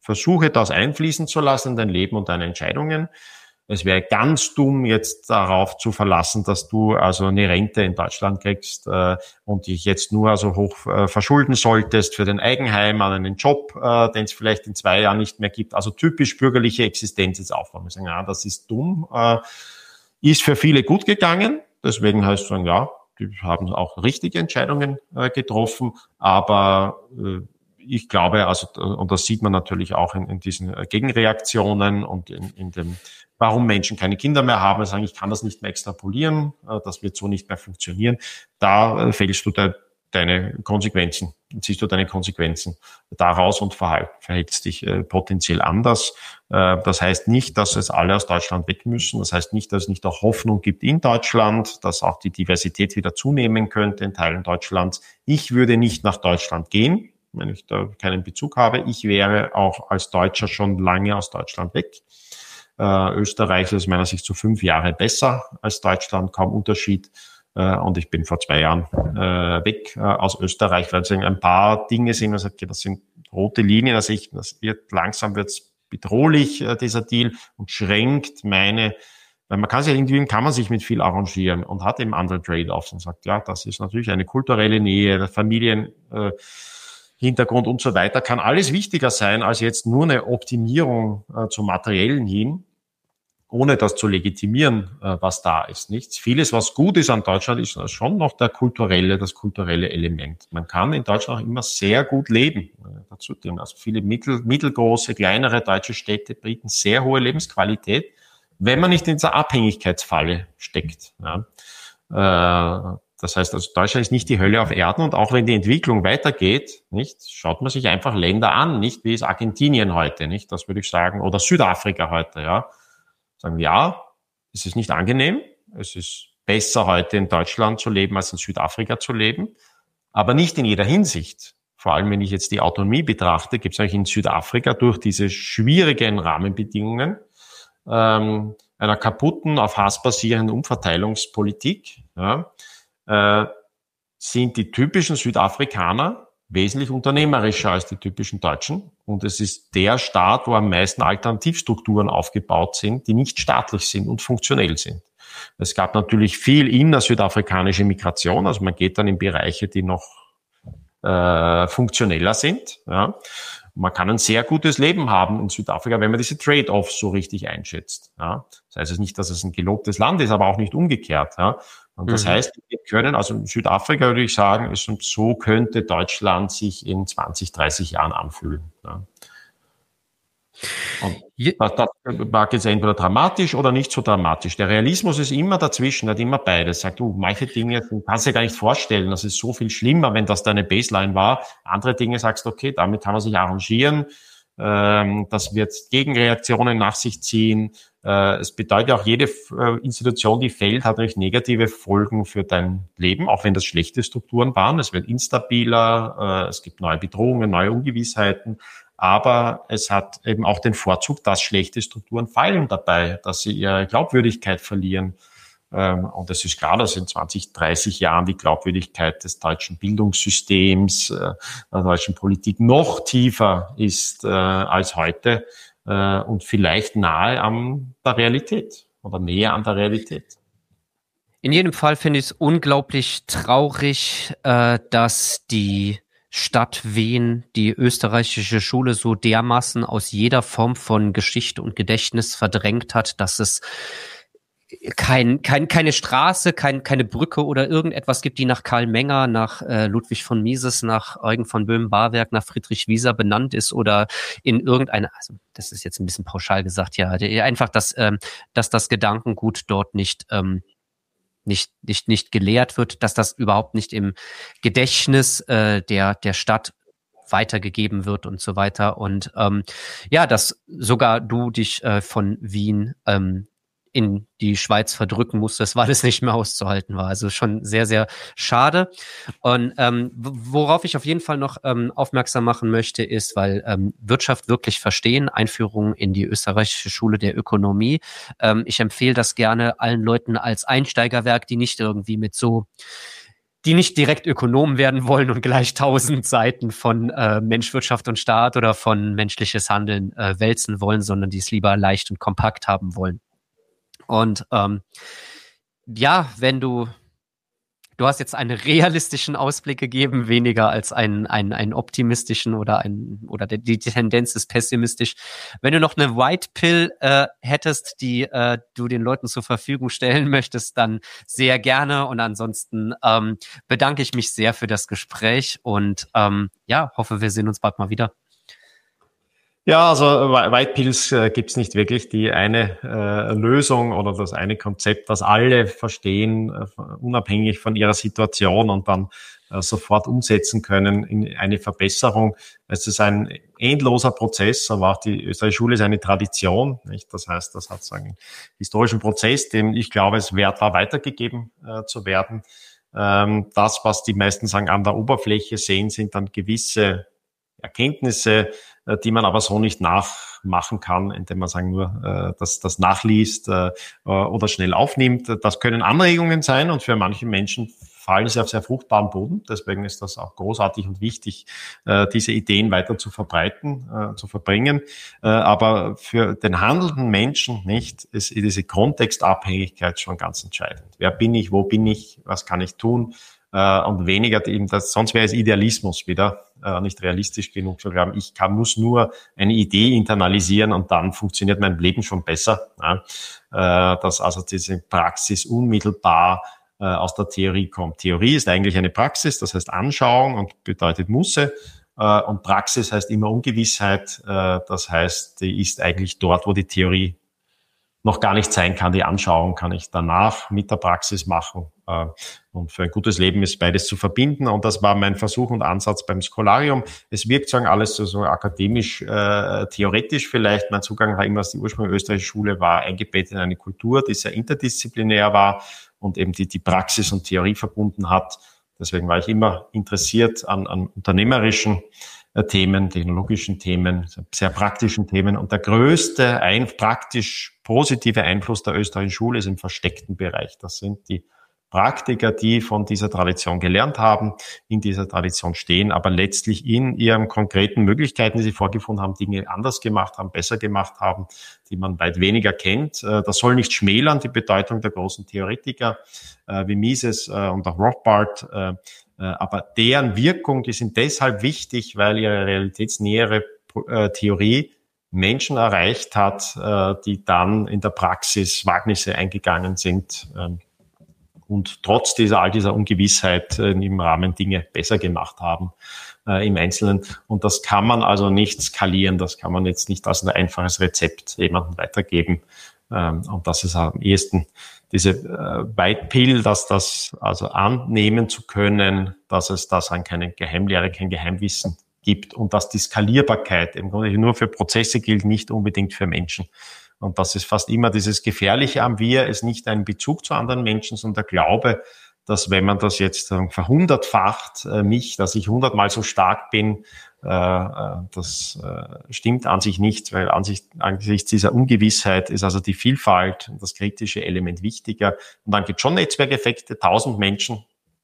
versuche das einfließen zu lassen in dein Leben und deine Entscheidungen. Es wäre ganz dumm, jetzt darauf zu verlassen, dass du also eine Rente in Deutschland kriegst äh, und dich jetzt nur also hoch äh, verschulden solltest für den Eigenheim, an einen Job, äh, den es vielleicht in zwei Jahren nicht mehr gibt. Also typisch bürgerliche Existenz jetzt aufbauen. Wir sagen, ja, das ist dumm. Äh, ist für viele gut gegangen. Deswegen heißt es sagen, ja, die haben auch richtige Entscheidungen äh, getroffen. Aber äh, ich glaube, also, und das sieht man natürlich auch in, in diesen Gegenreaktionen und in, in dem, warum Menschen keine Kinder mehr haben, sagen, ich kann das nicht mehr extrapolieren, das wird so nicht mehr funktionieren. Da fällst du de, deine Konsequenzen, ziehst du deine Konsequenzen daraus und verhalt, verhältst dich äh, potenziell anders. Äh, das heißt nicht, dass es alle aus Deutschland weg müssen. Das heißt nicht, dass es nicht auch Hoffnung gibt in Deutschland, dass auch die Diversität wieder zunehmen könnte in Teilen Deutschlands. Ich würde nicht nach Deutschland gehen, wenn ich da keinen Bezug habe. Ich wäre auch als Deutscher schon lange aus Deutschland weg. Äh, Österreich ist aus meiner Sicht so fünf Jahre besser als Deutschland, kaum Unterschied. Äh, und ich bin vor zwei Jahren äh, weg äh, aus Österreich, weil es ein paar Dinge sind, man sagt, okay, das sind rote Linien. Also ich, das wird langsam wird's bedrohlich, äh, dieser Deal, und schränkt meine, weil man kann sich irgendwie, kann man sich mit viel arrangieren und hat eben andere Trade-offs und sagt, ja, das ist natürlich eine kulturelle Nähe, Familien, äh, Hintergrund und so weiter, kann alles wichtiger sein als jetzt nur eine Optimierung äh, zum Materiellen hin, ohne das zu legitimieren, äh, was da ist. Nichts. Vieles, was gut ist an Deutschland, ist schon noch der kulturelle, das kulturelle Element. Man kann in Deutschland auch immer sehr gut leben. Äh, dazu dem, also viele mittel, mittelgroße, kleinere deutsche Städte bieten sehr hohe Lebensqualität, wenn man nicht in dieser Abhängigkeitsfalle steckt. Ja. Äh, Das heißt, also Deutschland ist nicht die Hölle auf Erden, und auch wenn die Entwicklung weitergeht, nicht, schaut man sich einfach Länder an, nicht, wie ist Argentinien heute, nicht, das würde ich sagen, oder Südafrika heute, ja. Sagen, ja, es ist nicht angenehm, es ist besser heute in Deutschland zu leben, als in Südafrika zu leben, aber nicht in jeder Hinsicht. Vor allem, wenn ich jetzt die Autonomie betrachte, gibt es eigentlich in Südafrika durch diese schwierigen Rahmenbedingungen ähm, einer kaputten, auf Hass basierenden Umverteilungspolitik, ja, Äh, sind die typischen Südafrikaner wesentlich unternehmerischer als die typischen Deutschen. Und es ist der Staat, wo am meisten Alternativstrukturen aufgebaut sind, die nicht staatlich sind und funktionell sind. Es gab natürlich viel innersüdafrikanische Migration, also man geht dann in Bereiche, die noch äh, funktioneller sind. Ja. Man kann ein sehr gutes Leben haben in Südafrika, wenn man diese Trade-offs so richtig einschätzt. Ja. Das heißt nicht, dass es ein gelobtes Land ist, aber auch nicht umgekehrt. Ja. Und das mhm. heißt, wir können, also in Südafrika würde ich sagen, so könnte Deutschland sich in zwanzig, dreißig Jahren anfühlen. Ja. Und das, das mag jetzt entweder dramatisch oder nicht so dramatisch. Der Realismus ist immer dazwischen, hat immer beides. Sagt, du, manche Dinge du kannst dir gar nicht vorstellen, das ist so viel schlimmer, wenn das deine Baseline war. Andere Dinge sagst du, okay, damit kann man sich arrangieren. Ähm, das wird Gegenreaktionen nach sich ziehen. Äh, es bedeutet auch, jede äh, Institution, die fällt, hat natürlich negative Folgen für dein Leben, auch wenn das schlechte Strukturen waren. Es wird instabiler, äh, es gibt neue Bedrohungen, neue Ungewissheiten. Aber es hat eben auch den Vorzug, dass schlechte Strukturen fallen dabei, dass sie ihre Glaubwürdigkeit verlieren. Und es ist klar, dass in zwanzig, dreißig Jahren die Glaubwürdigkeit des deutschen Bildungssystems, der deutschen Politik noch tiefer ist als heute und vielleicht nahe an der Realität oder näher an der Realität. In jedem Fall finde ich es unglaublich traurig, dass die Stadt Wien die österreichische Schule so dermaßen aus jeder Form von Geschichte und Gedächtnis verdrängt hat, dass es kein, kein, keine Straße, kein, keine Brücke oder irgendetwas gibt, die nach Karl Menger, nach äh, Ludwig von Mises, nach Eugen von Böhmen-Barwerk, nach Friedrich Wieser benannt ist oder in irgendeiner, also das ist jetzt ein bisschen pauschal gesagt, ja, einfach, dass, ähm, dass das Gedankengut dort nicht ähm, nicht nicht nicht gelehrt wird, dass das überhaupt nicht im Gedächtnis äh, der der Stadt weitergegeben wird und so weiter. Und ähm, ja, dass sogar du dich äh, von Wien ähm, in die Schweiz verdrücken musstest, weil es nicht mehr auszuhalten war. Also schon sehr, sehr schade. Und ähm, worauf ich auf jeden Fall noch ähm, aufmerksam machen möchte, ist, weil ähm, Wirtschaft wirklich verstehen, Einführung in die österreichische Schule der Ökonomie. Ähm, ich empfehle das gerne allen Leuten als Einsteigerwerk, die nicht irgendwie mit so die nicht direkt Ökonomen werden wollen und gleich tausend Seiten von äh, Mensch, Wirtschaft und Staat oder von menschliches Handeln äh, wälzen wollen, sondern die es lieber leicht und kompakt haben wollen. Und ähm, ja, wenn du Du hast jetzt einen realistischen Ausblick gegeben, weniger als einen, einen, einen optimistischen oder ein, oder die, die Tendenz ist pessimistisch. Wenn du noch eine White Pill äh, hättest, die äh, du den Leuten zur Verfügung stellen möchtest, dann sehr gerne. Und ansonsten ähm, bedanke ich mich sehr für das Gespräch und ähm, ja, hoffe, wir sehen uns bald mal wieder. Ja, also White Pills äh, gibt's nicht wirklich die eine äh, Lösung oder das eine Konzept, das alle verstehen, äh, unabhängig von ihrer Situation und dann äh, sofort umsetzen können in eine Verbesserung. Es ist ein endloser Prozess, aber auch die österreichische Schule ist eine Tradition, nicht? Das heißt, das hat so einen historischen Prozess, dem ich glaube, es wert war, weitergegeben äh, zu werden. Ähm, das, was die meisten sagen, an der Oberfläche sehen, sind dann gewisse Erkenntnisse, die man aber so nicht nachmachen kann, indem man sagen nur äh, das, das nachliest äh, oder schnell aufnimmt. Das können Anregungen sein und für manche Menschen fallen sie auf sehr fruchtbaren Boden. Deswegen ist das auch großartig und wichtig, äh, diese Ideen weiter zu verbreiten, äh, zu verbringen. Äh, aber für den handelnden Menschen nicht ist diese Kontextabhängigkeit schon ganz entscheidend. Wer bin ich? Wo bin ich? Was kann ich tun? Äh, und weniger eben das, sonst wäre es Idealismus wieder, äh, nicht realistisch genug zu glauben, ich kann, muss nur eine Idee internalisieren und dann funktioniert mein Leben schon besser. Ja? Äh, dass also diese Praxis unmittelbar äh, aus der Theorie kommt. Theorie ist eigentlich eine Praxis, das heißt Anschauung und bedeutet Musse. Äh, und Praxis heißt immer Ungewissheit, äh, das heißt, die ist eigentlich dort, wo die Theorie noch gar nicht sein kann. Die Anschauung kann ich danach mit der Praxis machen. Und für ein gutes Leben ist beides zu verbinden. Und das war mein Versuch und Ansatz beim Scholarium. Es wirkt sagen alles so, so akademisch, äh, theoretisch vielleicht. Mein Zugang war immer aus der ursprünglichen österreichischen Schule, war eingebettet in eine Kultur, die sehr interdisziplinär war und eben die, die Praxis und Theorie verbunden hat. Deswegen war ich immer interessiert an, an unternehmerischen Themen, technologischen Themen, sehr praktischen Themen. Und der größte, ein, praktisch positive Einfluss der österreichischen Schule ist im versteckten Bereich. Das sind die Praktiker, die von dieser Tradition gelernt haben, in dieser Tradition stehen, aber letztlich in ihren konkreten Möglichkeiten, die sie vorgefunden haben, Dinge anders gemacht haben, besser gemacht haben, die man weit weniger kennt. Das soll nicht schmälern, die Bedeutung der großen Theoretiker wie Mises und auch Rothbard, aber deren Wirkung, die sind deshalb wichtig, weil ihre realitätsnähere Theorie Menschen erreicht hat, die dann in der Praxis Wagnisse eingegangen sind und trotz dieser, all dieser Ungewissheit äh, im Rahmen Dinge besser gemacht haben äh, im Einzelnen. Und das kann man also nicht skalieren, das kann man jetzt nicht als ein einfaches Rezept jemandem weitergeben. Ähm, und das ist am ehesten diese äh, White Pill, dass das also annehmen zu können, dass es das an keine Geheimlehre, kein Geheimwissen gibt und dass die Skalierbarkeit im Grunde nur für Prozesse gilt, nicht unbedingt für Menschen. Und das ist fast immer dieses Gefährliche am Wir, ist nicht ein Bezug zu anderen Menschen, sondern der Glaube, dass wenn man das jetzt verhundertfacht, äh, mich, dass ich hundertmal so stark bin, äh, das äh, stimmt an sich nicht, weil an sich, angesichts dieser Ungewissheit ist also die Vielfalt, das kritische Element wichtiger. Und dann gibt es schon Netzwerkeffekte, tausend Menschen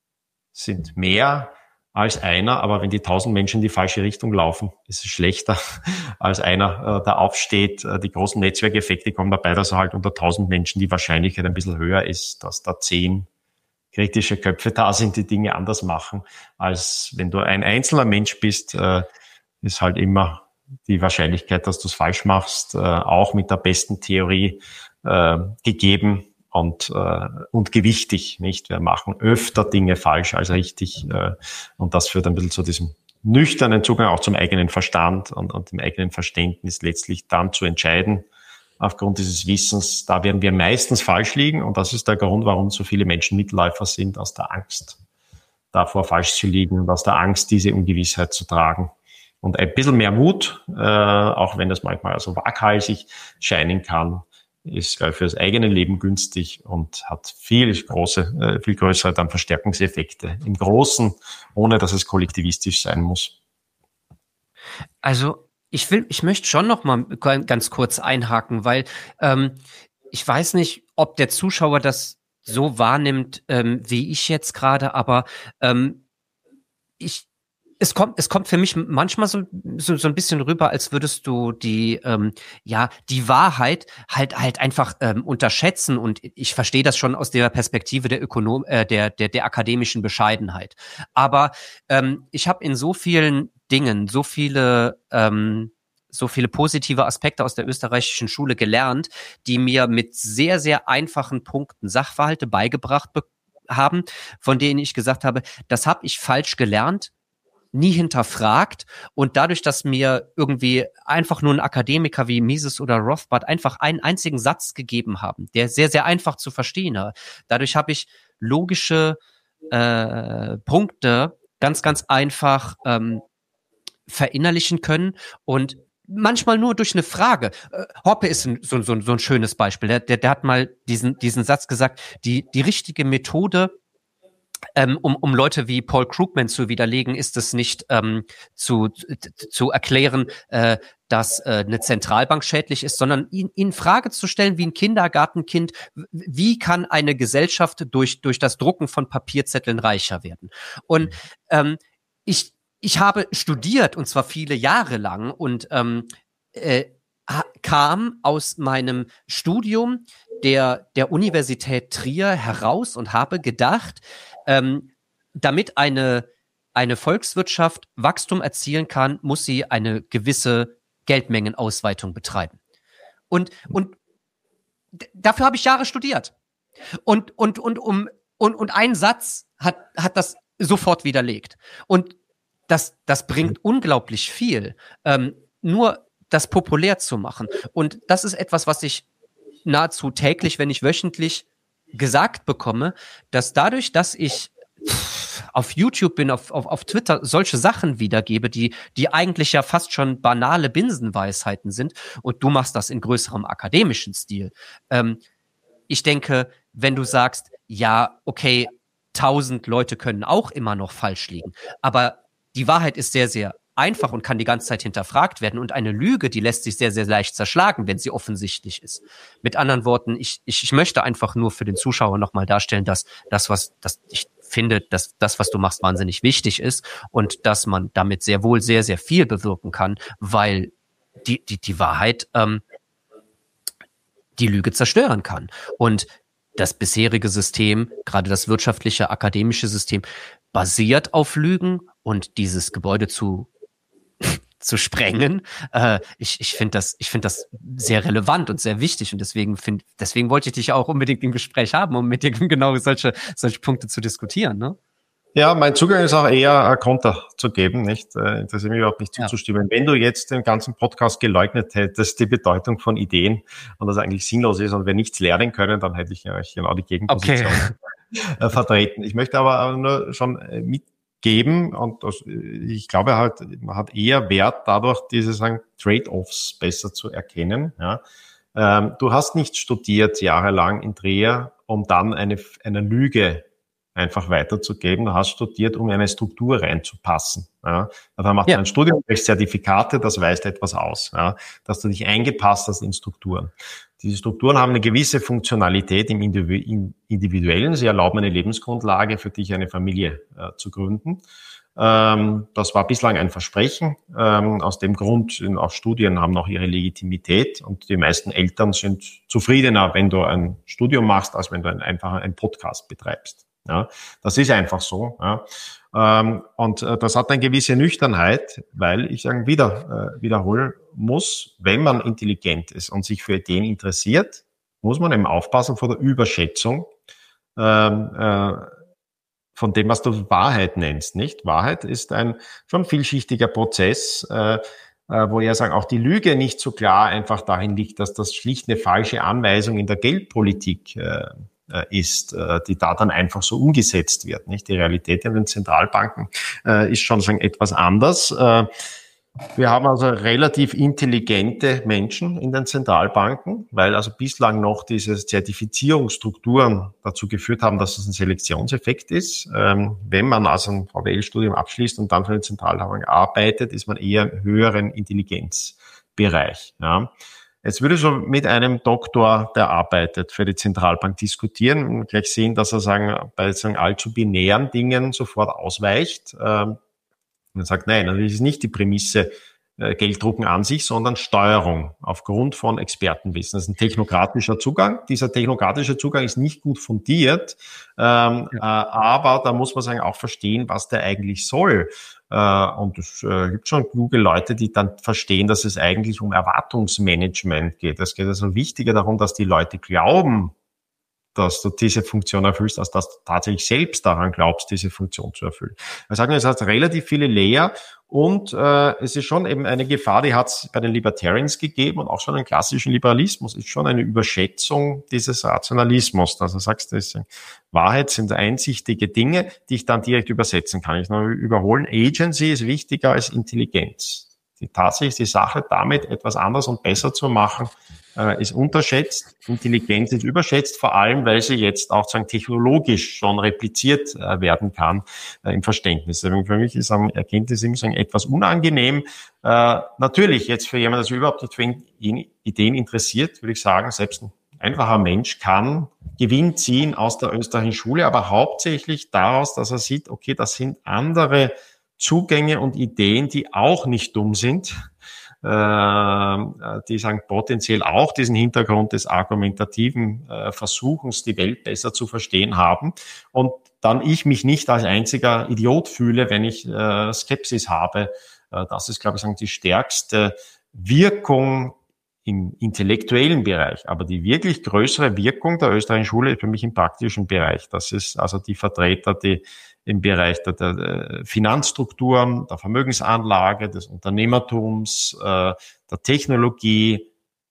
sind mehr als einer, aber wenn die tausend Menschen in die falsche Richtung laufen, ist es schlechter als einer, äh, der aufsteht. Die großen Netzwerkeffekte kommen dabei, dass halt unter tausend Menschen die Wahrscheinlichkeit ein bisschen höher ist, dass da zehn kritische Köpfe da sind, die Dinge anders machen, als wenn du ein einzelner Mensch bist, äh, ist halt immer die Wahrscheinlichkeit, dass du es falsch machst, äh, auch mit der besten Theorie äh, gegeben. Und, äh, und gewichtig, nicht? Wir machen öfter Dinge falsch als richtig. Äh, und das führt ein bisschen zu diesem nüchternen Zugang auch zum eigenen Verstand und, und dem eigenen Verständnis letztlich dann zu entscheiden. Aufgrund dieses Wissens, da werden wir meistens falsch liegen. Und das ist der Grund, warum so viele Menschen Mitläufer sind, aus der Angst, davor falsch zu liegen und aus der Angst, diese Ungewissheit zu tragen. Und ein bisschen mehr Mut, äh, auch wenn das manchmal also waghalsig scheinen kann, ist, glaube ich, für das eigene Leben günstig und hat viel große, viel größere dann Verstärkungseffekte im Großen, ohne dass es kollektivistisch sein muss. Also ich will, ich möchte schon noch mal ganz kurz einhaken, weil ähm, ich weiß nicht, ob der Zuschauer das so wahrnimmt, ähm, wie ich jetzt gerade, aber ähm, ich Es kommt, es kommt für mich manchmal so, so, so ein bisschen rüber, als würdest du die, ähm, ja, die Wahrheit halt, halt einfach ähm, unterschätzen. Und ich verstehe das schon aus der Perspektive der Ökonom, äh, der, der, der akademischen Bescheidenheit. Aber ähm, ich habe in so vielen Dingen so viele, ähm, so viele positive Aspekte aus der österreichischen Schule gelernt, die mir mit sehr, sehr einfachen Punkten Sachverhalte beigebracht be- haben, von denen ich gesagt habe, das habe ich falsch gelernt, nie hinterfragt, und dadurch, dass mir irgendwie einfach nur ein Akademiker wie Mises oder Rothbard einfach einen einzigen Satz gegeben haben, der sehr, sehr einfach zu verstehen war, dadurch habe ich logische äh, Punkte ganz, ganz einfach ähm, verinnerlichen können, und manchmal nur durch eine Frage. Äh, Hoppe ist ein, so, so, so ein schönes Beispiel. Der, der, der hat mal diesen, diesen Satz gesagt, die, die richtige Methode, Ähm, um, um Leute wie Paul Krugman zu widerlegen, ist es nicht ähm, zu, zu erklären, äh, dass äh, eine Zentralbank schädlich ist, sondern ihn in Frage zu stellen, wie ein Kindergartenkind, wie kann eine Gesellschaft durch, durch das Drucken von Papierzetteln reicher werden? Und ähm, ich, ich habe studiert, und zwar viele Jahre lang, und ähm, äh, kam aus meinem Studium der, der Universität Trier heraus und habe gedacht, ähm, damit eine, eine Volkswirtschaft Wachstum erzielen kann, muss sie eine gewisse Geldmengenausweitung betreiben. Und, und d- dafür habe ich Jahre studiert. Und, und, und, um, und, und ein Satz hat, hat das sofort widerlegt. Und das, das bringt unglaublich viel, ähm, nur das populär zu machen. Und das ist etwas, was ich nahezu täglich, wenn nicht wöchentlich, gesagt bekomme, dass dadurch, dass ich auf YouTube bin, auf, auf, auf Twitter solche Sachen wiedergebe, die, die eigentlich ja fast schon banale Binsenweisheiten sind, und du machst das in größerem akademischen Stil. Ähm, ich denke, wenn du sagst, ja, okay, tausend Leute können auch immer noch falsch liegen, aber die Wahrheit ist sehr, sehr einfach und kann die ganze Zeit hinterfragt werden, und eine Lüge, die lässt sich sehr, sehr leicht zerschlagen, wenn sie offensichtlich ist. Mit anderen Worten, ich, ich, ich möchte einfach nur für den Zuschauer nochmal darstellen, dass das, was, dass ich finde, dass das, was du machst, wahnsinnig wichtig ist, und dass man damit sehr wohl sehr, sehr viel bewirken kann, weil die, die, die Wahrheit ähm, die Lüge zerstören kann. Und das bisherige System, gerade das wirtschaftliche, akademische System, basiert auf Lügen, und dieses Gebäude zu zu sprengen. Äh, ich ich finde das, ich finde das sehr relevant und sehr wichtig, und deswegen find, deswegen wollte ich dich auch unbedingt im Gespräch haben, um mit dir genau solche solche Punkte zu diskutieren, ne? Ja, mein Zugang ist auch eher ein Konter zu geben, nicht? Äh, interessiert mich überhaupt nicht zuzustimmen. Ja. Wenn du jetzt den ganzen Podcast geleugnet hättest, die Bedeutung von Ideen, und das eigentlich sinnlos ist und wir nichts lernen können, dann hätte ich ja genau die Gegenposition okay. vertreten. Ich möchte aber nur schon mitgeben, und das, ich glaube halt, man hat eher Wert dadurch, diese sagen, Trade-offs besser zu erkennen. Ja. Ähm, du hast nicht studiert jahrelang in Trier, um dann eine, eine Lüge einfach weiterzugeben. Du hast studiert, um in eine Struktur reinzupassen. Ja. Da macht ja. man ein Studium, Zertifikate, das weist etwas aus, ja, dass du dich eingepasst hast in Strukturen. Diese Strukturen haben eine gewisse Funktionalität im Individuellen. Sie erlauben eine Lebensgrundlage für dich, eine Familie äh, zu gründen. Ähm, das war bislang ein Versprechen. Ähm, aus dem Grund, auch Studien haben noch ihre Legitimität, und die meisten Eltern sind zufriedener, wenn du ein Studium machst, als wenn du ein, einfach einen Podcast betreibst. Ja, das ist einfach so. Ja. Ähm, und äh, das hat eine gewisse Nüchternheit, weil ich sagen wieder äh, wiederholen muss, wenn man intelligent ist und sich für Ideen interessiert, muss man eben aufpassen vor der Überschätzung ähm, äh, von dem, was du Wahrheit nennst. Nicht? Wahrheit ist ein schon vielschichtiger Prozess, äh, äh, wo ja sagen, auch die Lüge nicht so klar einfach dahin liegt, dass das schlicht eine falsche Anweisung in der Geldpolitik äh, ist, die da dann einfach so umgesetzt wird. Nicht? Die Realität in den Zentralbanken äh, ist schon sagen, etwas anders. Äh, wir haben also relativ intelligente Menschen in den Zentralbanken, weil also bislang noch diese Zertifizierungsstrukturen dazu geführt haben, dass es ein Selektionseffekt ist. Ähm, wenn man also ein V W L-Studium abschließt und dann für den Zentralbank arbeitet, ist man eher im höheren Intelligenzbereich. Ja. Jetzt würde ich so mit einem Doktor, der arbeitet für die Zentralbank, diskutieren und gleich sehen, dass er sagen, bei sagen, allzu binären Dingen sofort ausweicht. Ähm, und sagt, nein, das ist nicht die Prämisse, Gelddrucken an sich, sondern Steuerung aufgrund von Expertenwissen. Das ist ein technokratischer Zugang. Dieser technokratische Zugang ist nicht gut fundiert, ähm, ja. äh, aber da muss man sagen, auch verstehen, was der eigentlich soll. Äh, und es äh, gibt schon kluge Leute, die dann verstehen, dass es eigentlich um Erwartungsmanagement geht. Es geht also wichtiger darum, dass die Leute glauben, dass du diese Funktion erfüllst, als dass du tatsächlich selbst daran glaubst, diese Funktion zu erfüllen. Wir sagen, es hat relativ viele Layer und äh, es ist schon eben eine Gefahr, die hat es bei den Libertarians gegeben und auch schon im klassischen Liberalismus, ist schon eine Überschätzung dieses Rationalismus, dass du sagst, das ist, Wahrheit sind einsichtige Dinge, die ich dann direkt übersetzen kann. Ich noch überholen, Agency ist wichtiger als Intelligenz. Die tatsächlich die Sache damit etwas anders und besser zu machen, äh, ist unterschätzt. Intelligenz ist überschätzt, vor allem, weil sie jetzt auch sagen, technologisch schon repliziert äh, werden kann äh, im Verständnis. Deswegen für mich ist am Erkenntnis immer sagen, etwas unangenehm. Äh, natürlich, jetzt für jemanden, der sich überhaupt nicht für Ideen interessiert, würde ich sagen, selbst ein einfacher Mensch kann Gewinn ziehen aus der österreichischen Schule, aber hauptsächlich daraus, dass er sieht, okay, das sind andere Zugänge und Ideen, die auch nicht dumm sind, äh, die sagen potenziell auch diesen Hintergrund des argumentativen äh, Versuchens, die Welt besser zu verstehen haben. Und dann ich mich nicht als einziger Idiot fühle, wenn ich äh, Skepsis habe. Äh, das ist, glaube ich, sagen, die stärkste Wirkung im intellektuellen Bereich. Aber die wirklich größere Wirkung der österreichischen Schule ist für mich im praktischen Bereich. Das ist also die Vertreter, die im Bereich der, der Finanzstrukturen, der Vermögensanlage, des Unternehmertums, äh, der Technologie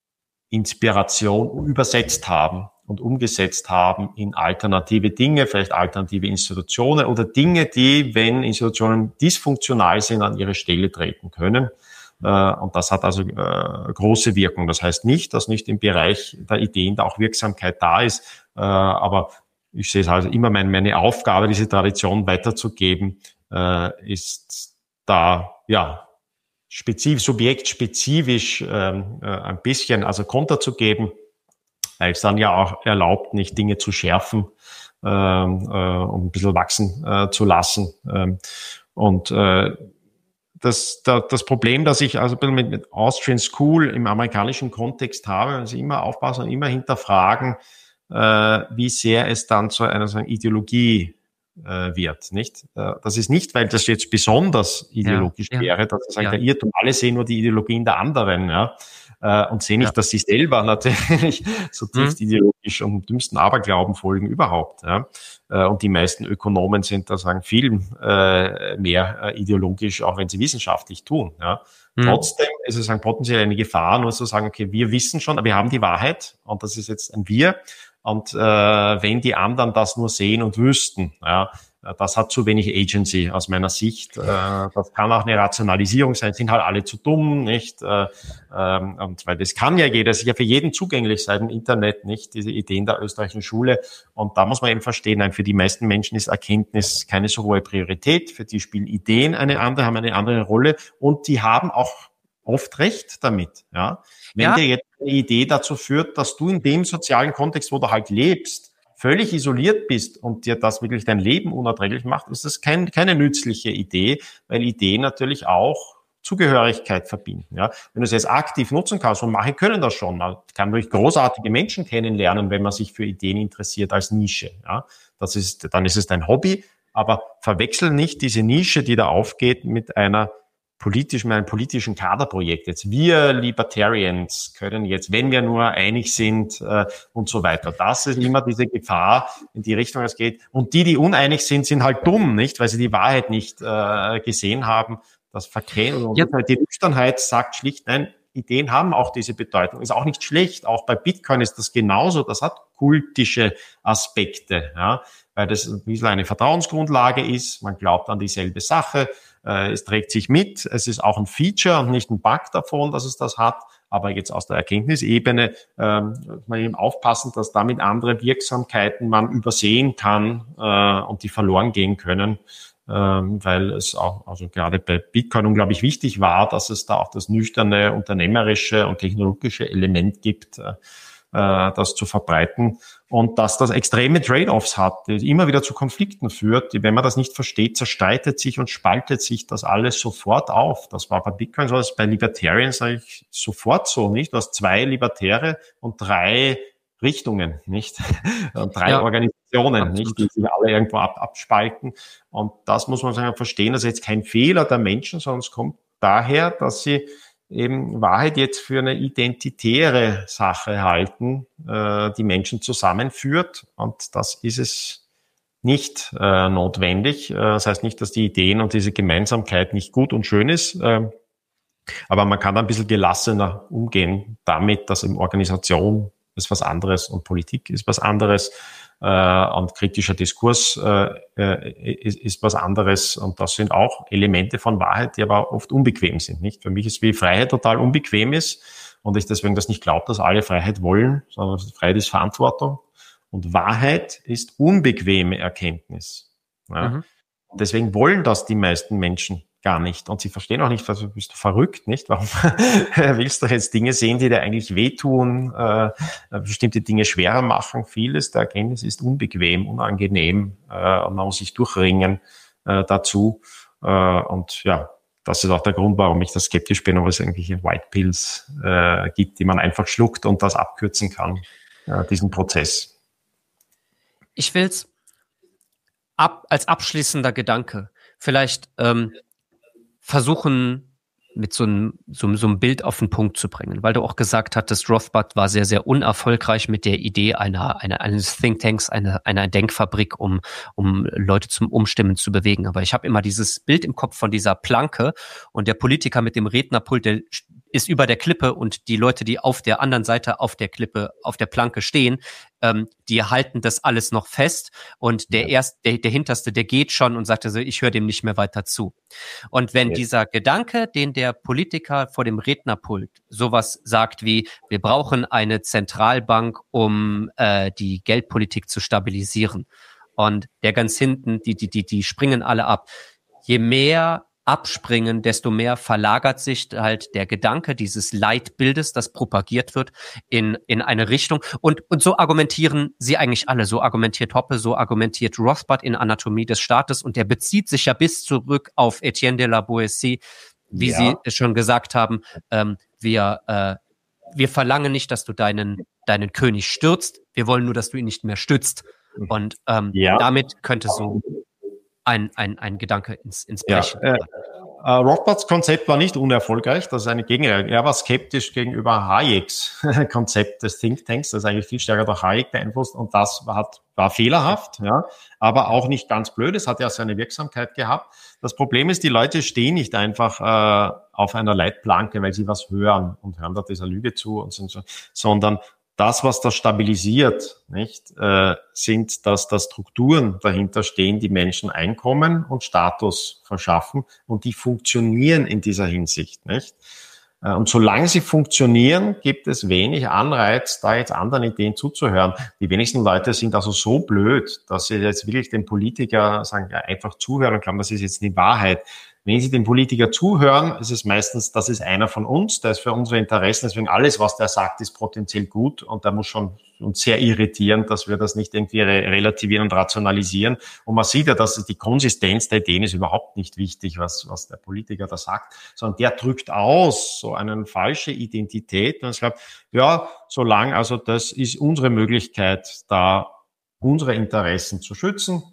Inspiration übersetzt haben und umgesetzt haben in alternative Dinge, vielleicht alternative Institutionen oder Dinge, die, wenn Institutionen dysfunktional sind, an ihre Stelle treten können. Und das hat also äh, große Wirkung. Das heißt nicht, dass nicht im Bereich der Ideen da auch Wirksamkeit da ist, äh, aber ich sehe es also immer meine, meine Aufgabe, diese Tradition weiterzugeben, äh, ist da ja spezifisch, subjektspezifisch ähm, äh, ein bisschen also Konter zu geben, weil es dann ja auch erlaubt, nicht Dinge zu schärfen, ähm, äh, um ein bisschen wachsen äh, zu lassen. Ähm, und äh, Das, das Problem, das ich also mit, mit Austrian School im amerikanischen Kontext habe, also immer aufpassen und immer hinterfragen, äh, wie sehr es dann zu einer so einer Ideologie äh, wird, nicht? Äh, das ist nicht, weil das jetzt besonders ideologisch ja, ja, wäre, dass er sagt, ja. der Irrtum, alle sehen nur die Ideologien der anderen, ja, äh, und sehen nicht, ja. dass sie selber natürlich zutiefst hm. ideologisch und dümmsten Aberglauben folgen überhaupt, ja. Und die meisten Ökonomen sind da sagen viel äh, mehr äh, ideologisch, auch wenn sie wissenschaftlich tun. Ja. Mhm. Trotzdem ist es ein potenziell eine Gefahr, nur zu sagen, okay, wir wissen schon, wir haben die Wahrheit und das ist jetzt ein Wir. Und äh, wenn die anderen das nur sehen und wüssten, ja, das hat zu wenig Agency aus meiner Sicht. Äh, das kann auch eine Rationalisierung sein, sind halt alle zu dumm, nicht? Äh, ähm, und weil das kann ja jeder, das ist ja für jeden zugänglich seit dem Internet, nicht? Diese Ideen der österreichischen Schule. Und da muss man eben verstehen, nein, für die meisten Menschen ist Erkenntnis keine so hohe Priorität. Für die spielen Ideen eine andere, haben eine andere Rolle und die haben auch oft recht damit, ja. Wenn ja. dir jetzt eine Idee dazu führt, dass du in dem sozialen Kontext, wo du halt lebst, völlig isoliert bist und dir das wirklich dein Leben unerträglich macht, ist das kein, keine nützliche Idee, weil Ideen natürlich auch Zugehörigkeit verbinden. Ja? Wenn du es jetzt aktiv nutzen kannst, und manche können das schon, man kann durch großartige Menschen kennenlernen, wenn man sich für Ideen interessiert als Nische. Ja? Das ist, dann ist es dein Hobby, aber verwechsel nicht diese Nische, die da aufgeht, mit einer politisch, mit einem politischen Kaderprojekt. Jetzt wir Libertarians können jetzt, wenn wir nur einig sind äh, und so weiter. Das ist immer diese Gefahr, in die Richtung es geht. Und die, die uneinig sind, sind halt dumm, nicht, weil sie die Wahrheit nicht äh, gesehen haben. Das Verkennen und ja. die Nüchternheit sagt schlicht, nein, Ideen haben auch diese Bedeutung. Ist auch nicht schlecht. Auch bei Bitcoin ist das genauso. Das hat kultische Aspekte, ja, weil das ein bisschen eine Vertrauensgrundlage ist. Man glaubt an dieselbe Sache. Es trägt sich mit, es ist auch ein Feature und nicht ein Bug davon, dass es das hat, aber jetzt aus der Erkenntnisebene ähm, muss man eben aufpassen, dass damit andere Wirksamkeiten man übersehen kann äh, und die verloren gehen können, äh, ähm, weil es auch, also gerade bei Bitcoin unglaublich wichtig war, dass es da auch das nüchterne, unternehmerische und technologische Element gibt, äh, das zu verbreiten und dass das extreme Trade-offs hat, die immer wieder zu Konflikten führt. Wenn man das nicht versteht, zerstreitet sich und spaltet sich das alles sofort auf. Das war bei Bitcoin so, das ist bei Libertarians eigentlich sofort so, nicht? Du hast zwei Libertäre und drei Richtungen, nicht? Und drei ja, Organisationen, absolut. Nicht? Die sich alle irgendwo ab, abspalten. Und das muss man sagen, verstehen, das ist jetzt kein Fehler der Menschen, sondern es kommt daher, dass sie eben Wahrheit jetzt für eine identitäre Sache halten, äh, die Menschen zusammenführt. Und das ist es nicht äh, notwendig. Äh, das heißt nicht, dass die Ideen und diese Gemeinsamkeit nicht gut und schön ist. Äh, aber man kann da ein bisschen gelassener umgehen damit, dass eben Organisation ist was anderes und Politik ist was anderes. Äh, und kritischer Diskurs äh, ist, ist was anderes. Und das sind auch Elemente von Wahrheit, die aber oft unbequem sind. Nicht? Für mich ist wie Freiheit total unbequem ist und ich deswegen das nicht glaube, dass alle Freiheit wollen, sondern Freiheit ist Verantwortung und Wahrheit ist unbequeme Erkenntnis. Ja? Mhm. Deswegen wollen das die meisten Menschen gar nicht. Und sie verstehen auch nicht, also bist du verrückt, nicht? Warum willst du jetzt Dinge sehen, die dir eigentlich wehtun, äh, bestimmte Dinge schwerer machen? Vieles der Erkenntnis ist unbequem, unangenehm, äh, und man muss sich durchringen äh, dazu. Äh, und ja, das ist auch der Grund, warum ich da skeptisch bin, ob es irgendwelche White Pills äh, gibt, die man einfach schluckt und das abkürzen kann, äh, diesen Prozess. Ich will's ab, als abschließender Gedanke vielleicht ähm, versuchen, mit so einem, so, so einem Bild auf den Punkt zu bringen, weil du auch gesagt hattest, Rothbard war sehr, sehr unerfolgreich mit der Idee einer, einer eines Thinktanks, einer, einer Denkfabrik, um, um Leute zum Umstimmen zu bewegen. Aber ich habe immer dieses Bild im Kopf von dieser Planke und der Politiker mit dem Rednerpult, der ist über der Klippe und die Leute, die auf der anderen Seite auf der Klippe, auf der Planke stehen, ähm, die halten das alles noch fest und der ja. erst, der, der Hinterste, der geht schon und sagt also, ich höre dem nicht mehr weiter zu. Und wenn ja. dieser Gedanke, den der Politiker vor dem Rednerpult sowas sagt wie, wir brauchen eine Zentralbank, um äh, die Geldpolitik zu stabilisieren und der ganz hinten, die, die, die, die springen alle ab. Je mehr abspringen, desto mehr verlagert sich halt der Gedanke dieses Leitbildes, das propagiert wird, in in eine Richtung. Und und so argumentieren sie eigentlich alle. So argumentiert Hoppe, so argumentiert Rothbard in Anatomie des Staates. Und der bezieht sich ja bis zurück auf Etienne de la Boétie, wie ja. Sie es schon gesagt haben. Ähm, wir äh, wir verlangen nicht, dass du deinen deinen König stürzt. Wir wollen nur, dass du ihn nicht mehr stützt. Und ähm, ja. damit könnte so Ein, ein, ein Gedanke ins, ins Brechen. Ja, äh, äh, Rothbards Konzept war nicht unerfolgreich, das ist eine Gegenreaktion. Er war skeptisch gegenüber Hayeks Konzept des Thinktanks, das ist eigentlich viel stärker durch Hayek beeinflusst und das war, hat, war fehlerhaft, ja, aber auch nicht ganz blöd, es hat ja seine Wirksamkeit gehabt. Das Problem ist, die Leute stehen nicht einfach äh, auf einer Leitplanke, weil sie was hören und hören da dieser Lüge zu und sind so, sondern das, was das stabilisiert, nicht, äh, sind, dass da Strukturen dahinter stehen, die Menschen Einkommen und Status verschaffen und die funktionieren in dieser Hinsicht, nicht? Äh, und solange sie funktionieren, gibt es wenig Anreiz, da jetzt anderen Ideen zuzuhören. Die wenigsten Leute sind also so blöd, dass sie jetzt wirklich dem Politiker sagen, ja, einfach zuhören und glauben, das ist jetzt die Wahrheit. Wenn Sie dem Politiker zuhören, ist es meistens, das ist einer von uns, der ist für unsere Interessen, deswegen alles, was der sagt, ist potenziell gut und der muss schon uns sehr irritieren, dass wir das nicht irgendwie re- relativieren und rationalisieren. Und man sieht ja, dass die Konsistenz der Ideen ist überhaupt nicht wichtig, was, was der Politiker da sagt, sondern der drückt aus so eine falsche Identität und ich glaube, ja, solange, also das ist unsere Möglichkeit, da unsere Interessen zu schützen.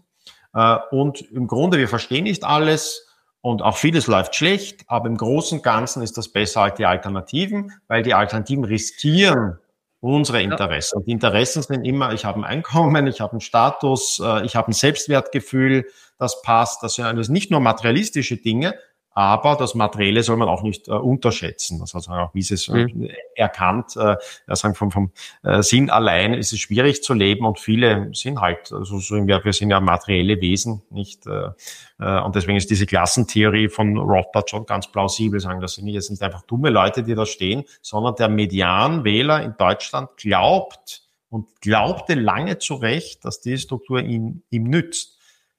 Und im Grunde, wir verstehen nicht alles, und auch vieles läuft schlecht, aber im Großen und Ganzen ist das besser als die Alternativen, weil die Alternativen riskieren unsere Interessen. Und die Interessen sind immer, ich habe ein Einkommen, ich habe einen Status, ich habe ein Selbstwertgefühl, das passt. Das sind alles nicht nur materialistische Dinge, aber das Materielle soll man auch nicht äh, unterschätzen. Das hat auch Mises äh, mhm. erkannt. Äh, sagen vom, vom äh, Sinn allein ist es schwierig zu leben und viele sind halt, also so, wir, wir sind ja materielle Wesen, nicht? Äh, äh, und deswegen ist diese Klassentheorie von Rothbard schon ganz plausibel. Sagen, das sind jetzt nicht einfach dumme Leute, die da stehen, sondern der Medianwähler in Deutschland glaubt und glaubte lange zu Recht, dass diese Struktur ihm, ihm nützt.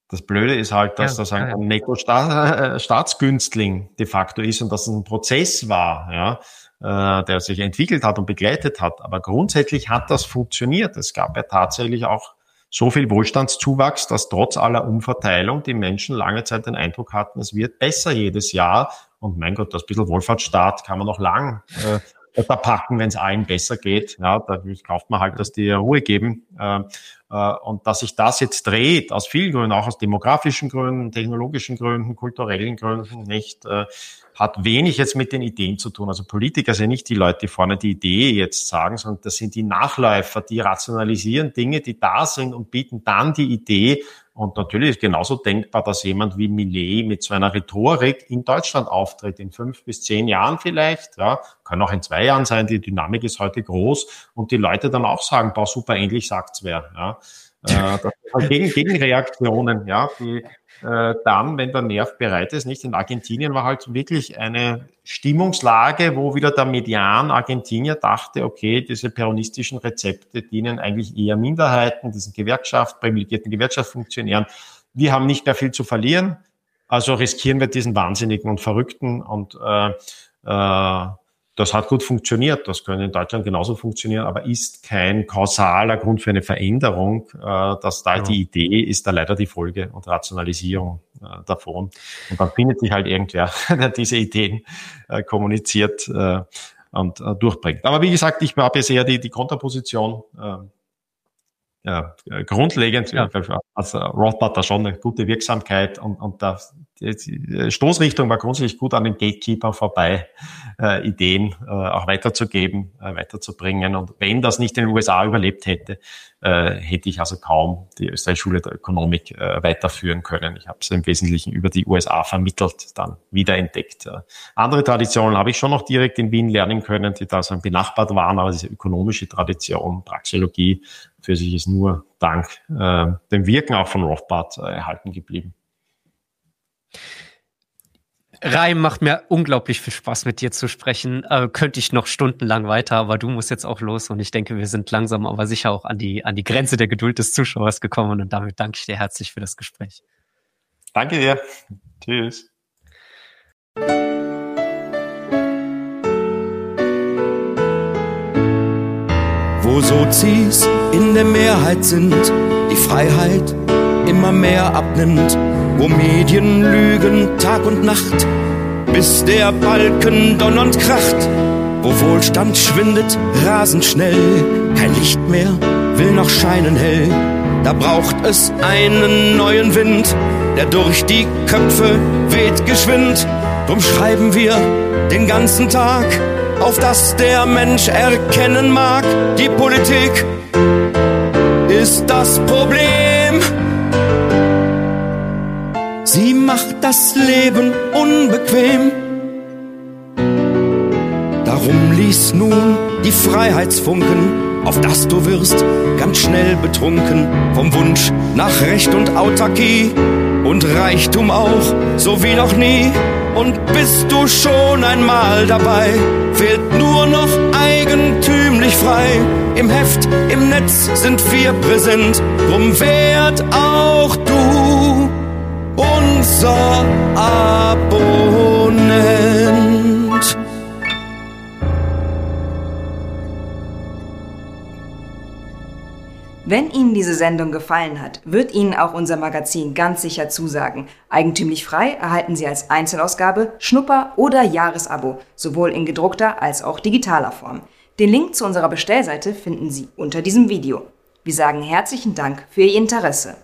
Das Blöde ist halt, dass Ja, das ja, ein ja. Netto-Staatsgünstling de facto ist und dass es ein Prozess war, ja, äh, der sich entwickelt hat und begleitet hat. Aber grundsätzlich hat das funktioniert. Es gab ja tatsächlich auch so viel Wohlstandszuwachs, dass trotz aller Umverteilung die Menschen lange Zeit den Eindruck hatten, es wird besser jedes Jahr. Und mein Gott, das bisschen Wohlfahrtsstaat kann man noch lang äh, da packen, wenn es allen besser geht. Ja, da kauft man halt, dass die Ruhe geben. Äh, äh, und dass sich das jetzt dreht, aus vielen Gründen, auch aus demografischen Gründen, technologischen Gründen, kulturellen Gründen, nicht, äh, hat wenig jetzt mit den Ideen zu tun. Also Politiker sind nicht die Leute, die vorne die Idee jetzt sagen, sondern das sind die Nachläufer, die rationalisieren Dinge, die da sind und bieten dann die Idee. Und natürlich ist genauso denkbar, dass jemand wie Millet mit so einer Rhetorik in Deutschland auftritt, in fünf bis zehn Jahren vielleicht, ja, kann auch in zwei Jahren sein, die Dynamik ist heute groß und die Leute dann auch sagen, boah, super, endlich sagt's wer, ja. Äh, das sind halt gegen, Gegenreaktionen, ja, die äh, dann, wenn der Nerv bereit ist, nicht. In Argentinien war halt wirklich eine Stimmungslage, wo wieder der Median Argentinier dachte, okay, diese peronistischen Rezepte dienen eigentlich eher Minderheiten, diesen Gewerkschaft, privilegierten Gewerkschaftsfunktionären. Wir haben nicht mehr viel zu verlieren, also riskieren wir diesen Wahnsinnigen und Verrückten und äh, äh, das hat gut funktioniert, das könnte in Deutschland genauso funktionieren, aber ist kein kausaler Grund für eine Veränderung, äh, dass da ja. Die Idee ist da leider die Folge und Rationalisierung äh, davon. Und dann findet sich halt irgendwer, der diese Ideen äh, kommuniziert äh, und äh, durchbringt. Aber wie gesagt, ich habe jetzt eher die, die Konterposition, äh, ja, grundlegend, ja. Also Rothbard da schon eine gute Wirksamkeit und, und da, die Stoßrichtung war grundsätzlich gut an den Gatekeeper vorbei, äh, Ideen äh, auch weiterzugeben, äh, weiterzubringen. Und wenn das nicht in den U S A überlebt hätte, äh, hätte ich also kaum die Österreichische Schule der Ökonomik äh, weiterführen können. Ich habe es im Wesentlichen über die U S A vermittelt, dann wiederentdeckt. Äh, andere Traditionen habe ich schon noch direkt in Wien lernen können, die da so benachbart waren, aber diese ökonomische Tradition, Praxeologie, für sich ist nur dank äh, dem Wirken auch von Rothbard äh, erhalten geblieben. Reim, macht mir unglaublich viel Spaß, mit dir zu sprechen. Äh, könnte ich noch stundenlang weiter, aber du musst jetzt auch los und ich denke, wir sind langsam aber sicher auch an die, an die Grenze der Geduld des Zuschauers gekommen und damit danke ich dir herzlich für das Gespräch. Danke dir. Tschüss. Wo Sozis in der Mehrheit sind, die Freiheit immer mehr abnimmt, wo Medien lügen Tag und Nacht, bis der Balken donnernd kracht, wo Wohlstand schwindet rasend schnell, kein Licht mehr will noch scheinen hell, da braucht es einen neuen Wind, der durch die Köpfe weht geschwind, drum schreiben wir den ganzen Tag, auf das der Mensch erkennen mag, die Politik ist das Problem. Sie macht das Leben unbequem. Darum lies nun die Freiheitsfunken, auf das du wirst ganz schnell betrunken vom Wunsch nach Recht und Autarkie und Reichtum auch, so wie noch nie. Und bist du schon einmal dabei, fehlt nur noch eigentümlich frei. Im Heft, im Netz sind wir präsent, drum werd auch du unser Abonnent. Wenn Ihnen diese Sendung gefallen hat, wird Ihnen auch unser Magazin ganz sicher zusagen. Eigentümlich frei erhalten Sie als Einzelausgabe, Schnupper- oder Jahresabo, sowohl in gedruckter als auch digitaler Form. Den Link zu unserer Bestellseite finden Sie unter diesem Video. Wir sagen herzlichen Dank für Ihr Interesse.